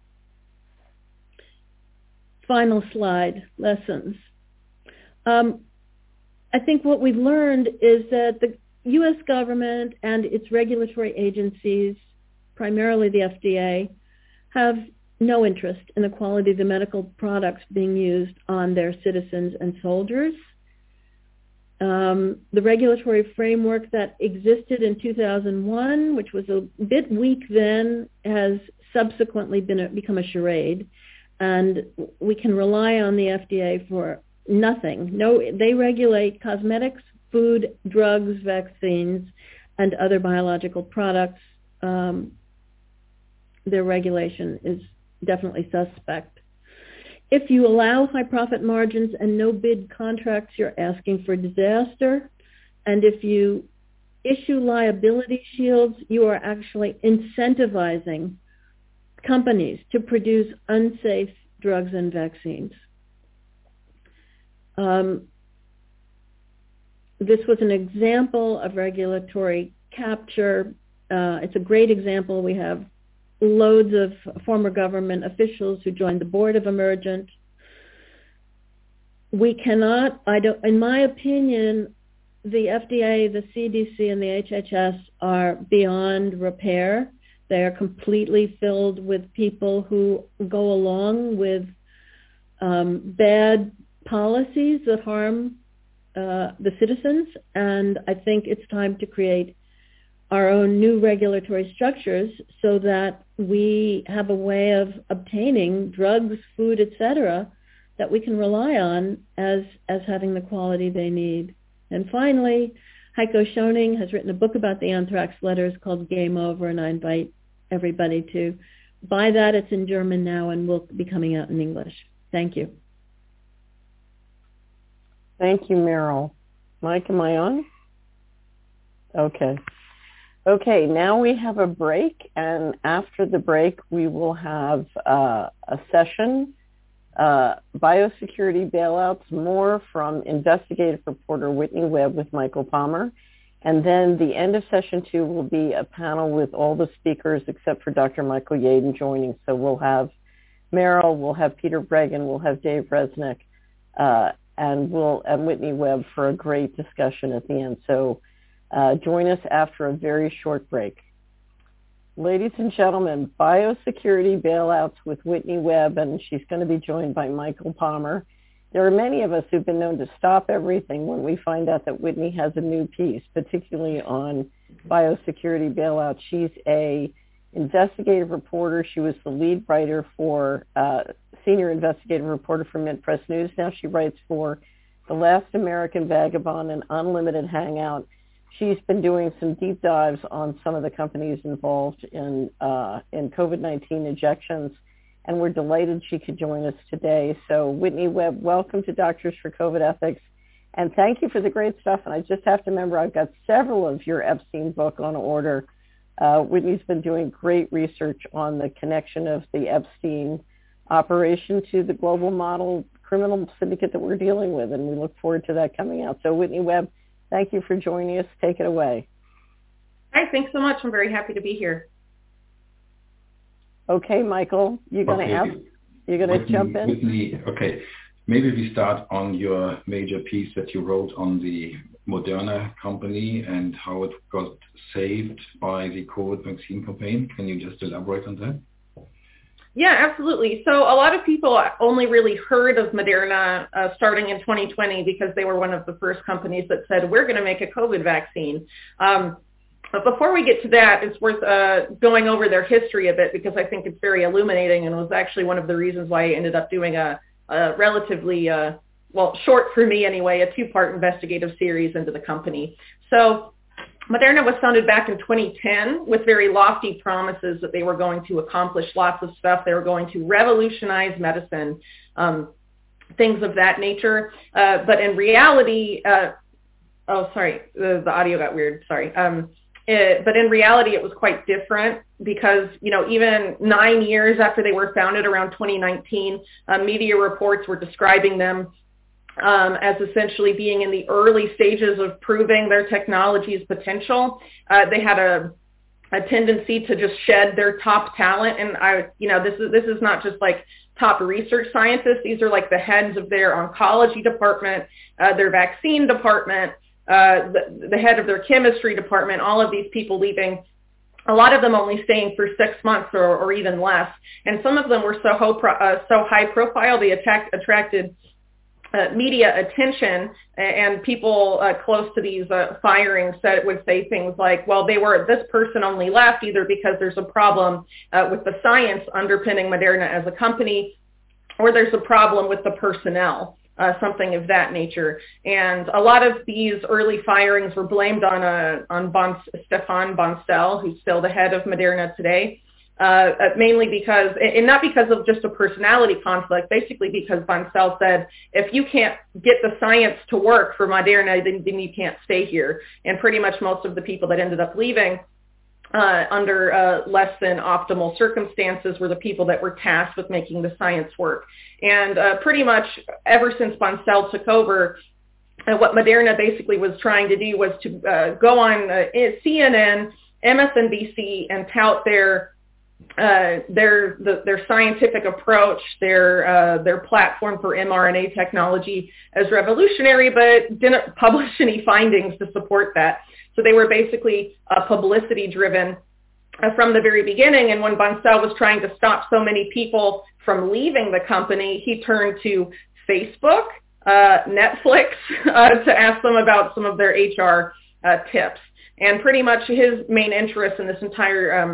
Final slide, lessons. Um, I think what we've learned is that the U S government and its regulatory agencies, primarily the F D A, have no interest in the quality of the medical products being used on their citizens and soldiers. Um, the regulatory framework that existed in two thousand one, which was a bit weak then, has subsequently been a, become a charade, and we can rely on the F D A for nothing. No, they regulate cosmetics, food, drugs, vaccines, and other biological products. Um, their regulation is definitely suspect. If you allow high profit margins and no bid contracts, you're asking for disaster. And if you issue liability shields, you are actually incentivizing companies to produce unsafe drugs and vaccines. Um, this was an example of regulatory capture. Uh, it's a great example. We have loads of former government officials who joined the board of Emergent. We cannot, I don't, in my opinion, the F D A, the C D C, and the H H S are beyond repair. They are completely filled with people who go along with um, bad policies that harm uh, the citizens, and I think it's time to create our own new regulatory structures so that we have a way of obtaining drugs, food, et cetera, that we can rely on as, as having the quality they need. And finally, Heiko Schoening has written a book about the anthrax letters called Game Over, and I invite everybody to buy that. It's in German now and will be coming out in English. Thank you.
Thank you, Meryl. Mike, am I on? Okay. Okay, now we have a break, and after the break, we will have uh, a session, uh, Biosecurity Bailouts, more from investigative reporter Whitney Webb with Michael Palmer. And then the end of session two will be a panel with all the speakers except for Doctor Michael Yaden joining. So we'll have Meryl, we'll have Peter Breggin, we'll have Dave Resnick, uh, and we'll and Whitney Webb for a great discussion at the end. So uh, join us after a very short break. Ladies and gentlemen, Biosecurity Bailouts with Whitney Webb, and she's going to be joined by Michael Palmer. There are many of us who've been known to stop everything when we find out that Whitney has a new piece, particularly on biosecurity bailout. She's a investigative reporter. She was the lead writer for uh, senior investigative reporter for Mint Press News. Now she writes for The Last American Vagabond and Unlimited Hangout. She's been doing some deep dives on some of the companies involved in uh, in COVID nineteen injections, and we're delighted she could join us today. So Whitney Webb, welcome to Doctors for COVID Ethics, and thank you for the great stuff. And I just have to remember I've got several of your Epstein book on order. Uh, Whitney's been doing great research on the connection of the Epstein operation to the global model criminal syndicate that we're dealing with, and we look forward to that coming out. So Whitney Webb, thank you for joining us. Take it away.
Hi, thanks so much. I'm very happy to be here.
Okay, Michael, you're going to
Okay.
ask, you're going to
Whitney-
jump in?
Whitney, okay. Maybe we start on your major piece that you wrote on the Moderna company and how it got saved by the COVID vaccine campaign. Can you just elaborate on that?
Yeah, absolutely. So a lot of people only really heard of Moderna uh, starting in twenty twenty because they were one of the first companies that said, we're going to make a COVID vaccine. Um, but before we get to that, it's worth uh, going over their history a bit because I think it's very illuminating and was actually one of the reasons why I ended up doing a, a relatively, uh, well, short for me anyway, a two-part investigative series into the company. So Moderna was founded back in twenty ten with very lofty promises that they were going to accomplish lots of stuff. They were going to revolutionize medicine, um, things of that nature. Uh, but in reality, uh, oh, sorry, the, the audio got weird. Sorry. Um, it, but in reality, it was quite different because, you know, even nine years after they were founded around twenty nineteen, uh, media reports were describing them Um, as essentially being in the early stages of proving their technology's potential. Uh, they had a, a tendency to just shed their top talent. And I, you know, this is, this is not just like top research scientists. These are like the heads of their oncology department, uh, their vaccine department, uh, the, the head of their chemistry department, all of these people leaving, a lot of them only staying for six months or, or even less. And some of them were so, ho- uh, so high profile, they attacked, attracted Uh, media attention, and people uh, close to these uh, firings said would say things like, well, they were, this person only left either because there's a problem uh, with the science underpinning Moderna as a company, or there's a problem with the personnel, uh, something of that nature. And a lot of these early firings were blamed on uh, on bon, Stéphane Bancel, who's still the head of Moderna today. Uh, mainly because, and not because of just a personality conflict, basically because Bancel said, if you can't get the science to work for Moderna, then, then you can't stay here. And pretty much most of the people that ended up leaving uh, under uh, less than optimal circumstances were the people that were tasked with making the science work. And uh, pretty much ever since Bancel took over, uh, what Moderna basically was trying to do was to uh, go on uh, C N N, M S N B C, and tout their Uh, their the, their scientific approach, their uh, their platform for mRNA technology as revolutionary, but didn't publish any findings to support that. So they were basically uh, publicity driven uh, from the very beginning. And when Bancel was trying to stop so many people from leaving the company, he turned to Facebook, uh, Netflix uh, to ask them about some of their H R uh, tips. And pretty much his main interest in this entire um,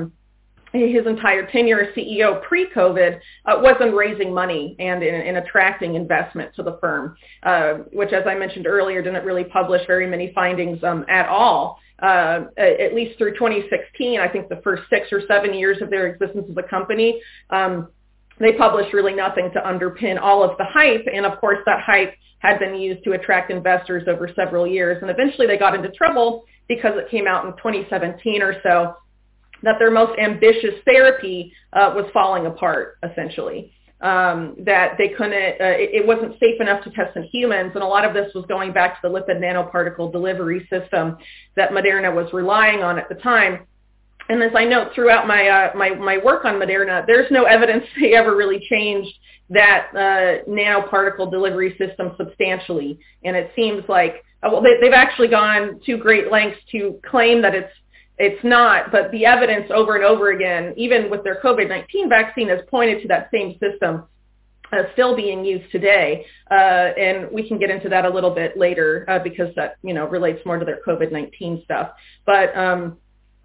his entire tenure as C E O pre-COVID uh, was in raising money and in, in attracting investment to the firm, uh, which, as I mentioned earlier, didn't really publish very many findings um, at all. Uh, at least through twenty sixteen, I think the first six or seven years of their existence as a company, um, they published really nothing to underpin all of the hype. And of course, that hype had been used to attract investors over several years. And eventually they got into trouble because it came out in twenty seventeen or so that their most ambitious therapy uh, was falling apart, essentially, um, that they couldn't, uh, it, it wasn't safe enough to test in humans. And a lot of this was going back to the lipid nanoparticle delivery system that Moderna was relying on at the time. And as I note throughout my, uh, my, my work on Moderna, there's no evidence they ever really changed that uh, nanoparticle delivery system substantially. And it seems like, uh, well, they, they've actually gone to great lengths to claim that it's It's not, but the evidence over and over again, even with their COVID nineteen vaccine, has pointed to that same system uh, still being used today. Uh, and we can get into that a little bit later uh, because that, you know, relates more to their COVID nineteen stuff. But um,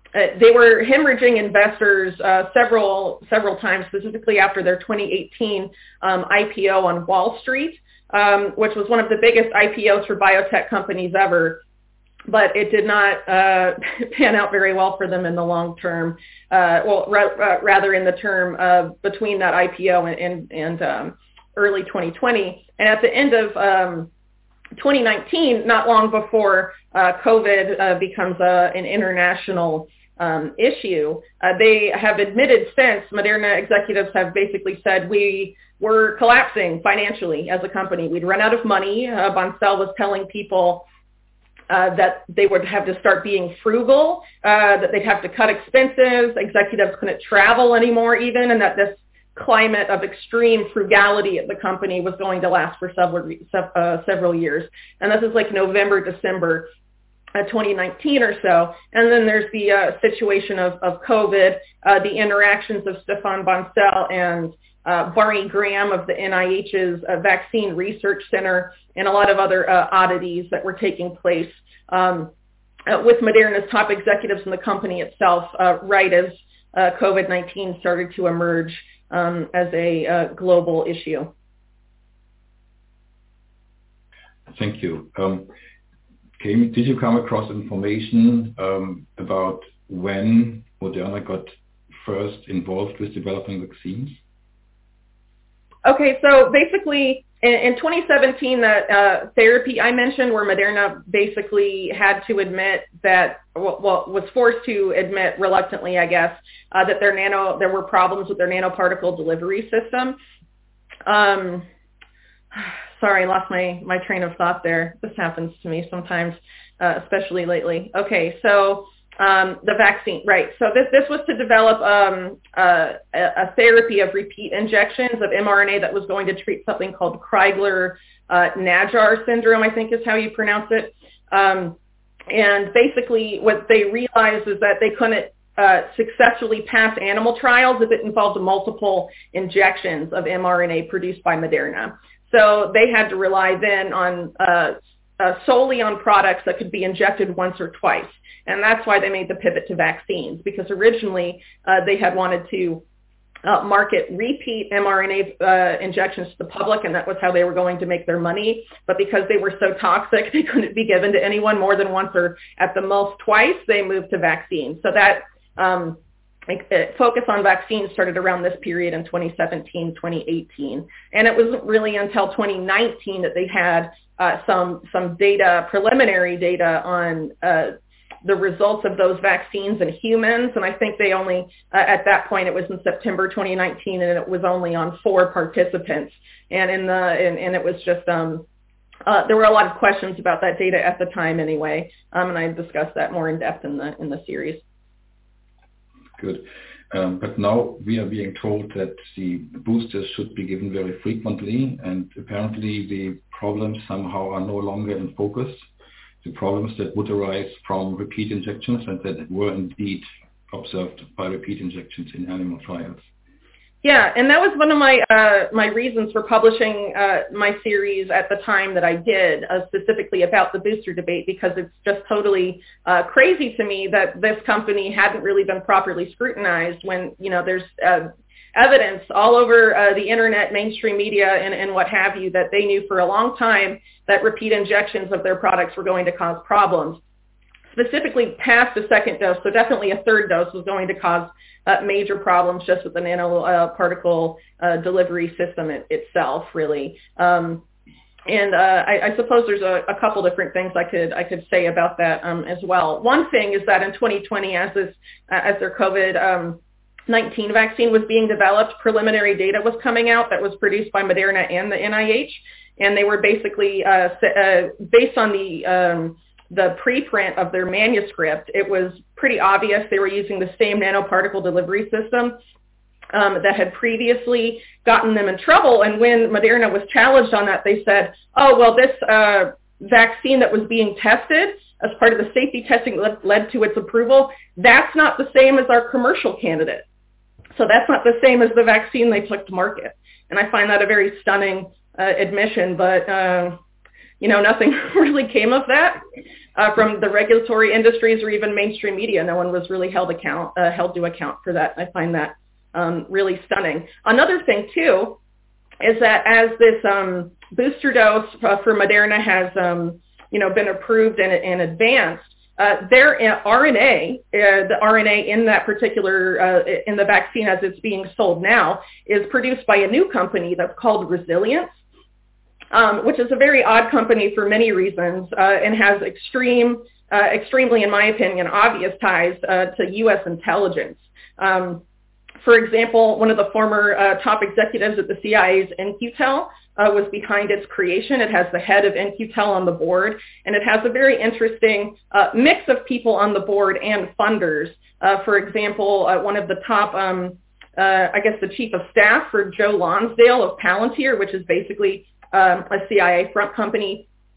uh, they were hemorrhaging investors uh, several several times, specifically after their twenty eighteen um, I P O on Wall Street, um, which was one of the biggest I P Os for biotech companies ever. But it did not uh, pan out very well for them in the long term. Uh, well, ra- rather in the term of between that I P O and and, and um, early twenty twenty, and at the end of um, twenty nineteen, not long before uh, COVID uh, becomes a, an international um, issue, uh, they have admitted since, Moderna executives have basically said, we were collapsing financially as a company. We'd run out of money. Uh, Bancel was telling people uh, that they would have to start being frugal, uh, that they'd have to cut expenses, executives couldn't travel anymore even, and that this climate of extreme frugality at the company was going to last for several uh, several years. And this is like November, December uh, twenty nineteen or so. And then there's the uh, situation of, of COVID, uh, the interactions of Stéphane Bancel and uh, Barney Graham of the N I H's uh, Vaccine Research Center, and a lot of other uh, oddities that were taking place um, uh, with Moderna's top executives in the company itself, uh, right as uh, COVID nineteen started to emerge Um, as a uh, global issue.
Thank you. Um, came, did you come across information um, about when Moderna got first involved with developing vaccines?
Okay, so basically in, in twenty seventeen, that uh, therapy I mentioned where Moderna basically had to admit that, well, well was forced to admit reluctantly, I guess, uh, that their nano, there were problems with their nanoparticle delivery system. Um, sorry, I lost my, my train of thought there. This happens to me sometimes, uh, especially lately. Okay, so um, the vaccine, right. So this, this was to develop um, uh, a, a therapy of repeat injections of mRNA that was going to treat something called Crigler-Najjar syndrome, I think is how you pronounce it. Um, and basically what they realized is that they couldn't uh, successfully pass animal trials if it involved multiple injections of mRNA produced by Moderna. So they had to rely then on uh, uh, solely on products that could be injected once or twice. And that's why they made the pivot to vaccines, because originally uh, they had wanted to uh, market repeat mRNA uh, injections to the public, and that was how they were going to make their money. But because they were so toxic, they couldn't be given to anyone more than once or at the most twice, they moved to vaccines. So that um, focus on vaccines started around this period in twenty seventeen, twenty eighteen. And it wasn't really until twenty nineteen that they had uh, some, some data, preliminary data on uh, the results of those vaccines in humans. And I think they only, uh, at that point, it was in September twenty nineteen, and it was only on four participants. And in the, and, and it was just, um, uh, there were a lot of questions about that data at the time anyway. Um, and I discussed that more in depth in the, in the series.
Good. Um, but now we are being told that the boosters should be given very frequently, and apparently the problems somehow are no longer in focus. The problems that would arise from repeat injections and that were indeed observed by repeat injections in animal trials.
Yeah, and that was one of my uh, my reasons for publishing uh, my series at the time that I did, uh, specifically about the booster debate, because it's just totally uh, crazy to me that this company hadn't really been properly scrutinized when, you know, there's uh, evidence all over uh, the internet, mainstream media, and, and what have you, that they knew for a long time that repeat injections of their products were going to cause problems. Specifically past a second dose, so definitely a third dose was going to cause uh, major problems just with the nanoparticle uh, uh, delivery system it, itself, really. Um, and uh, I, I suppose there's a, a couple different things I could I could say about that um, as well. One thing is that in twenty twenty, as this uh, as their COVID um, nineteen vaccine was being developed, preliminary data was coming out that was produced by Moderna and the N I H, and they were basically uh, uh, based on the um, the preprint of their manuscript. It was pretty obvious they were using the same nanoparticle delivery system um, that had previously gotten them in trouble. And when Moderna was challenged on that, they said, oh, well, this uh, vaccine that was being tested as part of the safety testing led, led to its approval, that's not the same as our commercial candidate. So that's not the same as the vaccine they took to market. And I find that a very stunning uh, admission, but uh, you know, nothing really came of that uh, from the regulatory industries or even mainstream media. No one was really held account uh, held to account for that. I find that um, really stunning. Another thing too is that as this um, booster dose uh, for Moderna has um, you know been approved and, and advanced, Uh, their R N A, uh, the R N A in that particular, uh, in the vaccine as it's being sold now, is produced by a new company that's called Resilience, um, which is a very odd company for many reasons uh, and has extreme, uh, extremely, in my opinion, obvious ties uh, to U S intelligence. Um, for example, one of the former uh, top executives at the C I A's N Q T E L Uh, was behind its creation. It has the head of N Q T E L on the board, and it has a very interesting uh, mix of people on the board and funders. Uh, for example, uh, one of the top, um, uh, I guess the chief of staff for Joe Lonsdale of Palantir, which is basically um, a C I A front company.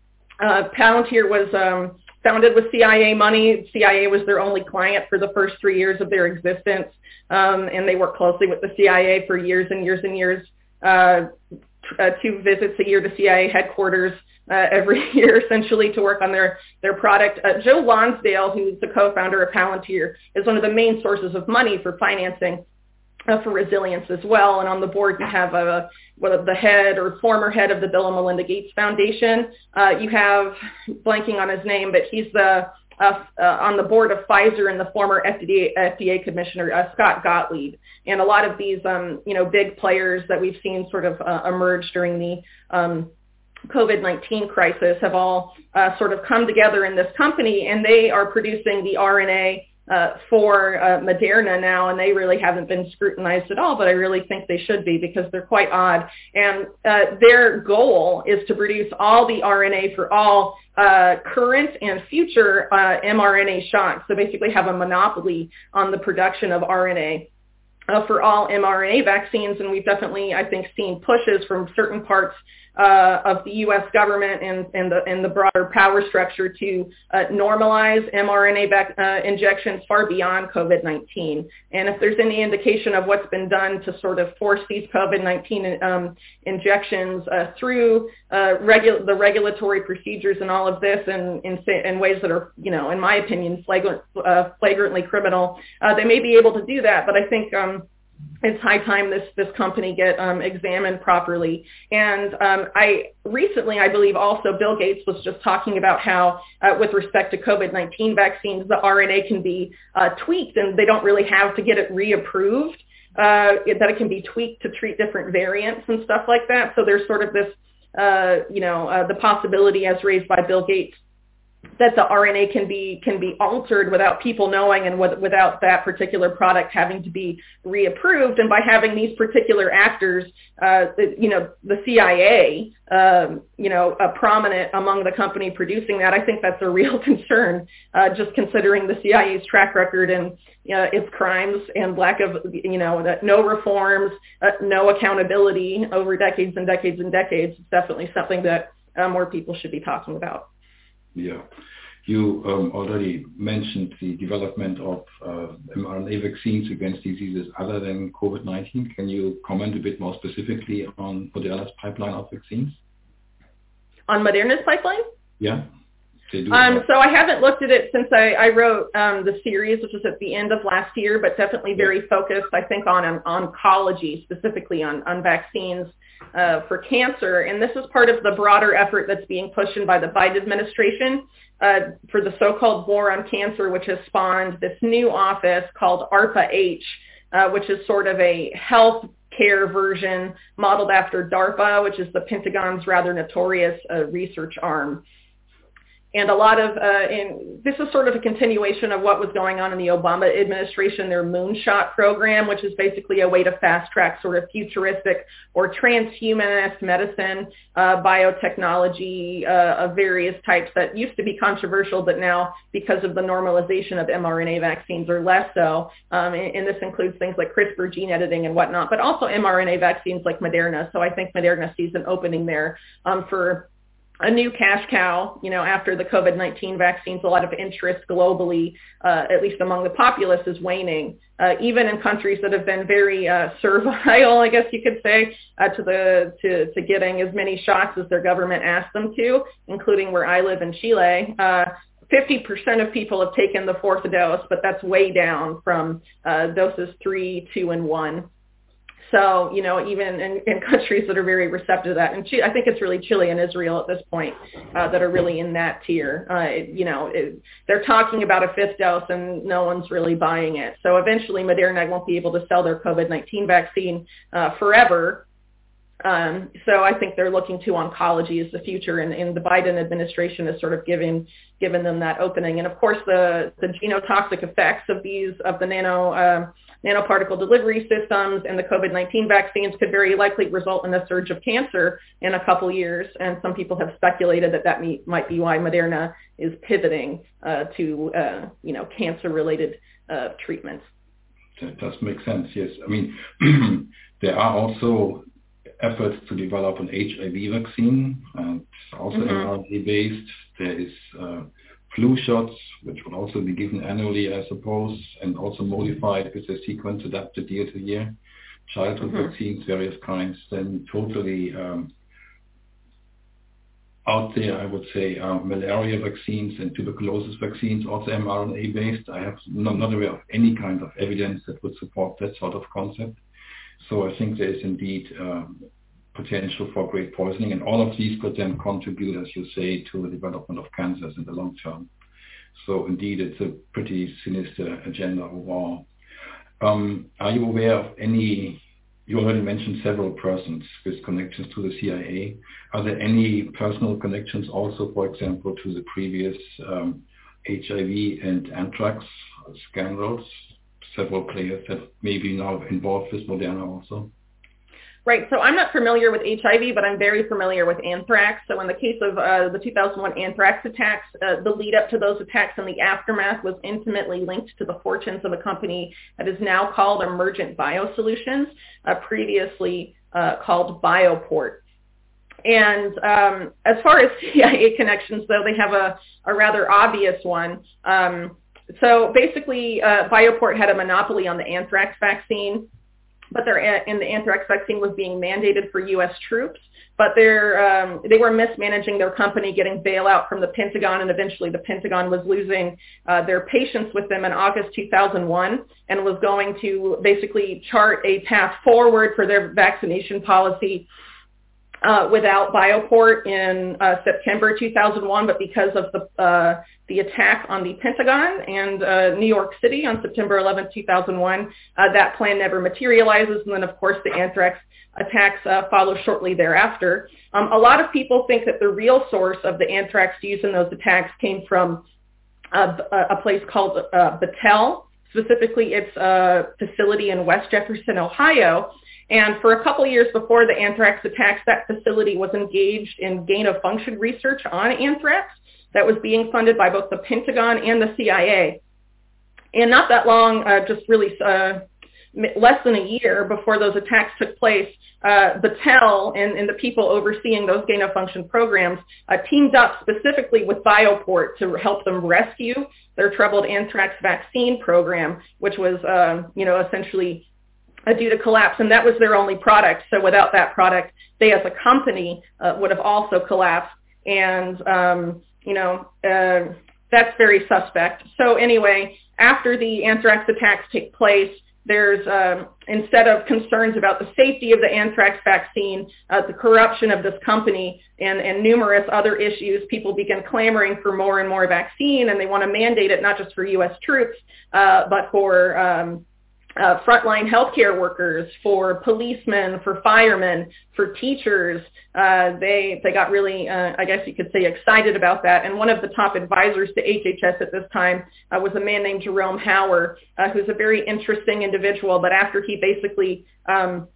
Uh, Palantir was um, founded with C I A money. C I A was their only client for the first three years of their existence, um, and they worked closely with the C I A for years and years and years. Uh, Uh, two visits a year to C I A headquarters uh, every year, essentially, to work on their, their product. Uh, Joe Lonsdale, who's the co-founder of Palantir, is one of the main sources of money for financing uh, for Resilience as well. And on the board, you have a, well, the head or former head of the Bill and Melinda Gates Foundation. Uh, you have, blanking on his name, but he's the Uh, uh, on the board of Pfizer and the former F D A, F D A commissioner, uh, Scott Gottlieb. And a lot of these, um, you know, big players that we've seen sort of uh, emerge during the um, COVID nineteen crisis have all uh, sort of come together in this company, and they are producing the R N A uh, for uh, Moderna now, and they really haven't been scrutinized at all, but I really think they should be because they're quite odd. And uh, their goal is to produce all the R N A for all uh, current and future uh, mRNA shots, so basically have a monopoly on the production of R N A uh, for all mRNA vaccines, and we've definitely, I think, seen pushes from certain parts Uh, of the U S government and, and, the, and the broader power structure to uh, normalize mRNA vac- uh, injections far beyond COVID nineteen. And if there's any indication of what's been done to sort of force these COVID nineteen um, injections uh, through uh, regu- the regulatory procedures and all of this in, in, in ways that are, you know, in my opinion, flagrant, uh, flagrantly criminal, uh, they may be able to do that. But I think um, it's high time this, this company get um, examined properly. And um, I recently, I believe also Bill Gates was just talking about how uh, with respect to COVID nineteen vaccines, the R N A can be uh, tweaked and they don't really have to get it reapproved, uh, that it can be tweaked to treat different variants and stuff like that. So there's sort of this, uh, you know, uh, the possibility as raised by Bill Gates that the R N A can be can be altered without people knowing and with, without that particular product having to be reapproved. And by having these particular actors, uh, you know, the C I A, um, you know, uh, prominent among the company producing that, I think that's a real concern, uh, just considering the C I A's track record and uh, its crimes and lack of, you know, no reforms, uh, no accountability over decades and decades and decades. It's definitely something that uh, more people should be talking about.
Yeah. You um, already mentioned the development of uh, mRNA vaccines against diseases other than COVID nineteen. Can you comment a bit more specifically on Moderna's pipeline of vaccines?
On Moderna's pipeline?
Yeah.
Um, so I haven't looked at it since I, I wrote um, the series, which was at the end of last year, but definitely very focused, I think, on um, oncology, specifically on, on vaccines uh, for cancer. And this is part of the broader effort that's being pushed in by the Biden administration uh, for the so-called war on cancer, which has spawned this new office called ARPA-H, uh, which is sort of a health care version modeled after DARPA, which is the Pentagon's rather notorious uh, research arm. And a lot of, uh, in, this is sort of a continuation of what was going on in the Obama administration, their Moonshot program, which is basically a way to fast track sort of futuristic or transhumanist medicine, uh, biotechnology uh, of various types that used to be controversial, but now because of the normalization of mRNA vaccines are less so. Um, and, and this includes things like CRISPR gene editing and whatnot, but also mRNA vaccines like Moderna. So I think Moderna sees an opening there um, for a new cash cow, you know, after the COVID nineteen vaccines. A lot of interest globally, uh, at least among the populace, is waning. Uh, even in countries that have been very uh, servile, I guess you could say, uh, to the to, to getting as many shots as their government asked them to, including where I live in Chile. Uh, fifty percent of people have taken the fourth dose, but that's way down from uh, doses three, two, and one. So, you know, even in, in countries that are very receptive to that, and I think it's really Chile and Israel at this point uh, that are really in that tier. Uh, it, you know, it, they're talking about a fifth dose and no one's really buying it. So eventually Moderna won't be able to sell their COVID nineteen vaccine uh, forever. Um, so I think they're looking to oncology as the future, and, and the Biden administration is sort of giving given them that opening. And of course, the, the genotoxic effects of these of the nano uh, nanoparticle delivery systems and the COVID nineteen vaccines could very likely result in a surge of cancer in a couple years. And some people have speculated that that may, might be why Moderna is pivoting uh, to uh, you know cancer-related uh, treatments.
That does make sense. Yes, I mean there are also efforts to develop an H I V vaccine, and also
Mm-hmm.
mRNA based. There is uh, flu shots, which will also be given annually, I suppose, and also modified with a sequence adapted year to year. Childhood
Mhm.
vaccines, various kinds. Then totally um, out there, I would say, um, malaria vaccines and tuberculosis vaccines, also mRNA based. I have not, not aware of any kind of evidence that would support that sort of concept. So I think there is indeed um, potential for great poisoning, and all of these could then contribute, as you say, to the development of cancers in the long term. So indeed, it's a pretty sinister agenda overall. Um, are you aware of any, you already mentioned several persons with connections to the C I A. Are there any personal connections also, for example, to the previous um, H I V and anthrax scandals? Several players that may be now involved with Moderna also.
Right. So I'm not familiar with H I V, but I'm very familiar with anthrax. So in the case of uh, the two thousand one anthrax attacks, uh, the lead up to those attacks and the aftermath was intimately linked to the fortunes of a company that is now called Emergent Biosolutions, uh, previously uh, called Bioport. And um, as far as C I A connections, though, they have a, a rather obvious one. Um, so basically, uh, Bioport had a monopoly on the anthrax vaccine, but their and the anthrax vaccine was being mandated for U S troops. But they're, um, they were mismanaging their company, getting bailout from the Pentagon, and eventually the Pentagon was losing uh, their patience with them in August two thousand one and was going to basically chart a path forward for their vaccination policy Uh, without Bioport in uh, September two thousand one, but because of the uh, the attack on the Pentagon and uh, New York City on September eleventh, two thousand one, uh, that plan never materializes, and then of course the anthrax attacks uh, follow shortly thereafter. Um, a lot of people think that the real source of the anthrax used in those attacks came from uh, a place called uh, Battelle, specifically its uh, facility in West Jefferson, Ohio. And for a couple of years before the anthrax attacks, that facility was engaged in gain-of-function research on anthrax that was being funded by both the Pentagon and the C I A. And not that long, uh, just really uh, less than a year before those attacks took place, uh, Battelle and, and the people overseeing those gain-of-function programs uh, teamed up specifically with Bioport to help them rescue their troubled anthrax vaccine program, which was, uh, you know, essentially Uh, due to collapse, and that was their only product. So without that product, they as a company uh, would have also collapsed, and um, you know uh, that's very suspect. So anyway, after the anthrax attacks take place, there's um, instead of concerns about the safety of the anthrax vaccine, uh, the corruption of this company, and, and numerous other issues, people begin clamoring for more and more vaccine, and they want to mandate it not just for U S troops, uh, but for um, Uh, frontline healthcare workers, for policemen, for firemen, for teachers. Uh, they they got really, uh, I guess you could say, excited about that. And one of the top advisors to H H S at this time uh, was a man named Jerome Hauer, uh, who's a very interesting individual. But after he basically um,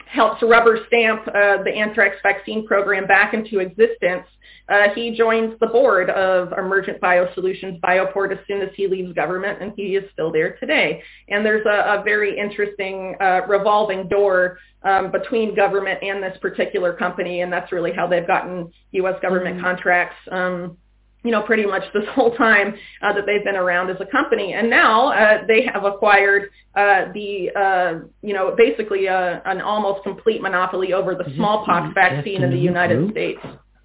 helped rubber stamp uh, the anthrax vaccine program back into existence. Uh, he joins the board of Emergent Biosolutions, Bioport, as soon as he leaves government, and he is still there today. And there's a, a very interesting uh, revolving door um, between government and this particular company, and that's really how they've gotten U S government mm-hmm. contracts, um, you know, pretty much this whole time uh, that they've been around as a company. And now uh, they have acquired uh, the, uh, you know, basically uh, an almost complete monopoly over the smallpox vaccine in the United States.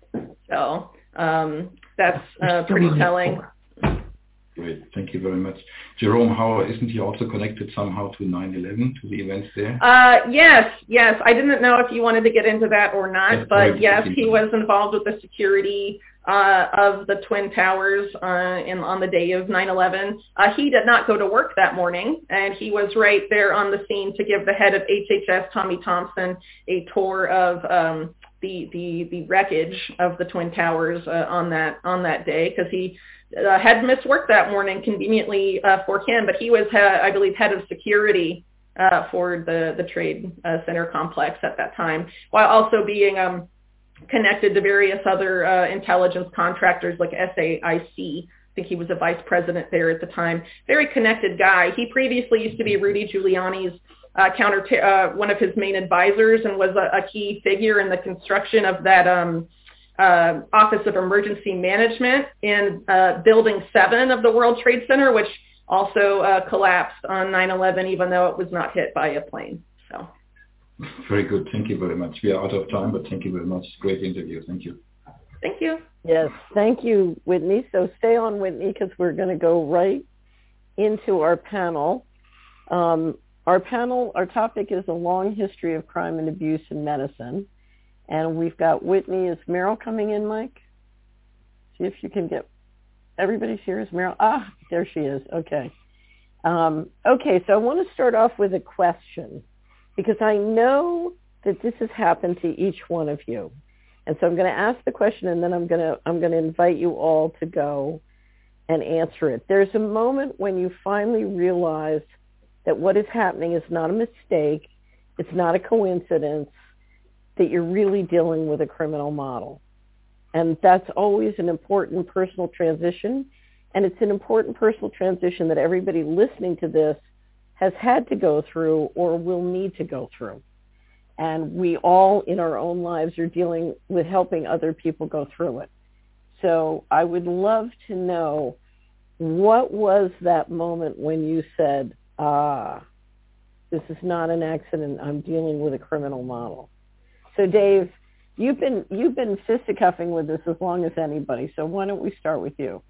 So um, that's uh, pretty telling.
Great. Thank you very much. Jerome Hauer, isn't he also connected somehow to nine eleven, to the events there?
Uh, yes, yes. I didn't know if you wanted to get into that or not, that's but yes, he was involved with the security uh, of the Twin Towers uh, in, on the day of nine eleven. Uh, he did not go to work that morning, and he was right there on the scene to give the head of H H S, Tommy Thompson, a tour of um, the, the, the wreckage of the Twin Towers uh, on that on that day, because he uh, had missed work that morning conveniently uh, for him, but he was, uh, I believe, head of security uh, for the, the Trade uh, Center complex at that time, while also being um, connected to various other uh, intelligence contractors like S A I C. I think he was a vice president there at the time. Very connected guy. He previously used to be Rudy Giuliani's uh, counter, t- uh, one of his main advisors, and was a, a key figure in the construction of that um, uh, Office of Emergency Management in uh, Building seven of the World Trade Center, which also uh, collapsed on nine eleven, even though it was not hit by a plane. So.
Very good. Thank you very much. We are out of time, but thank you very much. Great interview. Thank you.
Thank you.
Yes, thank you, Whitney. So stay on, Whitney, because we're going to go right into our panel. Um, our panel, our topic is a long history of crime and abuse in medicine. And we've got Whitney. Is Meryl coming in, Mike? See if you can get, everybody's here. Is Meryl? Ah, there she is. Okay. Um, okay, so I want to start off with a question, because I know that this has happened to each one of you. And so I'm going to ask the question, and then I'm going to I'm going to invite you all to go and answer it. There's a moment when you finally realize that what is happening is not a mistake, it's not a coincidence, that you're really dealing with a criminal model. And that's always an important personal transition, and it's an important personal transition that everybody listening to this has had to go through or will need to go through. And we all in our own lives are dealing with helping other people go through it. So I would love to know, what was that moment when you said, ah, this is not an accident, I'm dealing with a criminal model? So Dave, you've been you've been fisticuffing with this as long as anybody, so why don't we start with you?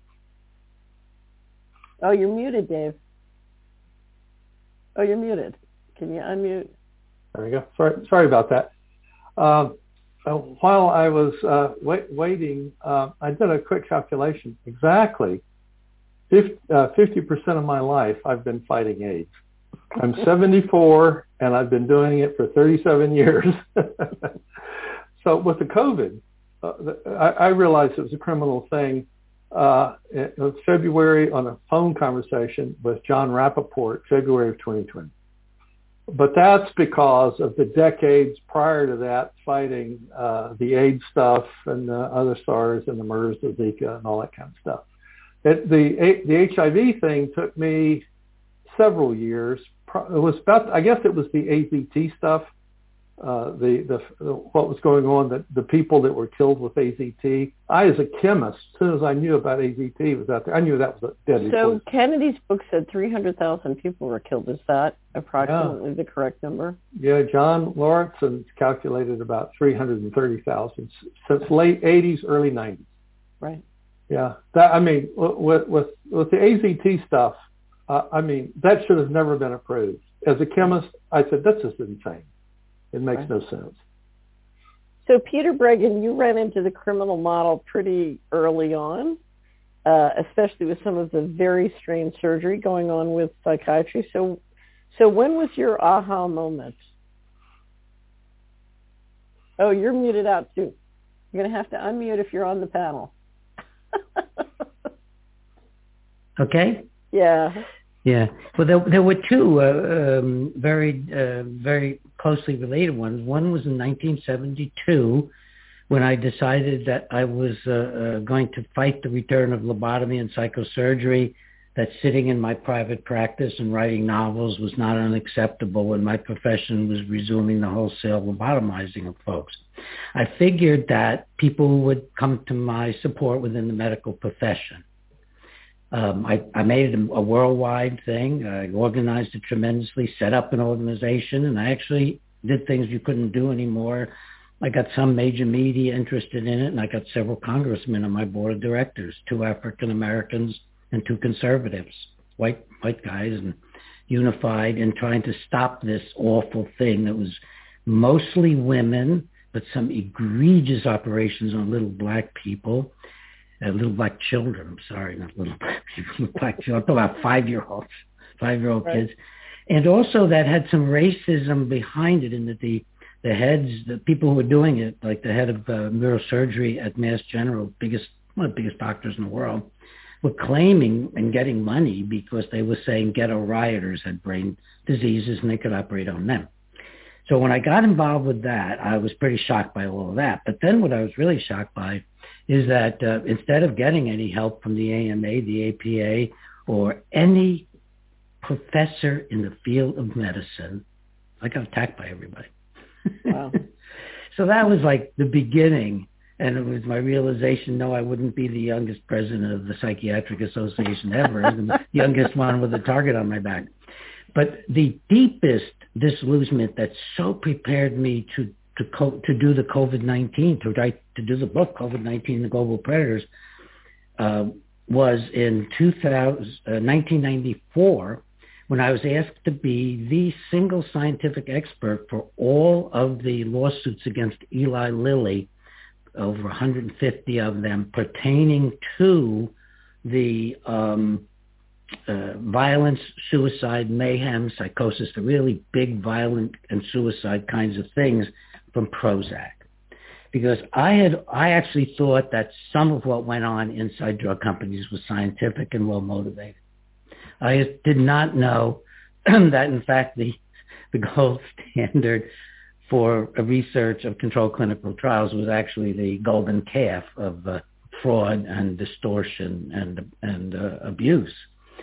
Oh, you're muted, Dave. Oh, you're muted. Can you unmute?
There we go. Sorry, sorry about that. Um, uh, while I was uh, wait, waiting, uh, I did a quick calculation. Exactly fifty percent of my life, I've been fighting AIDS. I'm seventy-four, and I've been doing it for thirty-seven years. So with the COVID, uh, I, I realized it was a criminal thing. Uh, it was February on a phone conversation with John Rappaport, February of twenty twenty. But that's because of the decades prior to that fighting uh, the AIDS stuff and the other SARS and the MERS, the Zika, and all that kind of stuff. It, the the H I V thing took me several years. It was about, I guess it was the A Z T stuff, uh, the the what was going on, the, the people that were killed with A Z T. I, as a chemist, as soon as I knew about A Z T was out there, I knew that was a deadly
So
poison.
Kennedy's book said three hundred thousand people were killed. Is that approximately yeah. the correct number?
Yeah, John Lawrence calculated about three hundred thirty thousand since late eighties, early nineties.
Right.
Yeah, that, I mean, with with with the A Z T stuff, uh, I mean, that should have never been approved. As a chemist, I said, this is insane. It makes right. no sense.
So, Peter Breggin, you ran into the criminal model pretty early on, uh, especially with some of the very strange surgery going on with psychiatry. So, so when was your aha moment? Oh, you're muted out too. You're going to have to unmute if you're on the panel.
Okay.
Yeah.
Yeah. Well, there, there were two uh, um, very, uh, very closely related ones. One was in nineteen seventy-two when I decided that I was uh, uh, going to fight the return of lobotomy and psychosurgery, that sitting in my private practice and writing novels was not unacceptable when my profession was resuming the wholesale lobotomizing of folks. I figured that people would come to my support within the medical profession. Um, I, I made it a worldwide thing. I organized it tremendously, set up an organization, and I actually did things you couldn't do anymore. I got some major media interested in it, and I got several congressmen on my board of directors, two African Americans and two conservatives, white white guys, and unified in trying to stop this awful thing that was mostly women, but some egregious operations on little black people. Uh, little black children, I'm sorry, not little black people, little black children. I'm talking about five-year-olds, five-year-old right. kids. And also that had some racism behind it in that the, the heads, the people who were doing it, like the head of uh, neurosurgery at Mass General, biggest, one of the biggest doctors in the world, were claiming and getting money because they were saying ghetto rioters had brain diseases and they could operate on them. So when I got involved with that, I was pretty shocked by all of that. But then what I was really shocked by is that uh, instead of getting any help from the A M A, the A P A, or any professor in the field of medicine, I got attacked by everybody.
Wow.
So that was like the beginning. And it was my realization, no, I wouldn't be the youngest president of the Psychiatric Association ever, the youngest one with a target on my back. But the deepest disillusionment that so prepared me to to co- to do the COVID nineteen, to write, to do the book COVID nineteen and the Global Predators, uh, was in two thousand, uh, nineteen ninety-four, when I was asked to be the single scientific expert for all of the lawsuits against Eli Lilly, over one hundred fifty of them pertaining to the um, uh, violence, suicide, mayhem, psychosis, the really big violent and suicide kinds of things from Prozac. Because I had, I actually thought that some of what went on inside drug companies was scientific and well motivated. I did not know that, in fact, the the gold standard for a research of controlled clinical trials was actually the golden calf of uh, fraud and distortion and and uh, abuse.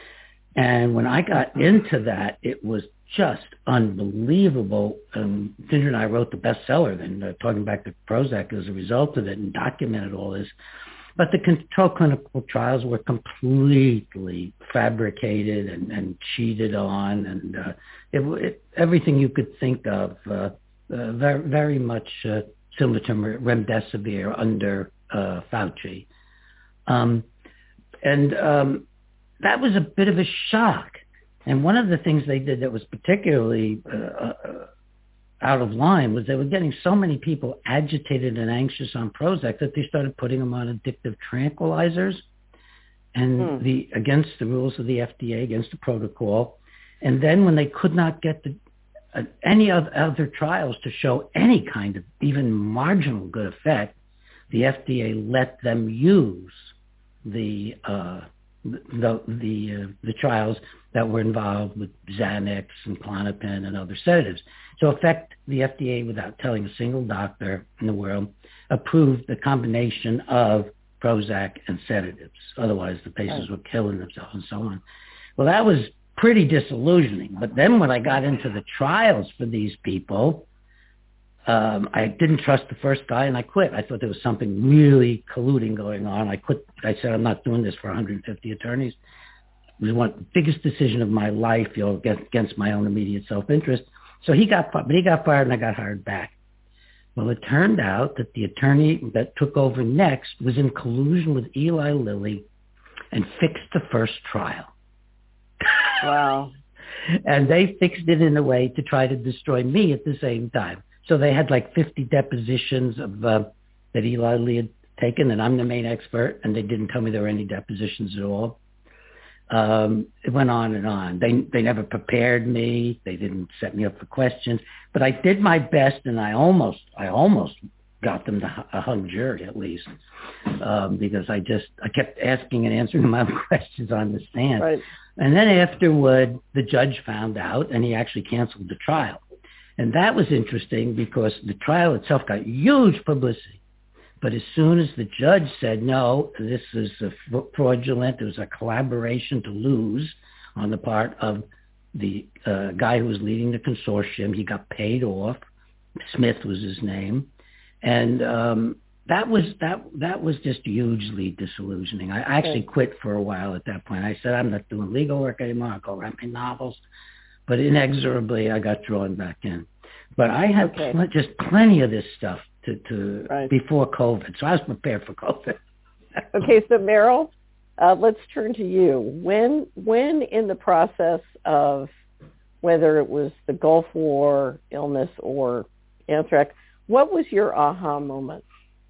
And when I got into that, it was just unbelievable. Um, Ginger and I wrote the bestseller, then uh, talking back to Prozac as a result of it, and documented all this. But the controlled clinical trials were completely fabricated and, and cheated on, and uh, it, it, everything you could think of. Uh, Uh, very, very much uh, similar to remdesivir under uh, Fauci. Um, and um, that was a bit of a shock. And one of the things they did that was particularly uh, uh, out of line was they were getting so many people agitated and anxious on Prozac that they started putting them on addictive tranquilizers and hmm. the against the rules of the F D A, against the protocol. And then when they could not get the Uh, any of other trials to show any kind of even marginal good effect, the F D A let them use the uh, the the, uh, the trials that were involved with Xanax and Klonopin and other sedatives. So, in effect, the F D A, without telling a single doctor in the world, approved the combination of Prozac and sedatives. Otherwise, the patients were killing themselves and so on. Well, that was pretty disillusioning. But then when I got into the trials for these people, um, I didn't trust the first guy and I quit. I thought there was something really colluding going on. I quit. I said, I'm not doing this for one hundred fifty attorneys. It was one of the biggest decision of my life, you know, against, against my own immediate self-interest. So he got, but he got fired and I got hired back. Well, it turned out that the attorney that took over next was in collusion with Eli Lilly and fixed the first trial.
Wow.
And they fixed it in a way to try to destroy me at the same time. So they had like fifty depositions of uh, that Eli Lilly had taken, and I'm the main expert, and they didn't tell me there were any depositions at all. Um, it went on and on. They they never prepared me. They didn't set me up for questions. But I did my best, and I almost I almost got them to a hung jury at least, um, because I just I kept asking and answering my own questions on the stand.
Right.
And then afterward, the judge found out, and he actually canceled the trial. And that was interesting because the trial itself got huge publicity. But as soon as the judge said, no, this is a fraudulent, it was a collaboration to lose on the part of the uh, guy who was leading the consortium, he got paid off. Smith was his name. And um, that was that that was just hugely disillusioning. I actually quit for a while at that point. I said, I'm not doing legal work anymore. I'll go write my novels. But inexorably, I got drawn back in. But I had okay. pl- just plenty of this stuff to, to right. before COVID, so I was prepared for COVID.
Okay, so Meryl, uh, let's turn to you. When, when in the process of whether it was the Gulf War illness or anthrax, what was your aha moment?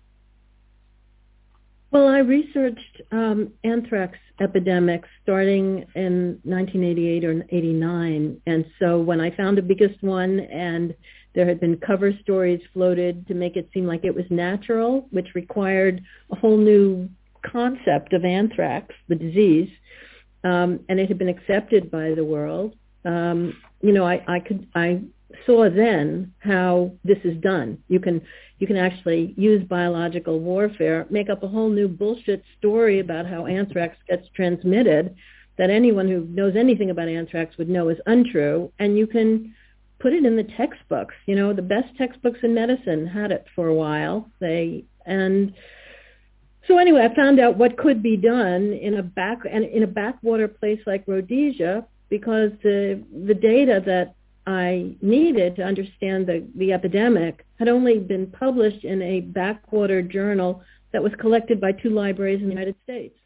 Well, I researched um, anthrax epidemics starting in nineteen eighty-eight or eighty-nine. And so when I found the biggest one and there had been cover stories floated to make it seem like it was natural, which required a whole new concept of anthrax, the disease, um, and it had been accepted by the world, um, you know, I, I could, I saw then how this is done. You can you can actually use biological warfare, make up a whole new bullshit story about how anthrax gets transmitted that anyone who knows anything about anthrax would know is untrue, and you can put it in the textbooks. You know, the best textbooks in medicine had it for a while. They and so anyway, I found out what could be done in a back and in a backwater place like Rhodesia, because the the data that I needed to understand the, the epidemic had only been published in a backwater journal that was collected by two libraries in the United States.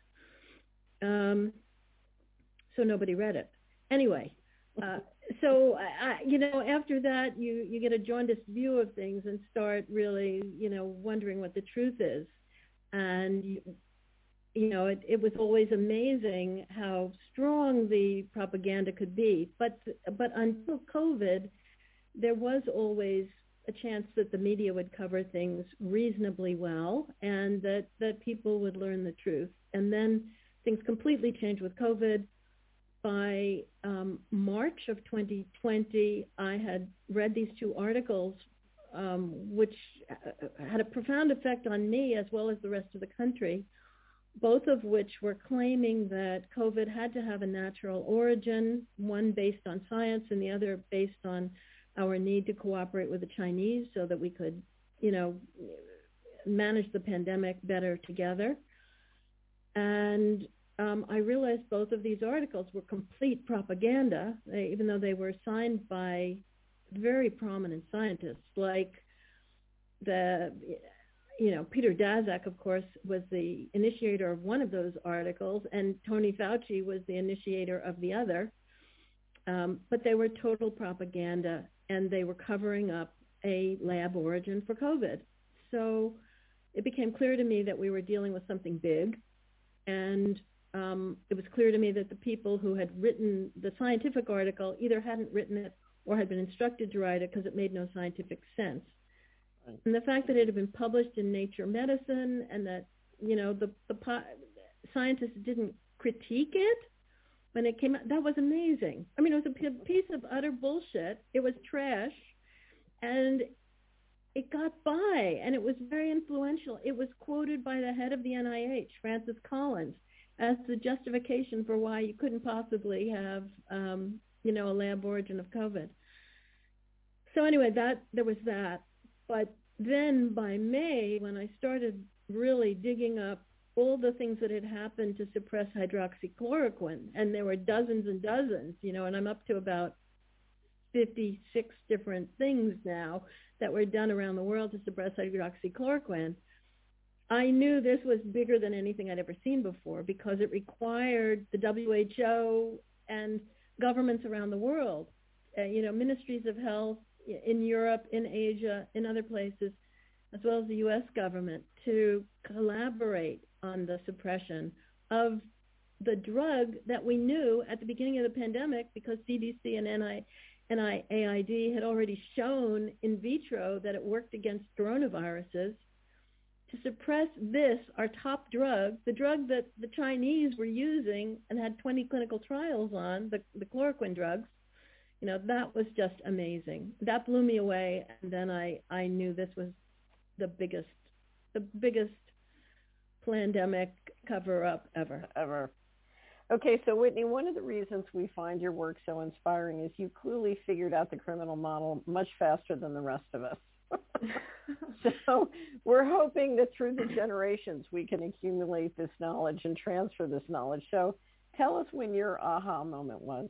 Um, so nobody read it. Anyway, uh, so, I, you know, after that, you, you get a jaundiced view of things and start really, you know, wondering what the truth is. And, you, you know, it, it was always amazing how strong the propaganda could be. But but until COVID, there was always a chance that the media would cover things reasonably well and that, that people would learn the truth. And then things completely changed with COVID. By um, March of twenty twenty, I had read these two articles um, which had a profound effect on me as well as the rest of the country, both of which were claiming that COVID had to have a natural origin, one based on science and the other based on our need to cooperate with the Chinese so that we could, you know, manage the pandemic better together. And um, I realized both of these articles were complete propaganda, they, even though they were signed by very prominent scientists like the... You know, Peter Daszak, of course, was the initiator of one of those articles, and Tony Fauci was the initiator of the other. Um, but they were total propaganda, and they were covering up a lab origin for COVID. So it became clear to me that we were dealing with something big, and um, it was clear to me that the people who had written the scientific article either hadn't written it or had been instructed to write it because it made no scientific sense. And the fact that it had been published in Nature Medicine and that, you know, the, the po- scientists didn't critique it when it came out, that was amazing. I mean, it was a p- piece of utter bullshit. It was trash. And it got by, and it was very influential. It was quoted by the head of the N I H, Francis Collins, as the justification for why you couldn't possibly have, um, you know, a lab origin of COVID. So anyway, that there was that. But then by May, when I started really digging up all the things that had happened to suppress hydroxychloroquine, and there were dozens and dozens, you know, and I'm up to about fifty-six different things now that were done around the world to suppress hydroxychloroquine, I knew this was bigger than anything I'd ever seen before because it required the W H O and governments around the world, uh, you know, ministries of health, in Europe, in Asia, in other places, as well as the U S government, to collaborate on the suppression of the drug that we knew at the beginning of the pandemic because C D C and N I, N I A I D had already shown in vitro that it worked against coronaviruses, to suppress this, our top drug, the drug that the Chinese were using and had twenty clinical trials on, the, the chloroquine drugs. You know, that was just amazing. That blew me away, and then I, I knew this was the biggest, the biggest pandemic cover-up ever.
Ever. Okay, so Whitney, one of the reasons we find your work so inspiring is you clearly figured out the criminal model much faster than the rest of us. So we're hoping that through the generations we can accumulate this knowledge and transfer this knowledge. So tell us when your aha moment was.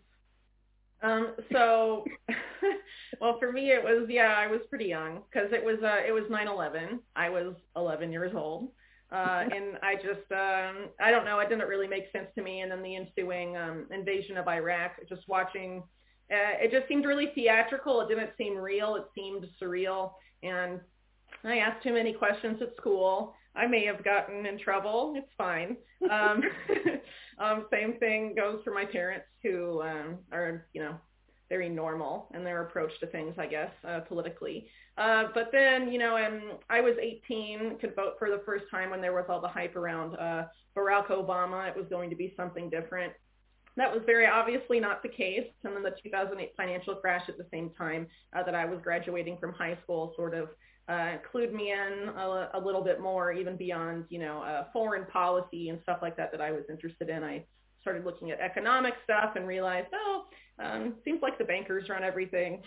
Um, so, well, for me it was, yeah, I was pretty young because it was, uh, it was nine eleven. I was eleven years old. Uh, and I just, um, I don't know, it didn't really make sense to me. And then the ensuing um, invasion of Iraq, just watching, uh, it just seemed really theatrical. It didn't seem real. It seemed surreal. And I asked too many questions at school. I may have gotten in trouble. It's fine. Um, um, same thing goes for my parents who um, are, you know, very normal in their approach to things, I guess, uh, politically. Uh, but then, you know, um, I was eighteen, could vote for the first time when there was all the hype around uh, Barack Obama. It was going to be something different. That was very obviously not the case. And then the two thousand eight financial crash at the same time uh, that I was graduating from high school sort of uh, clued me in a, a little bit more, even beyond, you know, uh, foreign policy and stuff like that that I was interested in. I started looking at economic stuff and realized, oh, um, seems like the bankers run everything.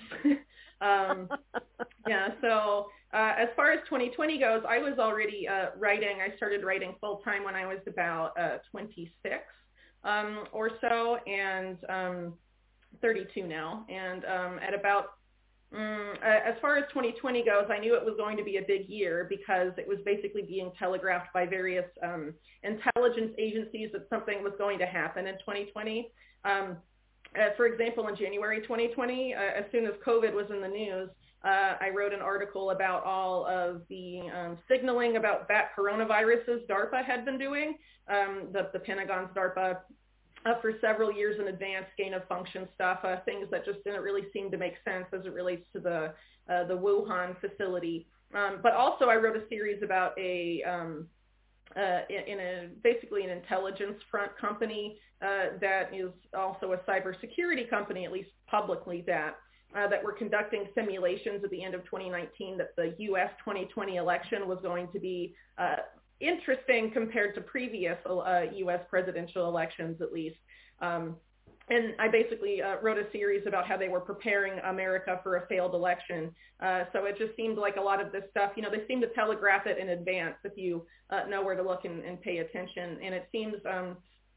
um, yeah, so uh, as far as twenty twenty goes, I was already uh, writing. I started writing full-time when I was about uh, twenty-six um, or so, and um, thirty-two now. And um, at about Mm, as far as twenty twenty goes, I knew it was going to be a big year because it was basically being telegraphed by various um, intelligence agencies that something was going to happen in twenty twenty. Um, uh, for example, in January twenty twenty, uh, as soon as COVID was in the news, uh, I wrote an article about all of the um, signaling about bat coronaviruses DARPA had been doing, um, the, the Pentagon's DARPA Uh, for several years in advance, gain of function stuff, uh, things that just didn't really seem to make sense as it relates to the uh, the Wuhan facility. Um, but also, I wrote a series about a um, uh, in, in a basically an intelligence front company uh, that is also a cybersecurity company, at least publicly that. Uh, that were conducting simulations at the end of twenty nineteen that the U S twenty twenty election was going to be uh, interesting compared to previous uh, U S presidential elections, at least. Um, and I basically uh, wrote a series about how they were preparing America for a failed election. Uh, so it just seemed like a lot of this stuff, you know, they seem to telegraph it in advance if you uh, know where to look and, and pay attention. And it seems um,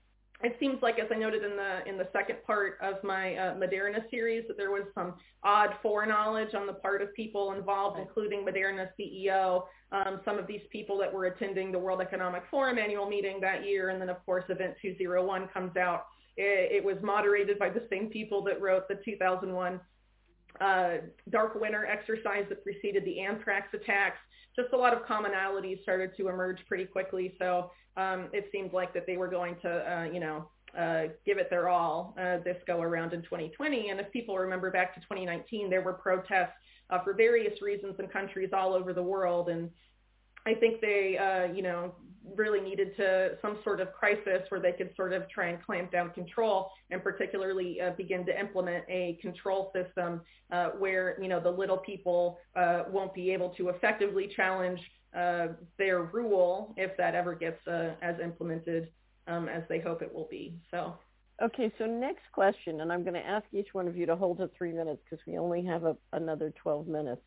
It seems like, as I noted in the in the second part of my uh, Moderna series, that there was some odd foreknowledge on the part of people involved, including Moderna's C E O, um, some of these people that were attending the World Economic Forum annual meeting that year, and then, of course, Event two oh one comes out. It, it was moderated by the same people that wrote the two thousand one uh, Dark Winter exercise that preceded the anthrax attacks. Just a lot of commonalities started to emerge pretty quickly, so um, it seemed like that they were going to, uh, you know, uh, give it their all uh, this go around in twenty twenty. And if people remember back to twenty nineteen, there were protests uh, for various reasons in countries all over the world, and I think they, uh, you know, really needed to some sort of crisis where they could sort of try and clamp down control, and particularly uh, begin to implement a control system uh, where, you know, the little people uh, won't be able to effectively challenge uh, their rule if that ever gets uh, as implemented um, as they hope it will be. So.
Okay, so next question, and I'm going to ask each one of you to hold to three minutes because we only have a, another twelve minutes.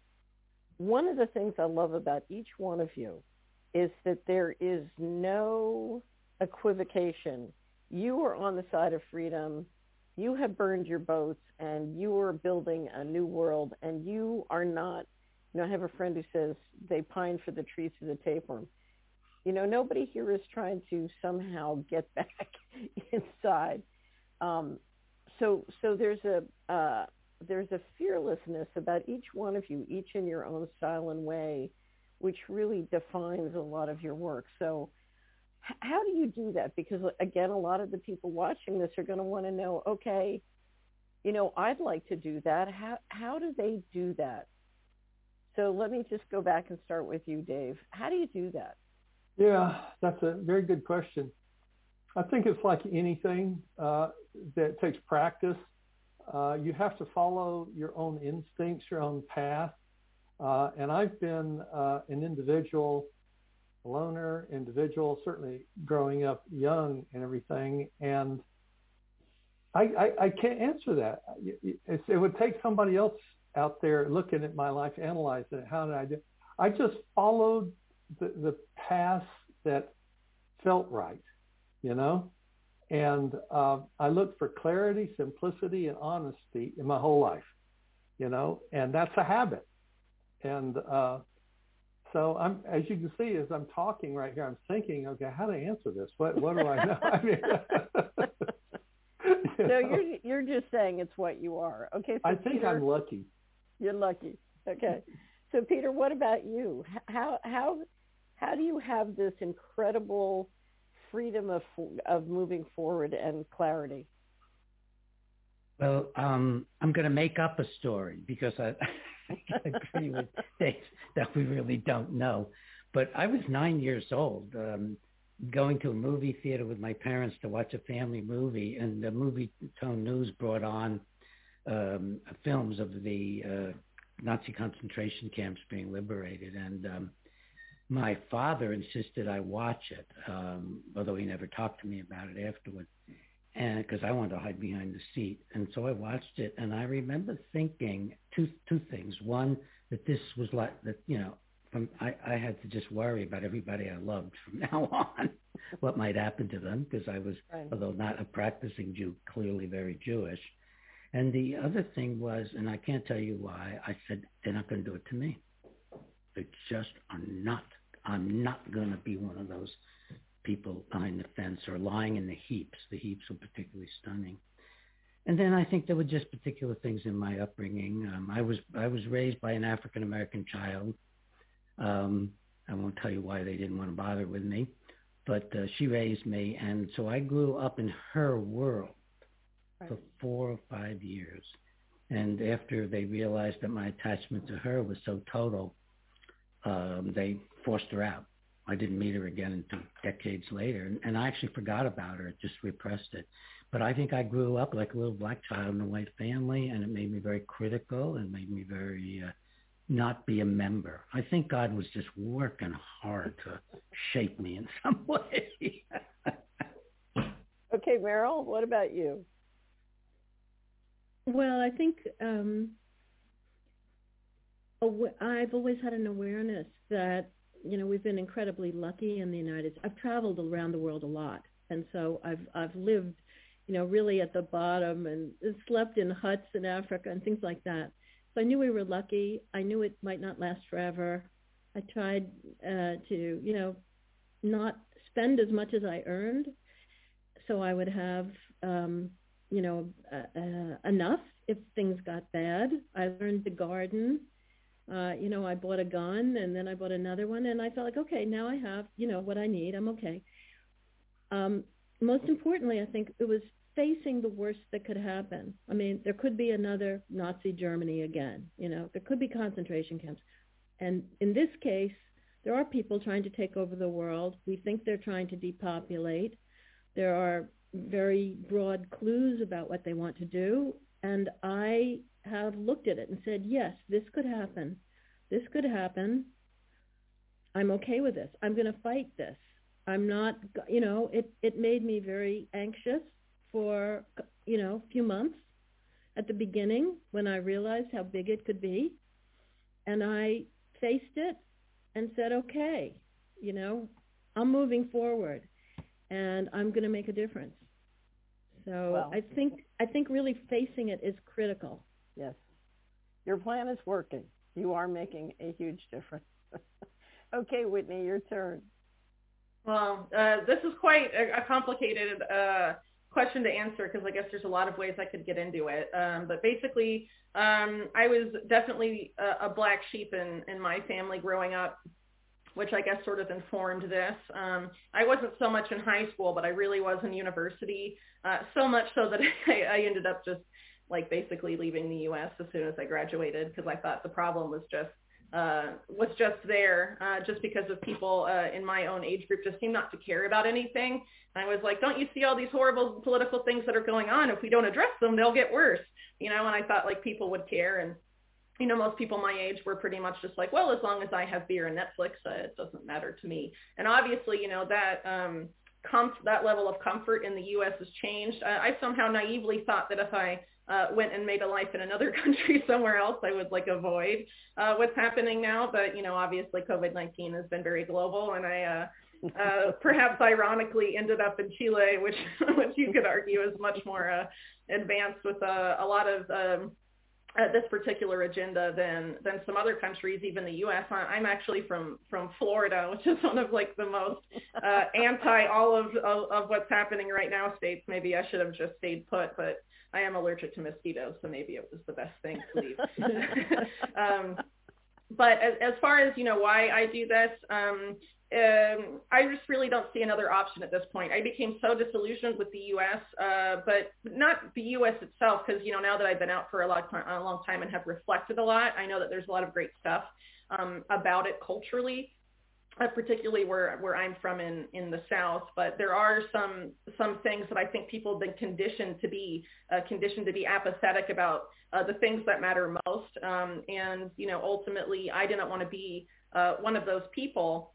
One of the things I love about each one of you is that there is no equivocation. You are on the side of freedom. You have burned your boats, and you are building a new world, and you are not, you know, I have a friend who says they pine for the trees of the tapeworm. You know, nobody here is trying to somehow get back inside. Um, so, so there's a, uh, there's a fearlessness about each one of you, each in your own style and way, which really defines a lot of your work. So h- how do you do that? Because, again, a lot of the people watching this are going to want to know, okay, you know, I'd like to do that. How how do they do that? So let me just go back and start with you, Dave. How do you do that?
Yeah, that's a very good question. I think it's like anything uh, that takes practice. Uh, you have to follow your own instincts, your own path. Uh, and I've been uh, an individual, a loner individual, certainly growing up young and everything. And I, I, I can't answer that. It's, it would take somebody else out there looking at my life, analyzing it. How did I do? I just followed the, the path that felt right, you know? And uh, I looked for clarity, simplicity, and honesty in my whole life, you know? And that's a habit. And uh, so I'm, as you can see, as I'm talking right here, I'm thinking, okay, how to answer this? What, what do I know? I mean, you
so
know?
you're you're just saying it's what you are. Okay. So
I think
Peter,
I'm lucky.
You're lucky. Okay. So Peter, what about you? How how how do you have this incredible freedom of of moving forward and clarity?
Well, um, I'm going to make up a story because I, I agree with Dave that we really don't know. But I was nine years old, um, going to a movie theater with my parents to watch a family movie, and the Movie Tone News brought on um, films of the uh, Nazi concentration camps being liberated, and um, my father insisted I watch it, um, although he never talked to me about it afterward. And because I wanted to hide behind the seat. And so I watched it, and I remember thinking two two things. One, that this was like, that, you know, from, I, I had to just worry about everybody I loved from now on, what might happen to them, because I was, right. although not a practicing Jew, clearly very Jewish. And the other thing was, and I can't tell you why, I said, they're not going to do it to me. They just are not. I'm not going to be one of those people behind the fence or lying in the heaps. The heaps were particularly stunning. And then I think there were just particular things in my upbringing. Um, I was I was raised by an African American child. Um, I won't tell you why they didn't want to bother with me, but uh, she raised me, and so I grew up in her world right. for four or five years. And after they realized that my attachment to her was so total, um, they forced her out. I didn't meet her again until decades later, and, and I actually forgot about her. It just repressed it. But I think I grew up like a little black child in a white family, and it made me very critical and made me very uh, not be a member. I think God was just working hard to shape me in some way.
Okay, Meryl, what about you?
Well, I think um, I've always had an awareness that, you know, we've been incredibly lucky in the United States. I've traveled around the world a lot, and so I've I've lived, you know, really at the bottom and slept in huts in Africa and things like that. So I knew we were lucky. I knew it might not last forever. I tried uh, to, you know, not spend as much as I earned, so I would have, um, you know, uh, uh, enough if things got bad. I learned to garden. Uh, you know, I bought a gun, and then I bought another one, and I felt like, okay, now I have, you know, what I need. I'm okay. Um, most importantly, I think it was facing the worst that could happen. I mean, there could be another Nazi Germany again. You know, there could be concentration camps. And in this case, there are people trying to take over the world. We think they're trying to depopulate. There are very broad clues about what they want to do. And I have looked at it and said, yes, this could happen. This could happen. I'm okay with this. I'm going to fight this. I'm not, you know, it, it made me very anxious for, you know, a few months at the beginning when I realized how big it could be. And I faced it and said, okay, you know, I'm moving forward and I'm going to make a difference. So well, I think I think really facing it is critical.
Yes. Your plan is working. You are making a huge difference. Okay, Whitney, your turn.
Well, uh, this is quite a, a complicated uh, question to answer because I guess there's a lot of ways I could get into it. Um, but basically, um, I was definitely a, a black sheep in, in my family growing up, which I guess sort of informed this. Um, I wasn't so much in high school, but I really was in university, uh, so much so that I, I ended up just like basically leaving the U S as soon as I graduated because I thought the problem was just uh, was just there uh, just because of people uh, in my own age group just seem not to care about anything. And I was like, don't you see all these horrible political things that are going on? If we don't address them, they'll get worse. You know, and I thought like people would care. And, you know, most people my age were pretty much just like, well, as long as I have beer and Netflix, uh, it doesn't matter to me. And obviously, you know, that um, comf- that level of comfort in the U S has changed. Uh, I somehow naively thought that if I uh, went and made a life in another country somewhere else, I would like avoid uh, what's happening now. But, you know, obviously COVID nineteen has been very global, and I uh, uh, perhaps ironically ended up in Chile, which which you could argue is much more uh, advanced with uh, a lot of um, uh, this particular agenda than than some other countries, even the U S. I'm actually from from Florida, which is one of like the most uh, anti all of, of of what's happening right now states. Maybe I should have just stayed put, but I am allergic to mosquitoes, so maybe it was the best thing to leave. um, but as, as far as, you know, why I do this, um, um, I just really don't see another option at this point. I became so disillusioned with the U S, uh, but not the U S itself, because, you know, now that I've been out for a long time, a long time and have reflected a lot, I know that there's a lot of great stuff um, about it culturally. Uh, particularly where, where I'm from in, in the South, but there are some some things that I think people have been conditioned to be uh, conditioned to be apathetic about uh, the things that matter most. Um, and you know, ultimately, I didn't want to be uh, one of those people.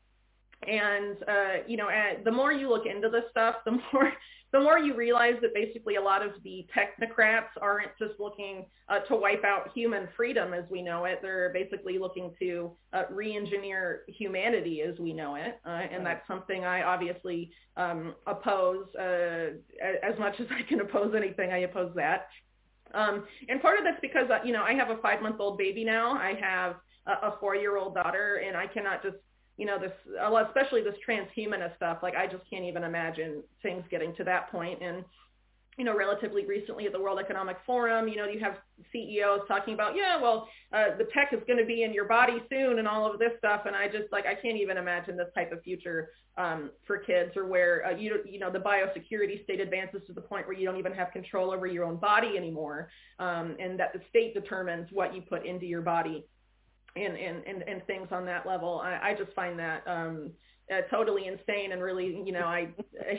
And uh, you know, uh, the more you look into this stuff, the more the more you realize that basically a lot of the technocrats aren't just looking uh, to wipe out human freedom as we know it. They're basically looking to uh, re-engineer humanity as we know it. Uh, and that's something I obviously um, oppose. Uh, as much as I can oppose anything, I oppose that. Um, and part of that's because, uh, you know, I have a five-month-old baby now. I have a, a four-year-old daughter, and I cannot just you know, this, especially this transhumanist stuff, like I just can't even imagine things getting to that point. And, you know, relatively recently at the World Economic Forum, you know, you have C E Os talking about, yeah, well, uh, the tech is going to be in your body soon and all of this stuff. And I just, like, I can't even imagine this type of future um, for kids, or where, uh, you, you know, the biosecurity state advances to the point where you don't even have control over your own body anymore, um, and that the state determines what you put into your body. And, and, and, and things on that level. I, I just find that um, uh, totally insane, and really, you know, I,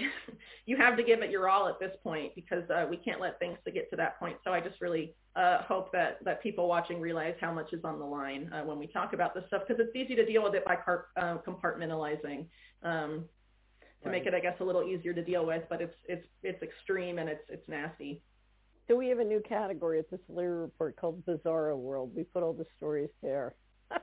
you have to give it your all at this point, because uh, we can't let things to get to that point. So I just really uh, hope that, that people watching realize how much is on the line uh, when we talk about this stuff, because it's easy to deal with it by car- uh, compartmentalizing um, to right. make it, I guess, a little easier to deal with. But it's it's it's extreme, and it's it's nasty.
So we have a new category at the Solari Report called Bizarro World. We put all the stories there.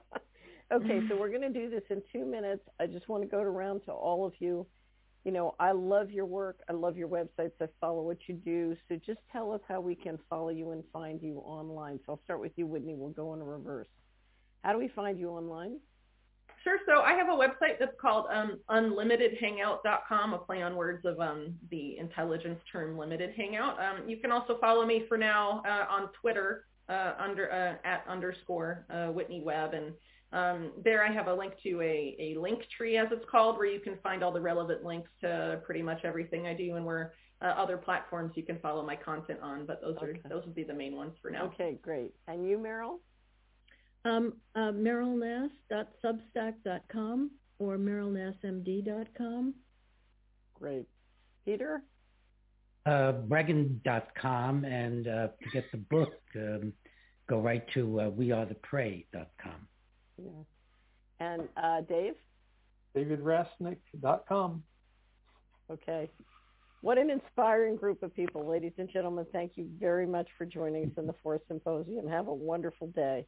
Okay, so we're going to do this in two minutes. I just want to go around to all of you. You know, I love your work. I love your websites. I follow what you do. So just tell us how we can follow you and find you online. So I'll start with you, Whitney. We'll go in reverse. How do we find you online?
Sure. So I have a website that's called um, unlimited hangout dot com, a play on words of um, the intelligence term limited hangout. Um, you can also follow me for now uh, on Twitter uh, under uh, at underscore uh, Whitney Webb. And um, there I have a link to a, a link tree, as it's called, where you can find all the relevant links to pretty much everything I do, and where uh, other platforms you can follow my content on. But those okay. are those would be the main ones for now.
Okay, great. And you, Meryl?
Um, uh, meryl nass dot substack dot com or meryl nass m d dot com.
Great. Peter?
Uh, Bregan dot com, and uh, to get the book, um, go right to uh, we are the prey dot com.
Yeah. And uh, Dave?
david rasnick dot com.
Okay. What an inspiring group of people. Ladies and gentlemen, thank you very much for joining us in the Force Symposium. Have a wonderful day.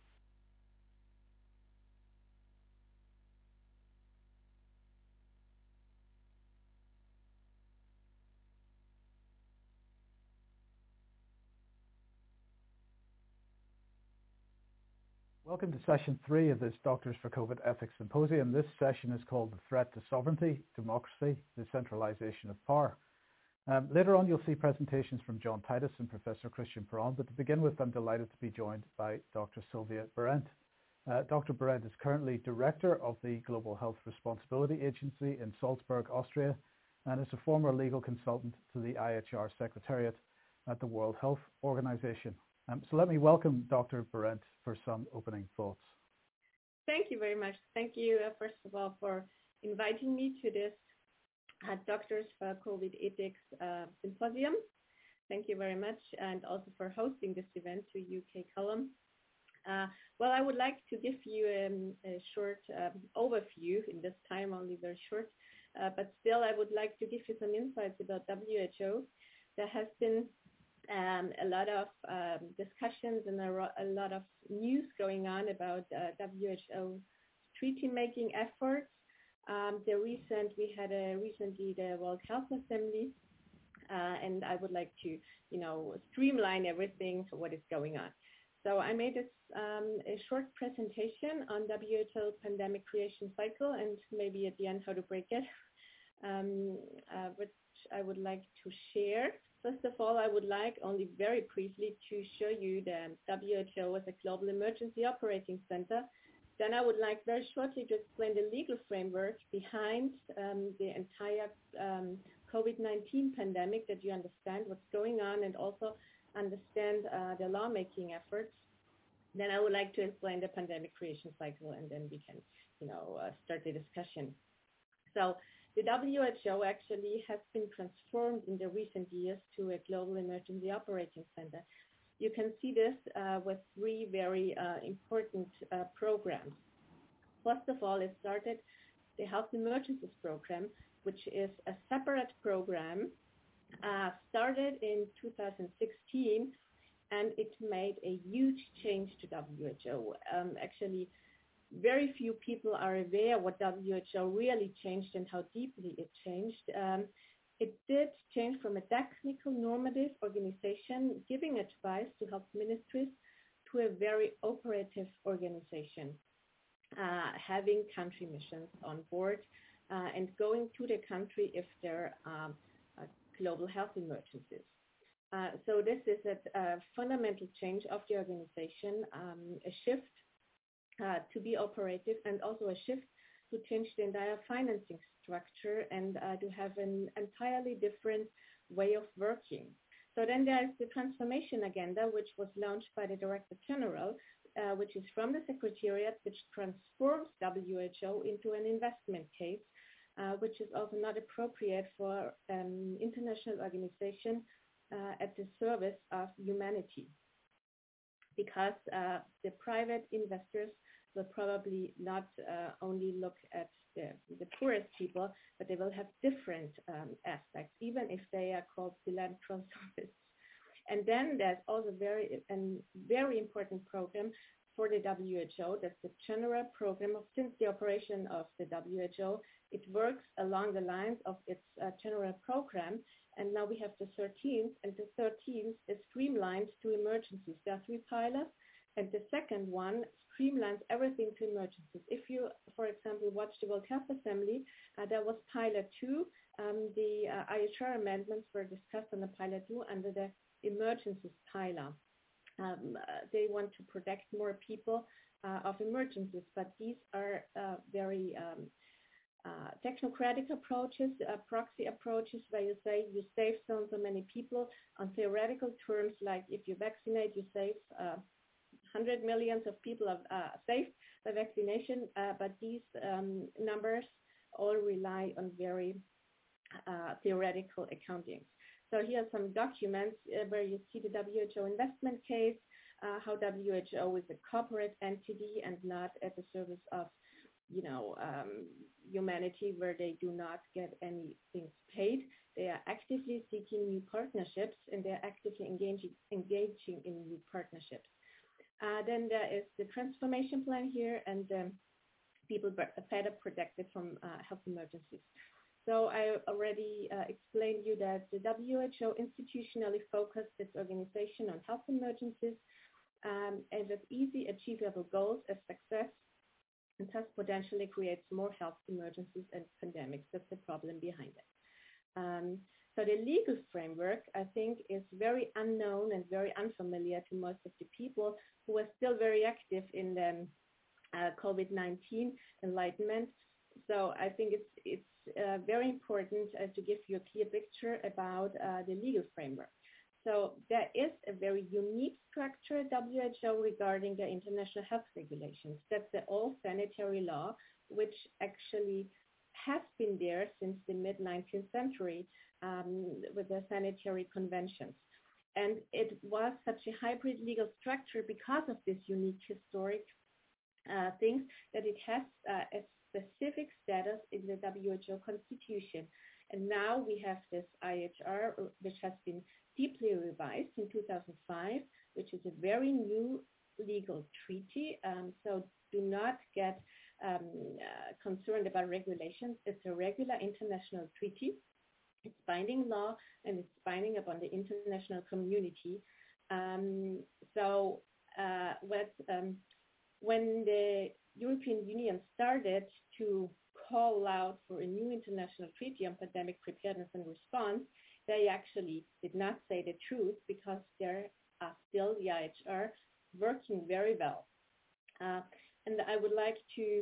Welcome to session three of this Doctors for COVID Ethics Symposium. This session is called The Threat to Sovereignty, Democracy, the Centralization of Power. Um, later on, you'll see presentations from John Titus and Professor Christian Perron, but to begin with, I'm delighted to be joined by Doctor Sylvia Berendt. Uh, Doctor Berendt is currently Director of the Global Health Responsibility Agency in Salzburg, Austria, and is a former legal consultant to the I H R Secretariat at the World Health Organization. Um, so let me welcome Doctor Berendt for some opening thoughts.
Thank you very much. Thank you, uh, first of all, for inviting me to this uh, Doctors for COVID Ethics uh, Symposium. Thank you very much, and also for hosting this event to U K Column. Uh, well, I would like to give you um, a short um, overview in this time, only very short, uh, but still I would like to give you some insights about W H O. There has been um, a lot of um, discussions and a, ro- a lot of news going on about uh, W H O treaty-making efforts. Um, the recent, we had a, recently the World Health Assembly, uh, and I would like to, you know, streamline everything to what is going on. So I made this, um, a short presentation on W H O pandemic creation cycle, and maybe at the end how to break it, um, uh, which I would like to share. First of all, I would like only very briefly to show you the W H O as a global emergency operating center. Then I would like very shortly to explain the legal framework behind um, the entire um, COVID nineteen pandemic, that you understand what's going on and also understand uh, the lawmaking efforts. Then I would like to explain the pandemic creation cycle, and then we can, you know, uh, start the discussion. So the W H O actually has been transformed in the recent years to a global emergency operating center. You can see this uh, with three very uh, important uh, programs. First of all, it started the Health Emergencies Program, which is a separate program, uh, started in two thousand sixteen, and it made a huge change to W H O. Um, actually, very few people are aware what W H O really changed and how deeply it changed. Um, It did change from a technical normative organization giving advice to health ministries to a very operative organization, uh, having country missions on board uh, and going to the country if there are um, uh, global health emergencies. Uh, so this is a, a fundamental change of the organization, um, a shift uh, to be operative, and also a shift to change the entire financing structure and uh, to have an entirely different way of working. So then there's the transformation agenda, which was launched by the Director General, uh, which is from the Secretariat, which transforms W H O into an investment case, uh, which is also not appropriate for an um, international organization uh, at the service of humanity, because uh, the private investors will probably not uh, only look at the, the poorest people, but they will have different um, aspects, even if they are called philanthropists. And then there's also very a very important program for the W H O. That's the general program of, since the operation of the W H O, it works along the lines of its uh, general program. And now we have the thirteenth, and the thirteenth is streamlined to emergencies. There are three pillars. And the second one streamlines everything to emergencies. If you, for example, watch the World Health Assembly, uh, there was Pilot two. Um, the uh, I H R amendments were discussed on the Pilot two under the emergencies pillar. Um, uh, they want to protect more people uh, of emergencies, but these are uh, very um, uh, technocratic approaches, uh, proxy approaches, where you say you save so and so many people on theoretical terms, like if you vaccinate, you save uh, hundred millions of people are uh, safe by vaccination, uh, but these um, numbers all rely on very uh, theoretical accounting. So here are some documents uh, where you see the W H O investment case, uh, how W H O is a corporate entity and not at the service of, you know, um, humanity, where they do not get anything paid. They are actively seeking new partnerships, and they are actively engaging, engaging in new partnerships. Uh, then there is the transformation plan here, and um, people better protected from uh, health emergencies. So I already uh, explained you that the W H O institutionally focused its organization on health emergencies um, and with easy achievable goals as success, and thus potentially creates more health emergencies and pandemics. That's the problem behind it. Um, So the legal framework, I think, is very unknown and very unfamiliar to most of the people who are still very active in the uh, COVID nineteen enlightenment. So I think it's it's uh, very important uh, to give you a clear picture about uh, the legal framework. So there is a very unique structure at W H O regarding the international health regulations. That's the old sanitary law, which actually has been there since the mid-nineteenth century um, with the sanitary conventions. And it was such a hybrid legal structure because of this unique historic uh, things that it has uh, a specific status in the W H O constitution. And now we have this I H R, which has been deeply revised in two thousand five, which is a very new legal treaty. Um, so do not get um, uh, concerned about regulations. It's a regular international treaty. It's binding law, and it's binding upon the international community. Um, so uh, what, um, when the European Union started to call out for a new international treaty on pandemic preparedness and response, they actually did not say the truth because there are still the I H R working very well. Uh, and I would like to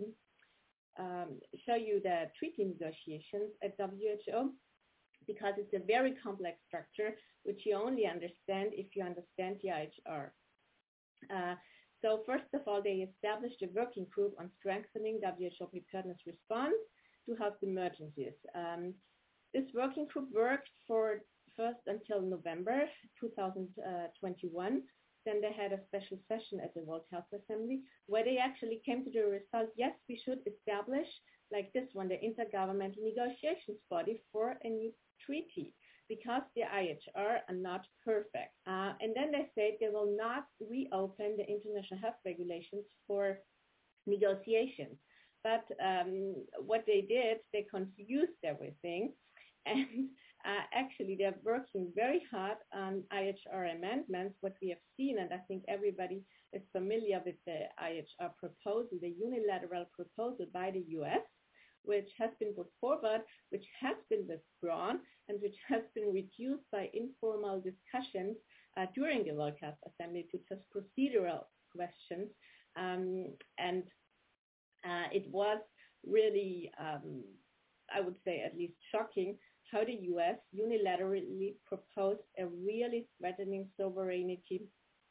um, show you the treaty negotiations at W H O because it's a very complex structure which you only understand if you understand the I H R. Uh, So first of all, they established a working group on strengthening W H O preparedness response to health emergencies. Um, this working group worked for first until November two thousand twenty-one. Then they had a special session at the World Health Assembly where they actually came to the result, yes, we should establish, like this one, the Intergovernmental Negotiations Body for a new treaty, because the I H R are not perfect. Uh, and then they said they will not reopen the international health regulations for negotiations. But um, what they did, they confused everything. And uh, actually, they're working very hard on I H R amendments. What we have seen, and I think everybody is familiar with the I H R proposal, the unilateral proposal by the U S, which has been put forward, which has been withdrawn, and which has been reduced by informal discussions uh, during the World Health Assembly to just procedural questions. Um, and uh, it was really, um, I would say at least shocking, how the U S unilaterally proposed a really threatening sovereignty,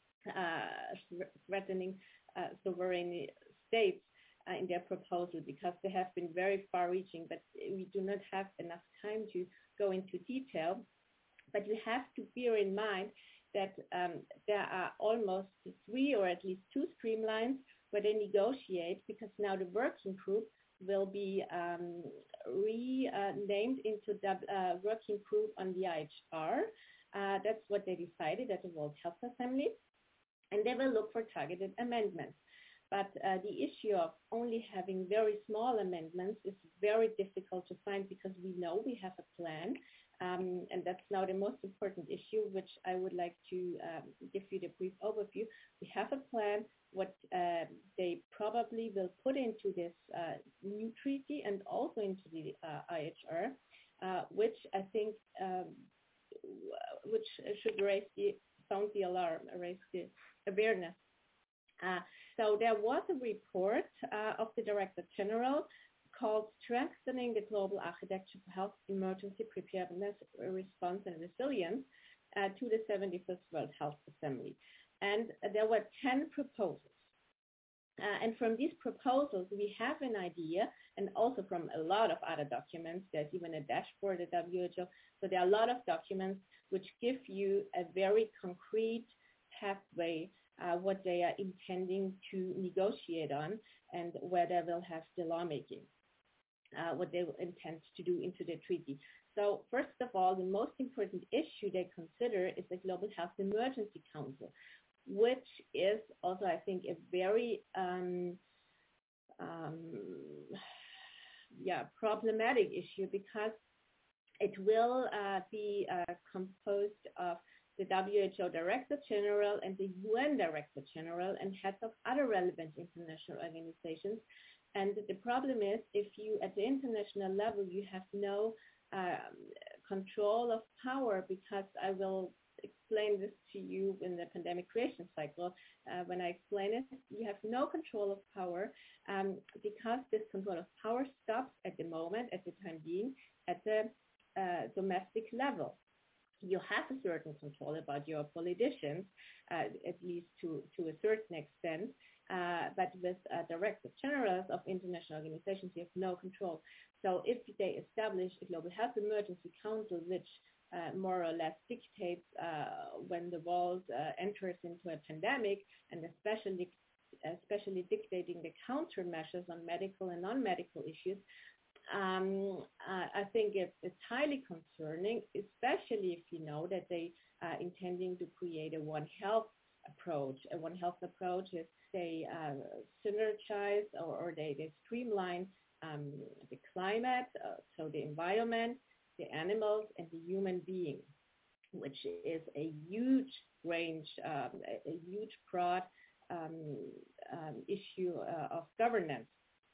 uh, threatening uh, sovereign states Uh, in their proposal, because they have been very far-reaching, but we do not have enough time to go into detail. But you have to bear in mind that um, there are almost three or at least two streamlines where they negotiate, because now the working group will be um, renamed uh, into the uh, working group on the I H R. Uh, that's what they decided at the World Health Assembly. And they will look for targeted amendments. But uh, the issue of only having very small amendments is very difficult to find, because we know we have a plan. Um, and that's now the most important issue, which I would like to um, give you the brief overview. We have a plan, what uh, they probably will put into this uh, new treaty and also into the uh, I H R, uh, which I think um, which should raise the, sound the alarm, raise the awareness. Uh, so there was a report uh, of the Director General called Strengthening the Global Architecture for Health Emergency Preparedness, Response and Resilience uh, to the seventy-fifth World Health Assembly. And uh, there were ten proposals. Uh, and from these proposals, we have an idea, and also from a lot of other documents. There's even a dashboard at W H O. So there are a lot of documents which give you a very concrete pathway Uh, what they are intending to negotiate on, and where they will have the lawmaking, uh, what they intend to do into the treaty. So first of all, the most important issue they consider is the Global Health Emergency Council, which is also, I think, a very um, um, yeah, problematic issue, because it will uh, be uh, composed of the W H O Director General and the U N Director General and heads of other relevant international organizations. And the problem is, if you, at the international level, you have no um, control of power, because I will explain this to you in the pandemic creation cycle. Uh, when I explain it, you have no control of power um, because this control of power stops at the moment, at the time being, at the uh, domestic level. you have a certain control about your politicians, uh, at least to, to a certain extent, uh, but with uh, directors generals of international organizations, you have no control. So if they establish a global health emergency council, which uh, more or less dictates uh, when the world uh, enters into a pandemic, and especially especially dictating the countermeasures on medical and non-medical issues, um, uh, I think it's, it's highly concerning, especially if you know that they are intending to create a One Health approach. A One Health approach is they uh, synergize or, or they, they streamline um, the climate, uh, so the environment, the animals, and the human being, which is a huge range, um, a, a huge broad um, um, issue uh, of governance.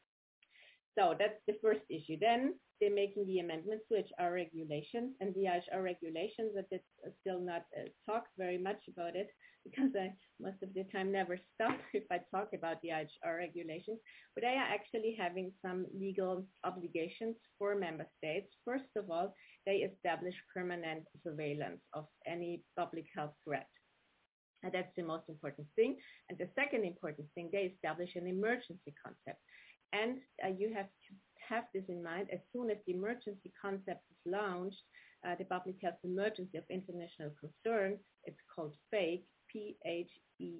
So that's the first issue. Then they're making the amendments to H R regulations, and the H R regulations that is still not uh, talked very much about it, because I most of the time never stop if I talk about the H R regulations, but they are actually having some legal obligations for member states. First of all, they establish permanent surveillance of any public health threat. And that's the most important thing. And the second important thing, they establish an emergency concept. And uh, you have to have this in mind. As soon as the emergency concept is launched, uh, the Public Health Emergency of International Concern, it's called PHEC, P H E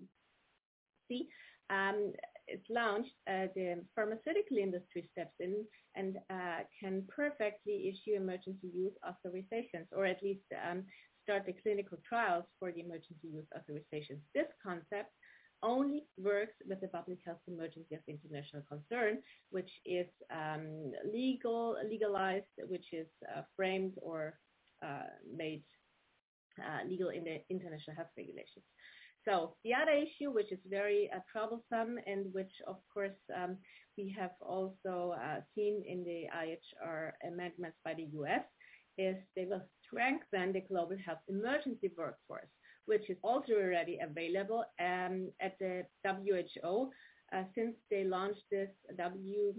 C, um, it's launched, uh, the pharmaceutical industry steps in and uh, can perfectly issue emergency use authorizations, or at least um, start the clinical trials for the emergency use authorizations. This concept only works with the Public Health Emergency of International Concern, which is um, legal, legalized, which is uh, framed or uh, made uh, legal in the international health regulations. So the other issue, which is very uh, troublesome and which, of course, um, we have also uh, seen in the I H R amendments by the U S, is they will strengthen the global health emergency workforce, which is also already available um, at the W H O. Uh, since they launched this W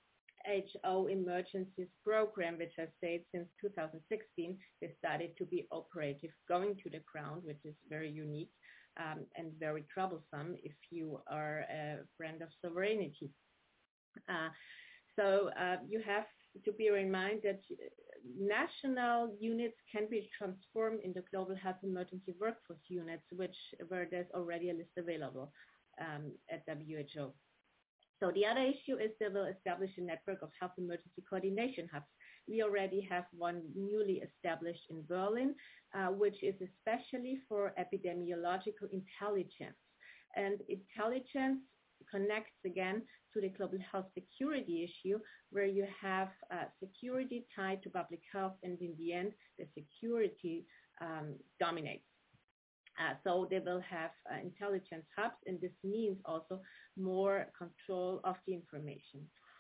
H O Emergencies Program, which has stayed since two thousand sixteen, they started to be operative, going to the ground, which is very unique um, and very troublesome if you are a friend of sovereignty. Uh, so uh, you have to bear in mind that national units can be transformed into global health emergency workforce units, which where there's already a list available um, at W H O. So the other issue is they will establish a network of health emergency coordination hubs. We already have one newly established in Berlin, uh, which is especially for epidemiological intelligence. And intelligence connects again to the global health security issue, where you have uh, security tied to public health, and in the end, the security um, dominates. Uh, so they will have uh, intelligence hubs, and this means also more control of the information.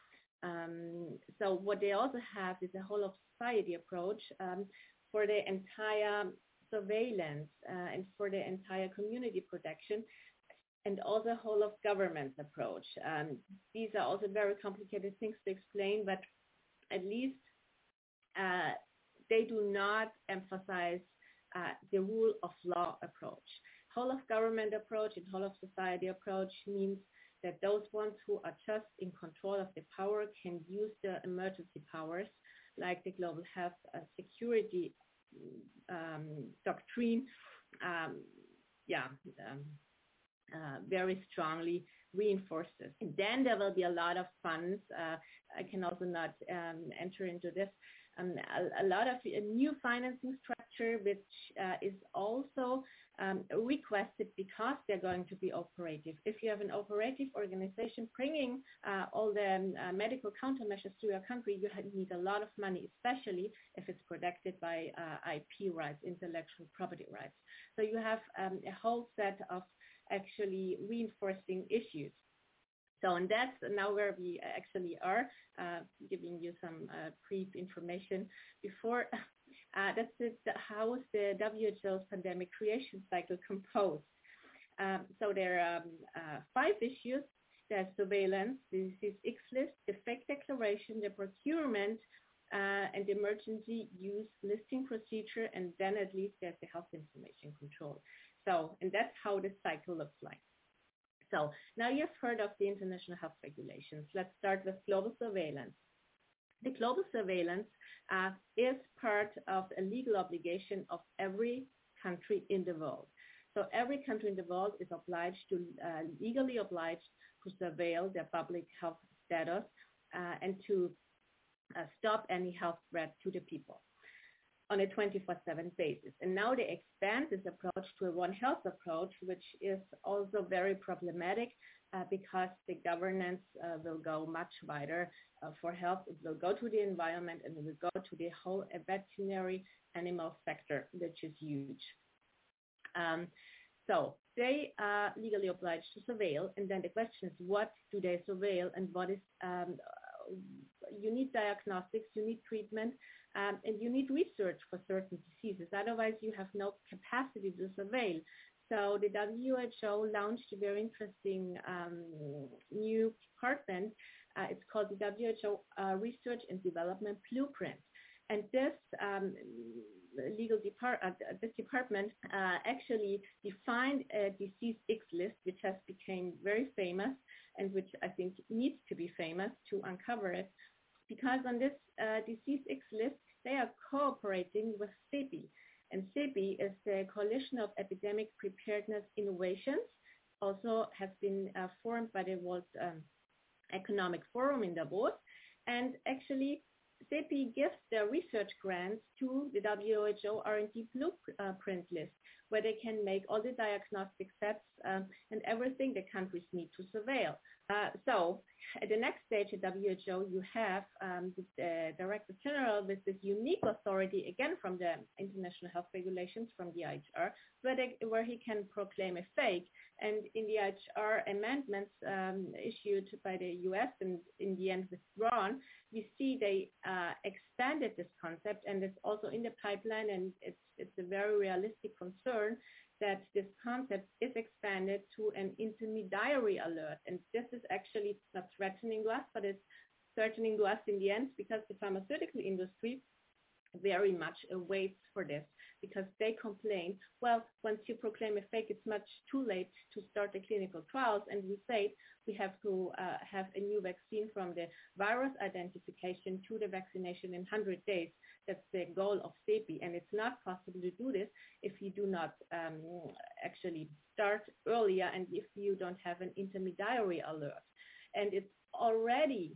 Um, so what they also have is a whole of society approach um, for the entire surveillance uh, and for the entire community protection, and also a whole of government approach. Um, these are also very complicated things to explain, but at least uh, they do not emphasize uh, the rule of law approach. Whole of government approach and whole of society approach means that those ones who are just in control of the power can use the emergency powers, like the global health uh, security um, doctrine, um, yeah, um, Uh, very strongly reinforces. And then there will be a lot of funds. Uh, I can also not um, enter into this. Um, a, a lot of a new financing structure, which uh, is also um, requested because they're going to be operative. If you have an operative organization bringing uh, all the uh, medical countermeasures to your country, you need a lot of money, especially if it's protected by uh, I P rights, intellectual property rights. So you have um, a whole set of actually reinforcing issues. So, and that's now where we actually are, uh, giving you some uh, brief information before. Uh, that's it, how is the W H O's pandemic creation cycle composed? Um, so there are um, uh, five issues. There's surveillance, the disease X list, the fake declaration, the procurement, uh, and emergency use listing procedure, and then at least there's the health information control. So, and that's how the cycle looks like. So now you've heard of the international health regulations. Let's start with global surveillance. The global surveillance uh, is part of a legal obligation of every country in the world. So every country in the world is obliged to, uh, legally obliged to surveil their public health status uh, and to uh, stop any health threat to the people on a twenty-four seven basis. And now they expand this approach to a One Health approach, which is also very problematic uh, because the governance uh, will go much wider uh, for health. It will go to the environment and it will go to the whole veterinary animal sector, which is huge. Um, so they are legally obliged to surveil, and then the question is, what do they surveil, and what is, um, you need diagnostics, you need treatment, um, and you need research for certain diseases. Otherwise, you have no capacity to surveil. So the W H O launched a very interesting um, new department. Uh, it's called the W H O uh, Research and Development Blueprint. And this um, legal depart uh, this department uh, actually defined a disease X list, which has become very famous and which I think needs to be famous to uncover it, because on this uh, disease X list, they are cooperating with CEPI. And CEPI is the Coalition of Epidemic Preparedness Innovations, also has been uh, formed by the World um, Economic Forum in Davos. And actually, CEPI gives their research grants to the W H O R and D blueprint list, where they can make all the diagnostic sets um, and everything the countries need to surveil. Uh, so at the next stage at W H O, you have um, the, the Director General with this unique authority, again from the International Health Regulations, from the I H R, where, they, where he can proclaim a fake. And in the I H R amendments um, issued by the U S and in the end withdrawn, we see they uh, expanded this concept, and it's also in the pipeline, and it's, it's a very realistic concern that this concept is expanded to an intermediary alert. And this is actually not threatening to us, but it's threatening to us in the end, because the pharmaceutical industry very much awaits for this, because they complain, well, once you proclaim a fake, it's much too late to start the clinical trials, and we say we have to uh, have a new vaccine from the virus identification to the vaccination in one hundred days. That's the goal of CEPI, and it's not possible to do this if you do not um, actually start earlier and if you don't have an intermediary alert. And it's already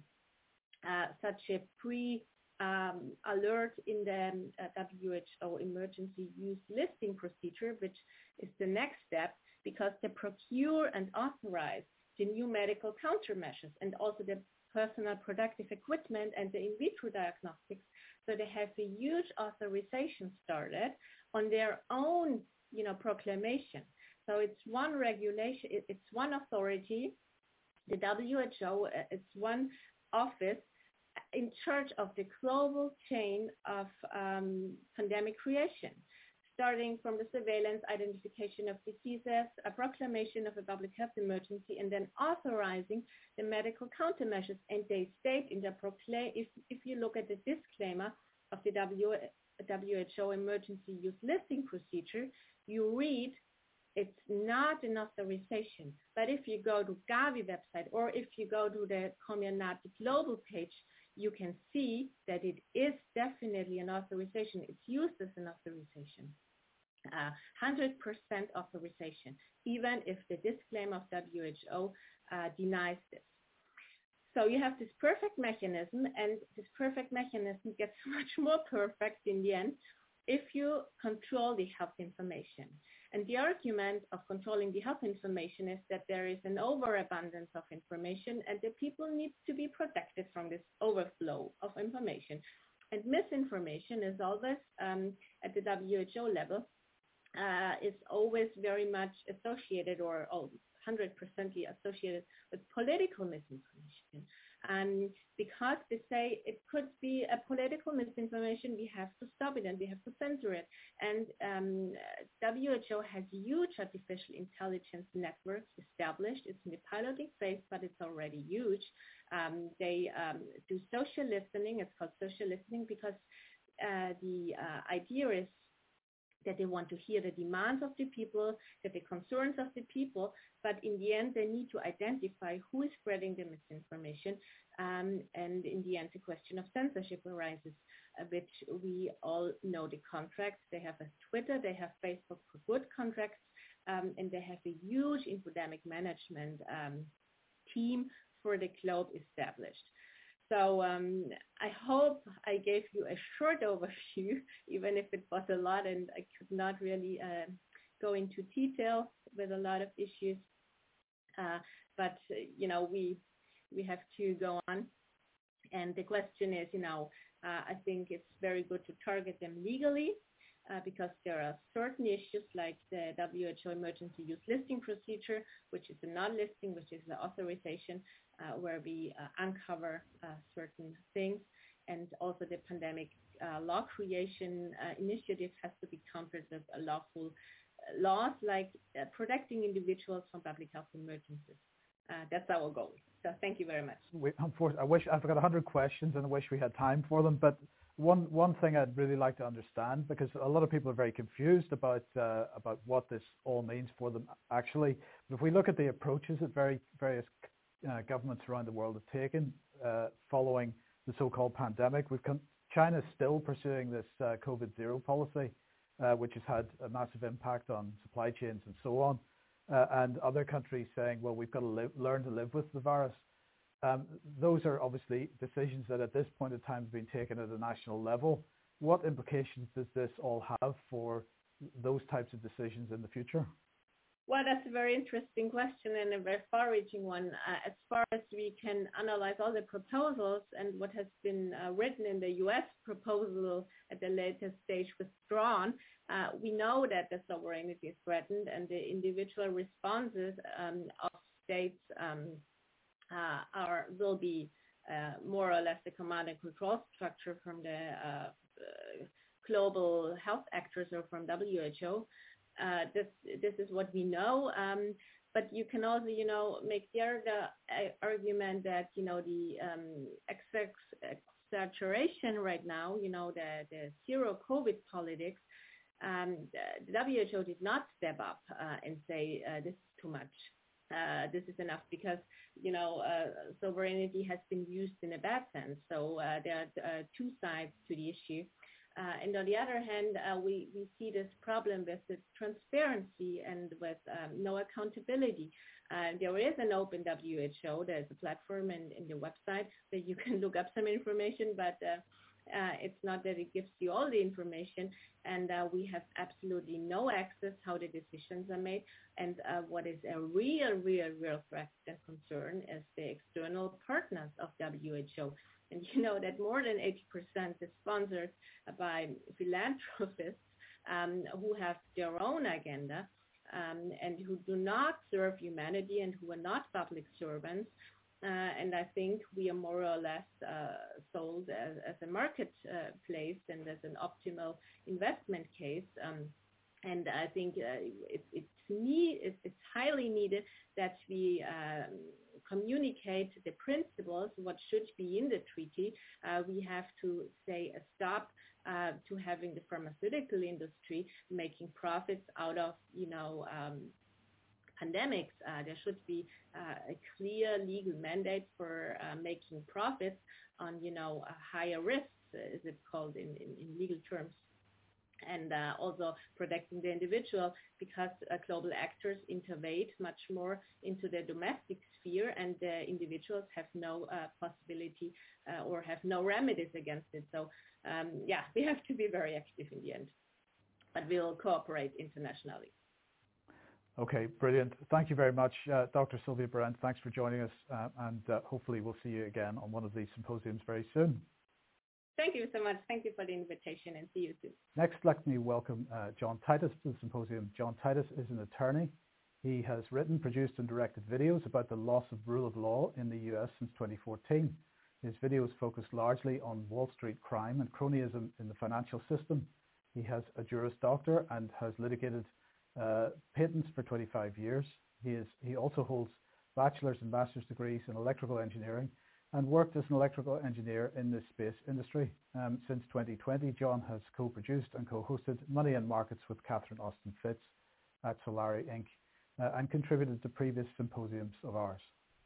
uh, such a pre Um, alert in the uh, W H O emergency use listing procedure, which is the next step, because they procure and authorize the new medical countermeasures and also the personal protective equipment and the in vitro diagnostics. So they have a huge authorization started on their own, you know, proclamation. So it's one regulation, it's one authority, the W H O, it's one office in charge of the global chain of um, pandemic creation, starting from the surveillance, identification of diseases, a proclamation of a public health emergency, and then authorizing the medical countermeasures. And they state in the proclaim, if, if you look at the disclaimer of the W H O emergency use listing procedure, you read it's not an authorization. But if you go to Gavi website, or if you go to the Comirnaty global page, you can see that it is definitely an authorization. It's used as an authorization, uh, one hundred percent authorization, even if the disclaimer of W H O uh, denies this. So you have this perfect mechanism, and this perfect mechanism gets much more perfect in the end if you control the health information. And the argument of controlling the health information is that there is an overabundance of information, and the people need to be protected from this overflow of information. And misinformation is always, um, at the W H O level, uh, is always very much associated, or one hundred percent associated with political misinformation. And because they say it could be a political misinformation, we have to stop it and we have to censor it. And um, W H O has huge artificial intelligence networks established. It's in the piloting phase, but it's already huge. Um, they um, do social listening. It's called social listening because uh, the uh, idea is that they want to hear the demands of the people, that the concerns of the people, but in the end, they need to identify who is spreading the misinformation. Um, and in the end, the question of censorship arises, uh, which we all know the contracts. They have a Twitter, they have Facebook for Good contracts, um, and they have a huge infodemic management um, team for the globe established. So um, I hope I gave you a short overview, even if it was a lot and I could not really uh, go into detail with a lot of issues. Uh, but, uh, you know, we we have to go on. And the question is, you know, uh, I think it's very good to target them legally uh, because there are certain issues like the W H O emergency use listing procedure, which is a non-listing, which is the authorization, Uh, where we uh, uncover uh, certain things, and also the pandemic uh, law creation uh, initiative has to be countered with uh, lawful uh, laws like uh, protecting individuals from public health emergencies. Uh, that's our goal. So thank you very much.
We, I wish I've got a hundred questions, and I wish we had time for them. But one one thing I'd really like to understand, because a lot of people are very confused about uh, about what this all means for them actually. But if we look at the approaches that very various Uh, governments around the world have taken uh, following the so-called pandemic. We've con- China's still pursuing this uh, COVID zero policy, uh, which has had a massive impact on supply chains and so on. Uh, and other countries saying, well, we've got to live, learn to live with the virus. Um, those are obviously decisions that at this point in time have been taken at a national level. What implications does this all have for those types of decisions in the future?
Well, that's a very interesting question and a very far-reaching one. Uh, as far as we can analyze all the proposals and what has been uh, written in the U S proposal at the latest stage withdrawn, uh, we know that the sovereignty is threatened and the individual responses um, of states um, uh, are will be uh, more or less the command and control structure from the uh, uh, global health actors or from W H O. Uh, this this is what we know, um, but you can also, you know, make the other argument that, you know, the um, exaggeration right now, you know, the, the zero COVID politics, um, the W H O did not step up uh, and say uh, this is too much, uh, this is enough, because, you know, uh, sovereignty has been used in a bad sense. So uh, there are uh, two sides to the issue. Uh, and on the other hand, uh, we, we see this problem with the transparency and with um, no accountability. Uh, there is an open W H O. There's a platform in, in the website that you can look up some information, but uh, uh, it's not that it gives you all the information. And uh, we have absolutely no access how the decisions are made. And uh, what is a real, real, real threat and concern is the external partners of W H O. And you know that more than eighty percent is sponsored by philanthropists um, who have their own agenda um, and who do not serve humanity and who are not public servants. Uh, and I think we are more or less uh, sold as, as a marketplace uh, and as an optimal investment case. Um, and I think uh, it, it's, need, it, it's highly needed that we um, communicate the principles, what should be in the treaty. Uh, we have to say a stop uh, to having the pharmaceutical industry making profits out of, you know, um, pandemics. Uh, there should be uh, a clear legal mandate for uh, making profits on, you know, uh, higher risks, uh, is it called in, in, in legal terms. And uh, also protecting the individual, because uh, global actors intervene much more into the domestic sphere, and the individuals have no uh, possibility uh, or have no remedies against it. So, um, yeah, we have to be very active in the end, but we'll cooperate internationally.
Okay, brilliant. Thank you very much, uh, Doctor Sylvia Behrend. Thanks for joining us, uh, and uh, hopefully we'll see you again on one of these symposiums very soon.
Thank you so much. Thank you for the invitation, and see you soon.
Next, let me welcome uh, John Titus to the symposium. John Titus is an attorney. He has written, produced, and directed videos about the loss of rule of law in the U S since twenty fourteen. His videos focus largely on Wall Street crime and cronyism in the financial system. He has a Juris Doctor and has litigated uh, patents for twenty-five years. He is he also holds bachelor's and master's degrees in electrical engineering and worked as an electrical engineer in the space industry. Um, since twenty twenty, John has co-produced and co-hosted Money and Markets with Catherine Austin Fitts at Solari Incorporated. Uh, and contributed to previous symposiums of ours.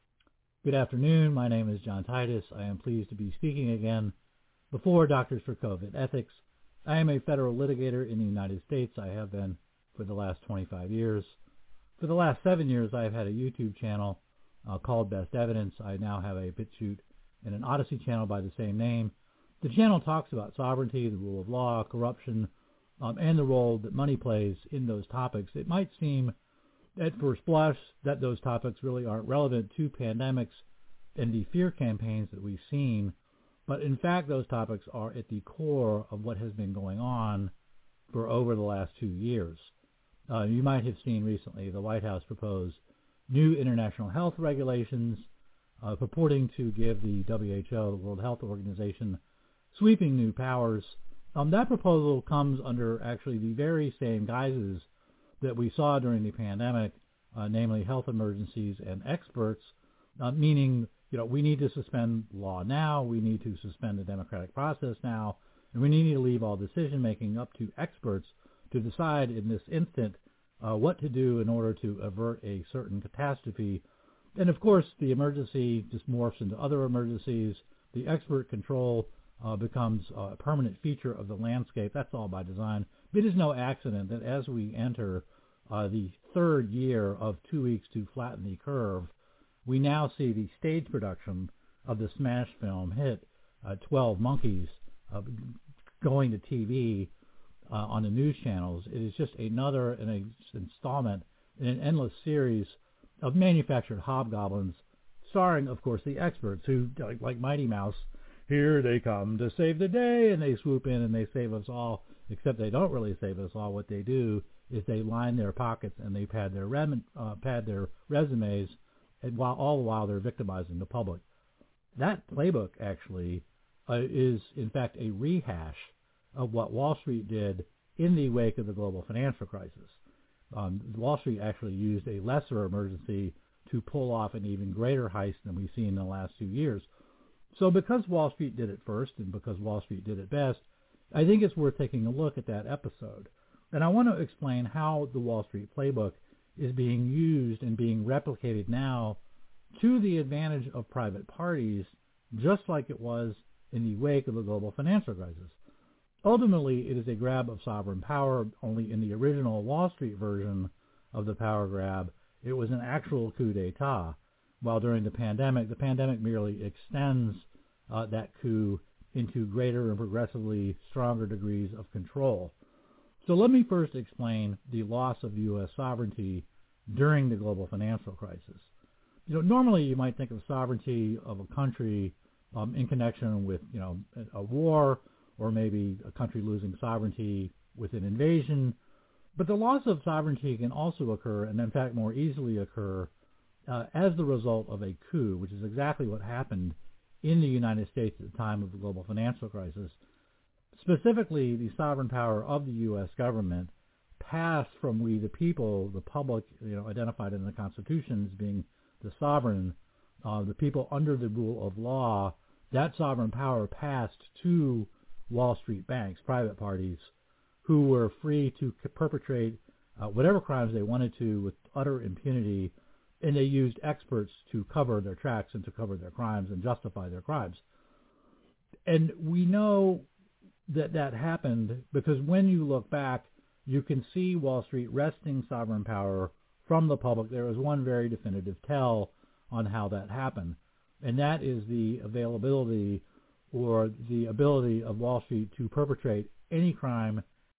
Good afternoon. My name is John Titus. I am pleased to be speaking again before Doctors for COVID Ethics. I am a federal litigator in the United States. I have been for the last twenty-five years. For the last seven years, I've had a YouTube channel uh, called Best Evidence. I now have a BitChute and an Odyssey channel by the same name. The channel talks about sovereignty, the rule of law, corruption, um, and the role that money plays in those topics. It might seem at first blush that those topics really aren't relevant to pandemics and the fear campaigns that we've seen, but in fact those topics are at the core of what has been going on for over the last two years. Uh, you might have seen recently the White House propose new international health regulations uh, purporting to give the W H O, the World Health Organization, sweeping new powers. Um, that proposal comes under actually the very same guises that we saw during the pandemic, uh, namely health emergencies and experts, uh, meaning, you know, we need to suspend law now, we need to suspend the democratic process now, and we need to leave all decision-making up to experts to decide in this instant uh, what to do in order to avert a certain catastrophe. And of course, the emergency just morphs into other emergencies. The expert control uh, becomes a permanent feature of the landscape. That's all by design. It is no accident that as we enter uh, the third year of two weeks to flatten the curve, we now see the stage production of the smash film hit uh, twelve Monkeys uh, going to T V uh, on the news channels. It is just another an installment in an endless series of manufactured hobgoblins, starring, of course, the experts who, like, like Mighty Mouse, here they come to save the day, and they swoop in and they save us all, except they don't really save us all. What they do is they line their pockets and they pad their, rem- uh, pad their resumes, and while, all the while they're victimizing the public. That playbook, actually, uh, is, in fact, a rehash of what Wall Street did in the wake of the global financial crisis. Um, Wall Street actually used a lesser emergency to pull off an even greater heist than we've seen in the last two years. So because Wall Street did it first and because Wall Street did it best, I think it's worth taking a look at that episode. And I want to explain how the Wall Street playbook is being used and being replicated now to the advantage of private parties, just like it was in the wake of the global financial crisis. Ultimately, it is a grab of sovereign power, only in the original Wall Street version of the power grab, it was an actual coup d'etat. While during the pandemic, the pandemic merely extends uh, that coup into greater and progressively stronger degrees of control. So let me first explain the loss of U S sovereignty during the global financial crisis. You know, normally you might think of sovereignty of a country um, in connection with, you know, a war, or maybe a country losing sovereignty with an invasion. But the loss of sovereignty can also occur, and in fact more easily occur, uh, as the result of a coup, which is exactly what happened in the United States at the time of the global financial crisis. Specifically, the sovereign power of the U S government passed from we the people, the public, you know, identified in the Constitution as being the sovereign, uh, the people under the rule of law. That sovereign power passed to Wall Street banks, private parties, who were free to perpetrate uh, whatever crimes they wanted to with utter impunity, and they used experts to cover their tracks and to cover their crimes and justify their crimes. And we know that that happened because when you look back, you can see Wall Street wresting sovereign power from the public. There is one very definitive tell on how that happened, and that is the availability or the ability of Wall Street to perpetrate any crime